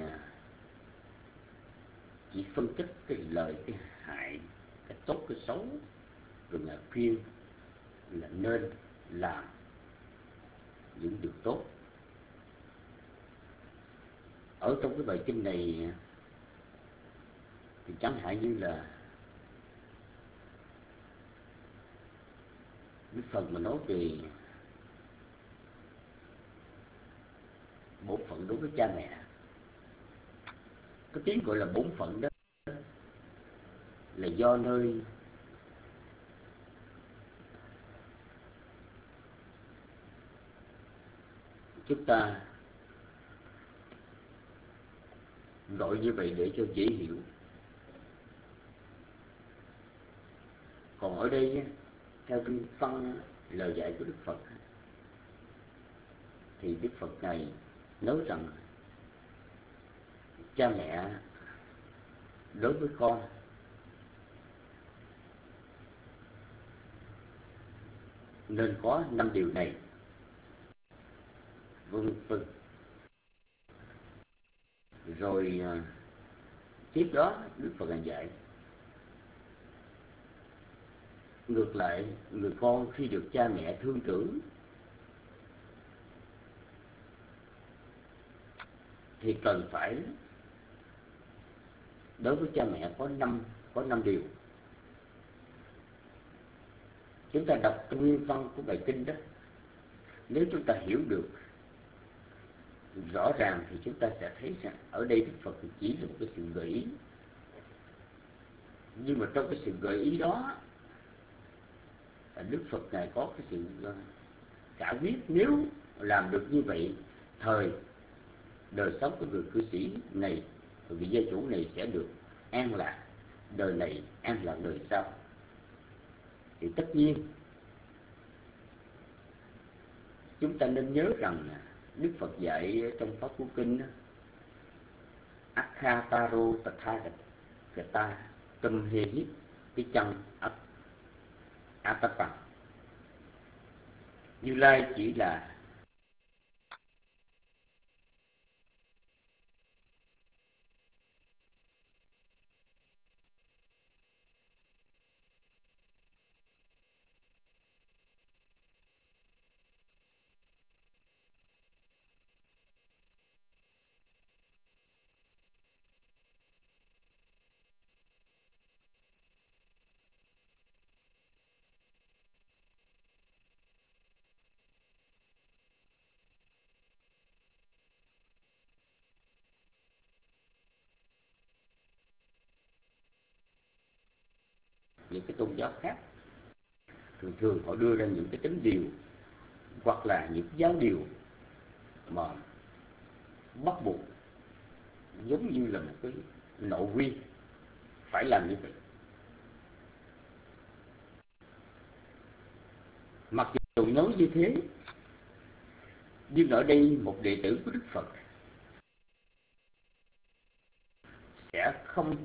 [SPEAKER 3] chỉ phân tích cái lợi, cái hại, cái tốt, cái xấu, rồi là khuyên là nên làm những điều tốt. Ở trong cái bài kinh này thì chẳng hạn như là Đức Phật mà nói về bổn phận đối với cha mẹ. Cái tiếng gọi là bổn phận đó là do nơi chúng ta gọi như vậy để cho dễ hiểu. Còn ở đây theo kinh văn lời dạy của Đức Phật thì Đức Phật này nói rằng cha mẹ đối với con nên có 5 điều này, vân vân. Rồi tiếp đó Đức Phật dạy ngược lại, người con khi được cha mẹ thương trưởng thì cần phải đối với cha mẹ có năm điều. Chúng ta đọc cái nguyên văn của bài kinh đó, nếu chúng ta hiểu được rõ ràng thì chúng ta sẽ thấy rằng ở đây Đức Phật chỉ là một cái sự gợi ý. Nhưng mà trong cái sự gợi ý đó, Đức Phật này có cái sự cả quyết, nếu làm được như vậy, thời đời sống của người cư sĩ này, vị gia chủ này sẽ được an lạc đời này, an lạc đời sau. Thì tất nhiên chúng ta nên nhớ rằng Đức Phật dạy trong Pháp Cú Kinh Akhataro Tathagata Tumhehit Tichang Atapa. Như Lai chỉ là những cái tôn giáo khác thường thường họ đưa ra những cái tính điều hoặc là những giáo điều mà bắt buộc, giống như là một cái nội quy phải làm như vậy. Mặc dù nói như thế, nhưng ở đây một đệ tử của Đức Phật sẽ không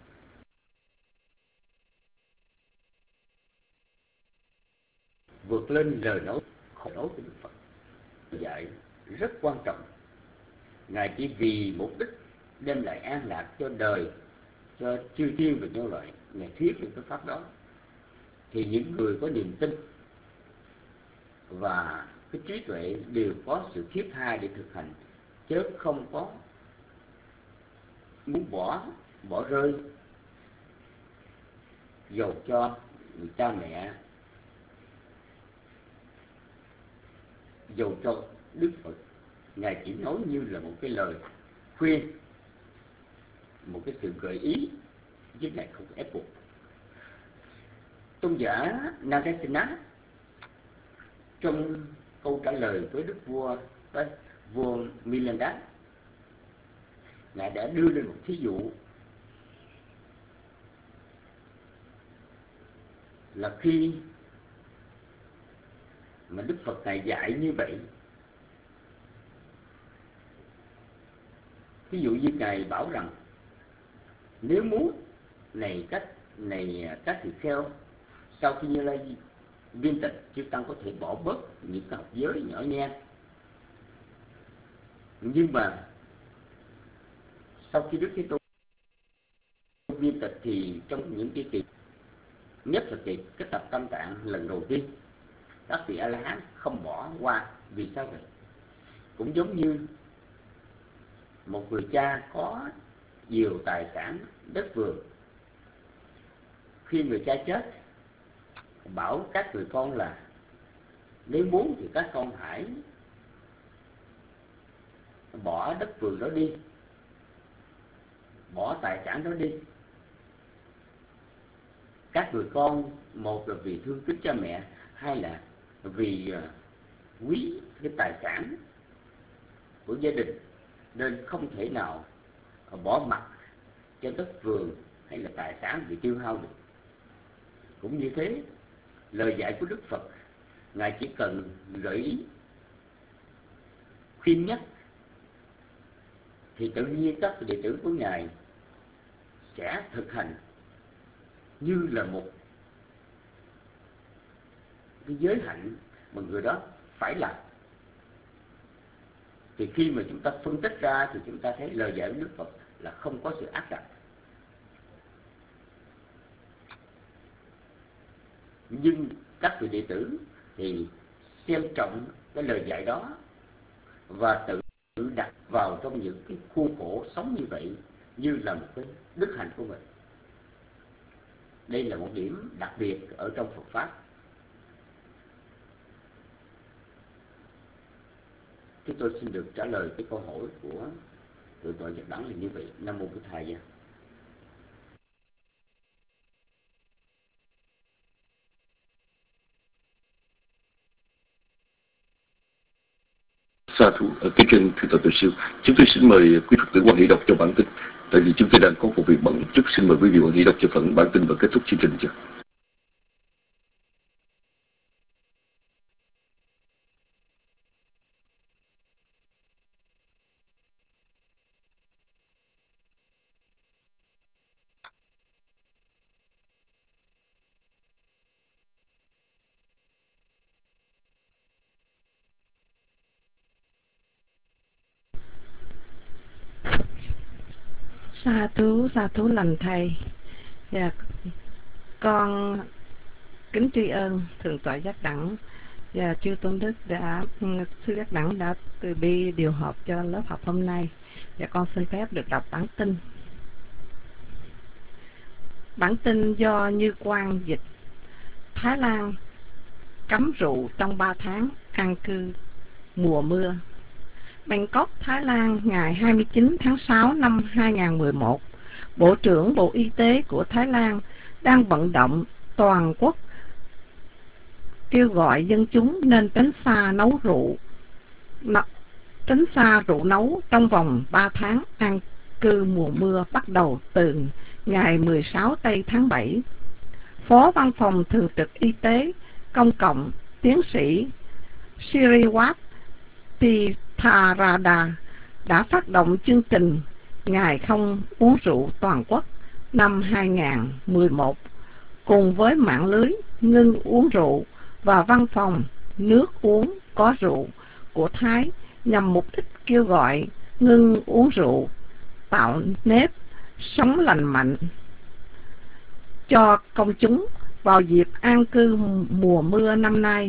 [SPEAKER 3] vượt lên lời nói khổ nói của Đức Phật. Dạy rất quan trọng. Ngài chỉ vì mục đích đem lại an lạc cho đời, cho chư thiên và nhân loại, Ngài thuyết những cái pháp đó. Thì những người có niềm tin và cái trí tuệ đều có sự thiết tha để thực hành, chứ không có muốn bỏ rơi, dầu cho người cha mẹ, dầu cho Đức Phật. Ngài chỉ nói như là một cái lời khuyên, một cái sự gợi ý, chứ Ngài không ép buộc. Tôn giả Nagasena trong câu trả lời với Đức vua Milinda, Ngài đã đưa lên một thí dụ là khi mà Đức Phật Ngài dạy như vậy, ví dụ như Ngài bảo rằng nếu muốn các tỳ kheo sau khi Như Lai viên tịch, chư tăng có thể bỏ bớt những cái học giới nhỏ nhen. Nhưng mà sau khi Đức Thế Tôn viên tịch thì trong những cái kỳ, nhất là kỳ cái tập Tam Tạng lần đầu tiên, các vị A La Hán không bỏ qua. Vì sao vậy? Cũng giống như một người cha có nhiều tài sản đất vườn, khi người cha chết bảo các người con là nếu muốn thì các con hãy bỏ đất vườn đó đi, bỏ tài sản đó đi. Các người con, một là vì thương kính cha mẹ, hai là vì quý cái tài sản của gia đình, nên không thể nào bỏ mặc cho đất vườn hay là tài sản bị tiêu hao được. Cũng như thế, lời dạy của Đức Phật, Ngài chỉ cần gợi ý, khuyên nhắc, thì tự nhiên các đệ tử của Ngài sẽ thực hành như là một cái giới hạnh mà người đó phải làm. Thì khi mà chúng ta phân tích ra thì chúng ta thấy lời dạy của Đức Phật là không có sự áp đặt. Nhưng các vị đệ tử thì xem trọng cái lời dạy đó và tự đặt vào trong những cái khuôn khổ sống như vậy, như là một cái đức hạnh của mình. Đây là một điểm đặc biệt ở trong Phật Pháp. Thế tôi xin được trả lời cái câu hỏi của Thượng tọa Nhật Đẳng là như vậy. Nam mô Bổn Thầy Gia.
[SPEAKER 4] Sa thú ở cái kênh Thượng tọa Tuệ Siêu. Chúng tôi xin mời quý Phật tử quan hệ đọc cho bản tin. Tại vì chúng tôi đang có một việc bận chút, xin mời quý vị quan hệ đọc cho phần bản tin và kết thúc chương trình cho.
[SPEAKER 8] Sa thú lành thầy. Dạ, con kính tri ân thượng tọa Giác Đẳng và chư tôn đức sư Giác Đẳng đã từ bi điều hợp cho lớp học hôm nay. Và con xin phép được đọc bản tin. Bản tin do Như Quang dịch. Thái Lan cấm rượu trong 3 tháng an cư mùa mưa. Bangkok, Thái Lan, ngày 29 tháng 6 năm 2011, Bộ trưởng Bộ Y tế của Thái Lan đang vận động toàn quốc kêu gọi dân chúng nên tránh xa rượu nấu trong vòng 3 tháng an cư mùa mưa bắt đầu từ ngày 16 tây tháng 7. Phó Văn phòng Thường trực Y tế Công cộng tiến sĩ Siriwat Titharada đã phát động chương trình Ngày không uống rượu toàn quốc năm 2011 cùng với mạng lưới ngưng uống rượu và văn phòng nước uống có rượu của Thái nhằm mục đích kêu gọi ngưng uống rượu, tạo nếp sống lành mạnh cho công chúng vào dịp an cư mùa mưa năm nay.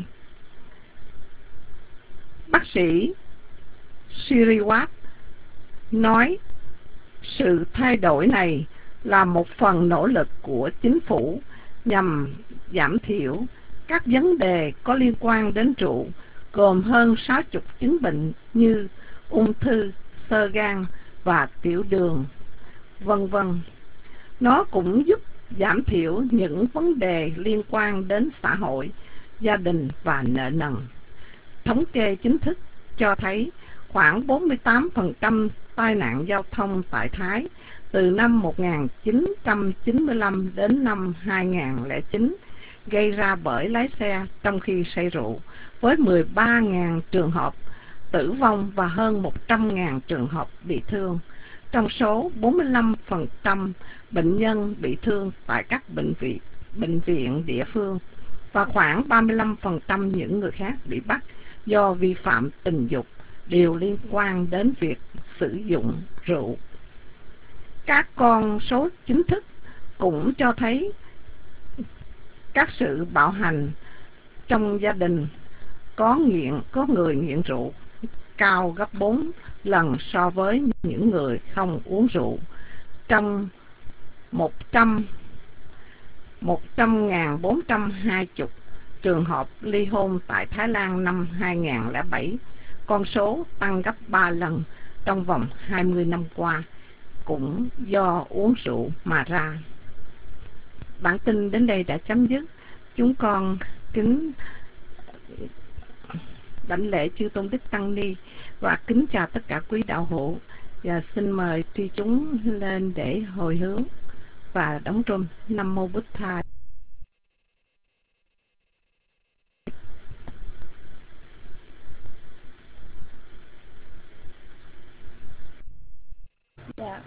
[SPEAKER 8] Bác sĩ Siriwat nói sự thay đổi này là một phần nỗ lực của chính phủ nhằm giảm thiểu các vấn đề có liên quan đến rượu, gồm hơn 60 chứng bệnh như ung thư, xơ gan và tiểu đường, vân vân. Nó cũng giúp giảm thiểu những vấn đề liên quan đến xã hội, gia đình và nợ nần. Thống kê chính thức cho thấy khoảng 48% tai nạn giao thông tại Thái từ năm 1995 đến năm 2009 gây ra bởi lái xe trong khi say rượu, với 13.000 trường hợp tử vong và hơn 100.000 trường hợp bị thương. Trong số 45% bệnh nhân bị thương tại các bệnh viện địa phương và khoảng 35% những người khác bị bắt do vi phạm tình dục đều liên quan đến việc sử dụng rượu. Các con số chính thức cũng cho thấy các sự bạo hành trong gia đình có người nghiện rượu cao gấp 4 lần so với những người không uống rượu. Trong 100.420 trường hợp ly hôn tại Thái Lan năm 2007, con số tăng gấp 3 lần trong vòng 20 năm qua, cũng do uống rượu mà ra. Bản tin đến đây đã chấm dứt. Chúng con kính đảnh lễ chư tôn đức tăng ni và kính chào tất cả quý đạo hữu, và xin mời tri chúng lên để hồi hướng và đóng rung. Nam mô Bụt Tha.
[SPEAKER 5] Dạ.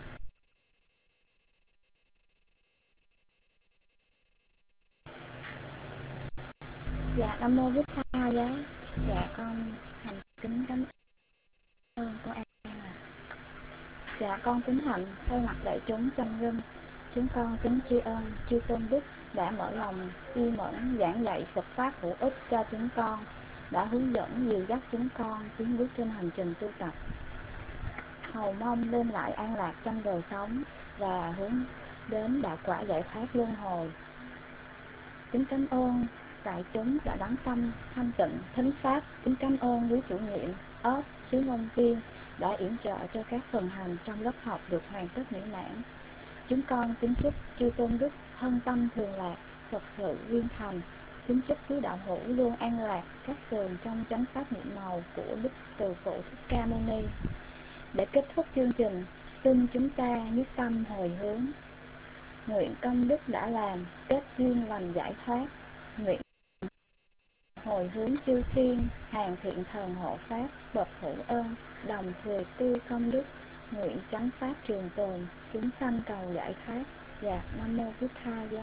[SPEAKER 5] Dạ, Nam mô Bụt Tha giáo. Dạ, con thành kính cảm ơn cô An ạ. Dạ, con kính hạnh thay mặt đại chúng trong rung, chúng con kính tri ân chư tôn đức đã mở lòng uy mẫn giảng dạy Phật pháp hữu ích cho chúng con, đã hướng dẫn dìu dắt chúng con tiến bước trên hành trình tu tập, hầu mong đem lại an lạc trong đời sống và hướng đến đạo quả giải thoát luân hồi. Kính cảm ơn đại chúng đã đắng tâm thanh tịnh thính pháp. Kính cảm ơn quý chủ nhiệm ốp sứ ngôn viên đã yểm trợ cho các phần hành trong lớp học được hoàn tất mỹ mãn. Chúng con kính chúc chư tôn đức thân tâm thường lạc, Phật sự viên thành. Kính chúc quý đạo hữu luôn an lạc các tường trong chánh pháp nhiệm màu của Đức Từ Phụ Thích Ca Mâu Ni. Để kết thúc chương trình, xin chúng ta nhất tâm hồi hướng, nguyện công đức đã làm kết duyên lành giải thoát, nguyện hồi hướng chư thiên hàng thiện thần hộ pháp bậc hữu ơn đồng thừa tư công đức, nguyện chánh pháp trường tồn, chúng sanh cầu giải thoát. Và Nam mô Bụt Tha giáo.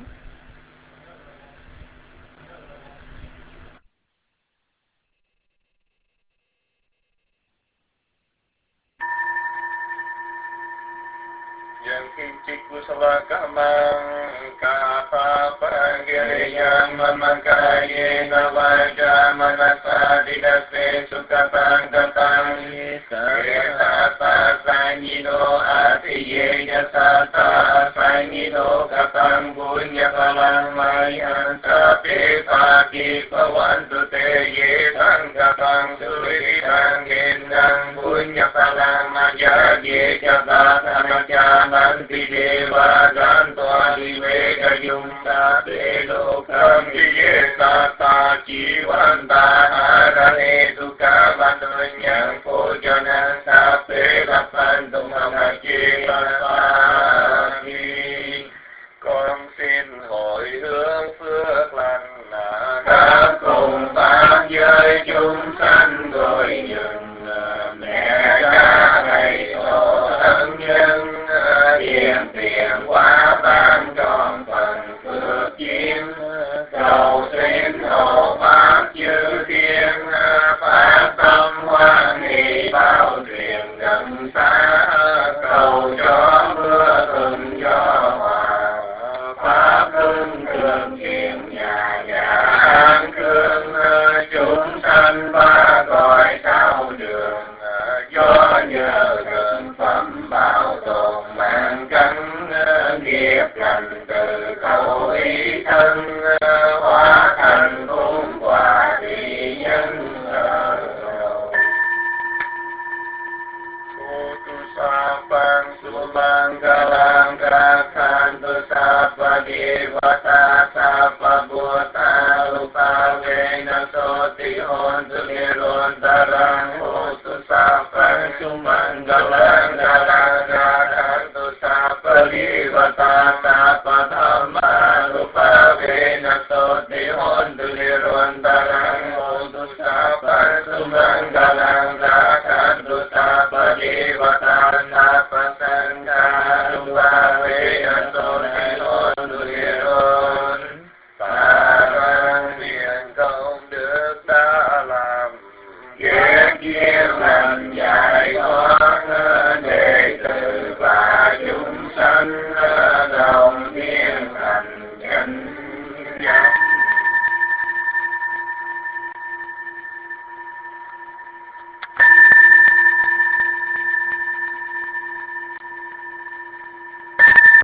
[SPEAKER 1] Dân khi Kusala kamang kapapa giriyang mamakaya navaja manasa didase sukapang kapang Sata sanyino atiye jasata sanyino kapang punya palang mayan sape pagi pawantu te ye tang kapang suri tang gendang punya palang maja ye jabata maja nanti Deva Gantua Divega Yumta Pelokam Yesata Jivanta Arane Duka Vandunyang Pojana Sape Lapantum Amachi Pasaki Con xin hồi hướng phước lành các cùng pháp giới chúng sanh gọi dừng mẹ cha thầy tổ thân nhân Điền tiền quá ban tròn phần phước duyên cầu xin hộ pháp chư thiên phát tâm hoan hỷ bao truyền gần xa cầu cho mưa thuận cho hòa pháp hưng cường truyền nhà an cương chúng sanh ba cõi sao đường do nhờ gần phẩm bảo tồn mạng cánh nghiệp lành từ khẩu ý thân hóa thành phúc quả thị nhân tu sa pang su bang galang kakhan tu sa pa devata sa pa bhuta lupa vena soti hon tu niron tarang tu sa pang su mangalang galang kakhan tu sa pa devata sa pa dhamma lupa vena soti hon tu niron tarang tu sa pang su mangalang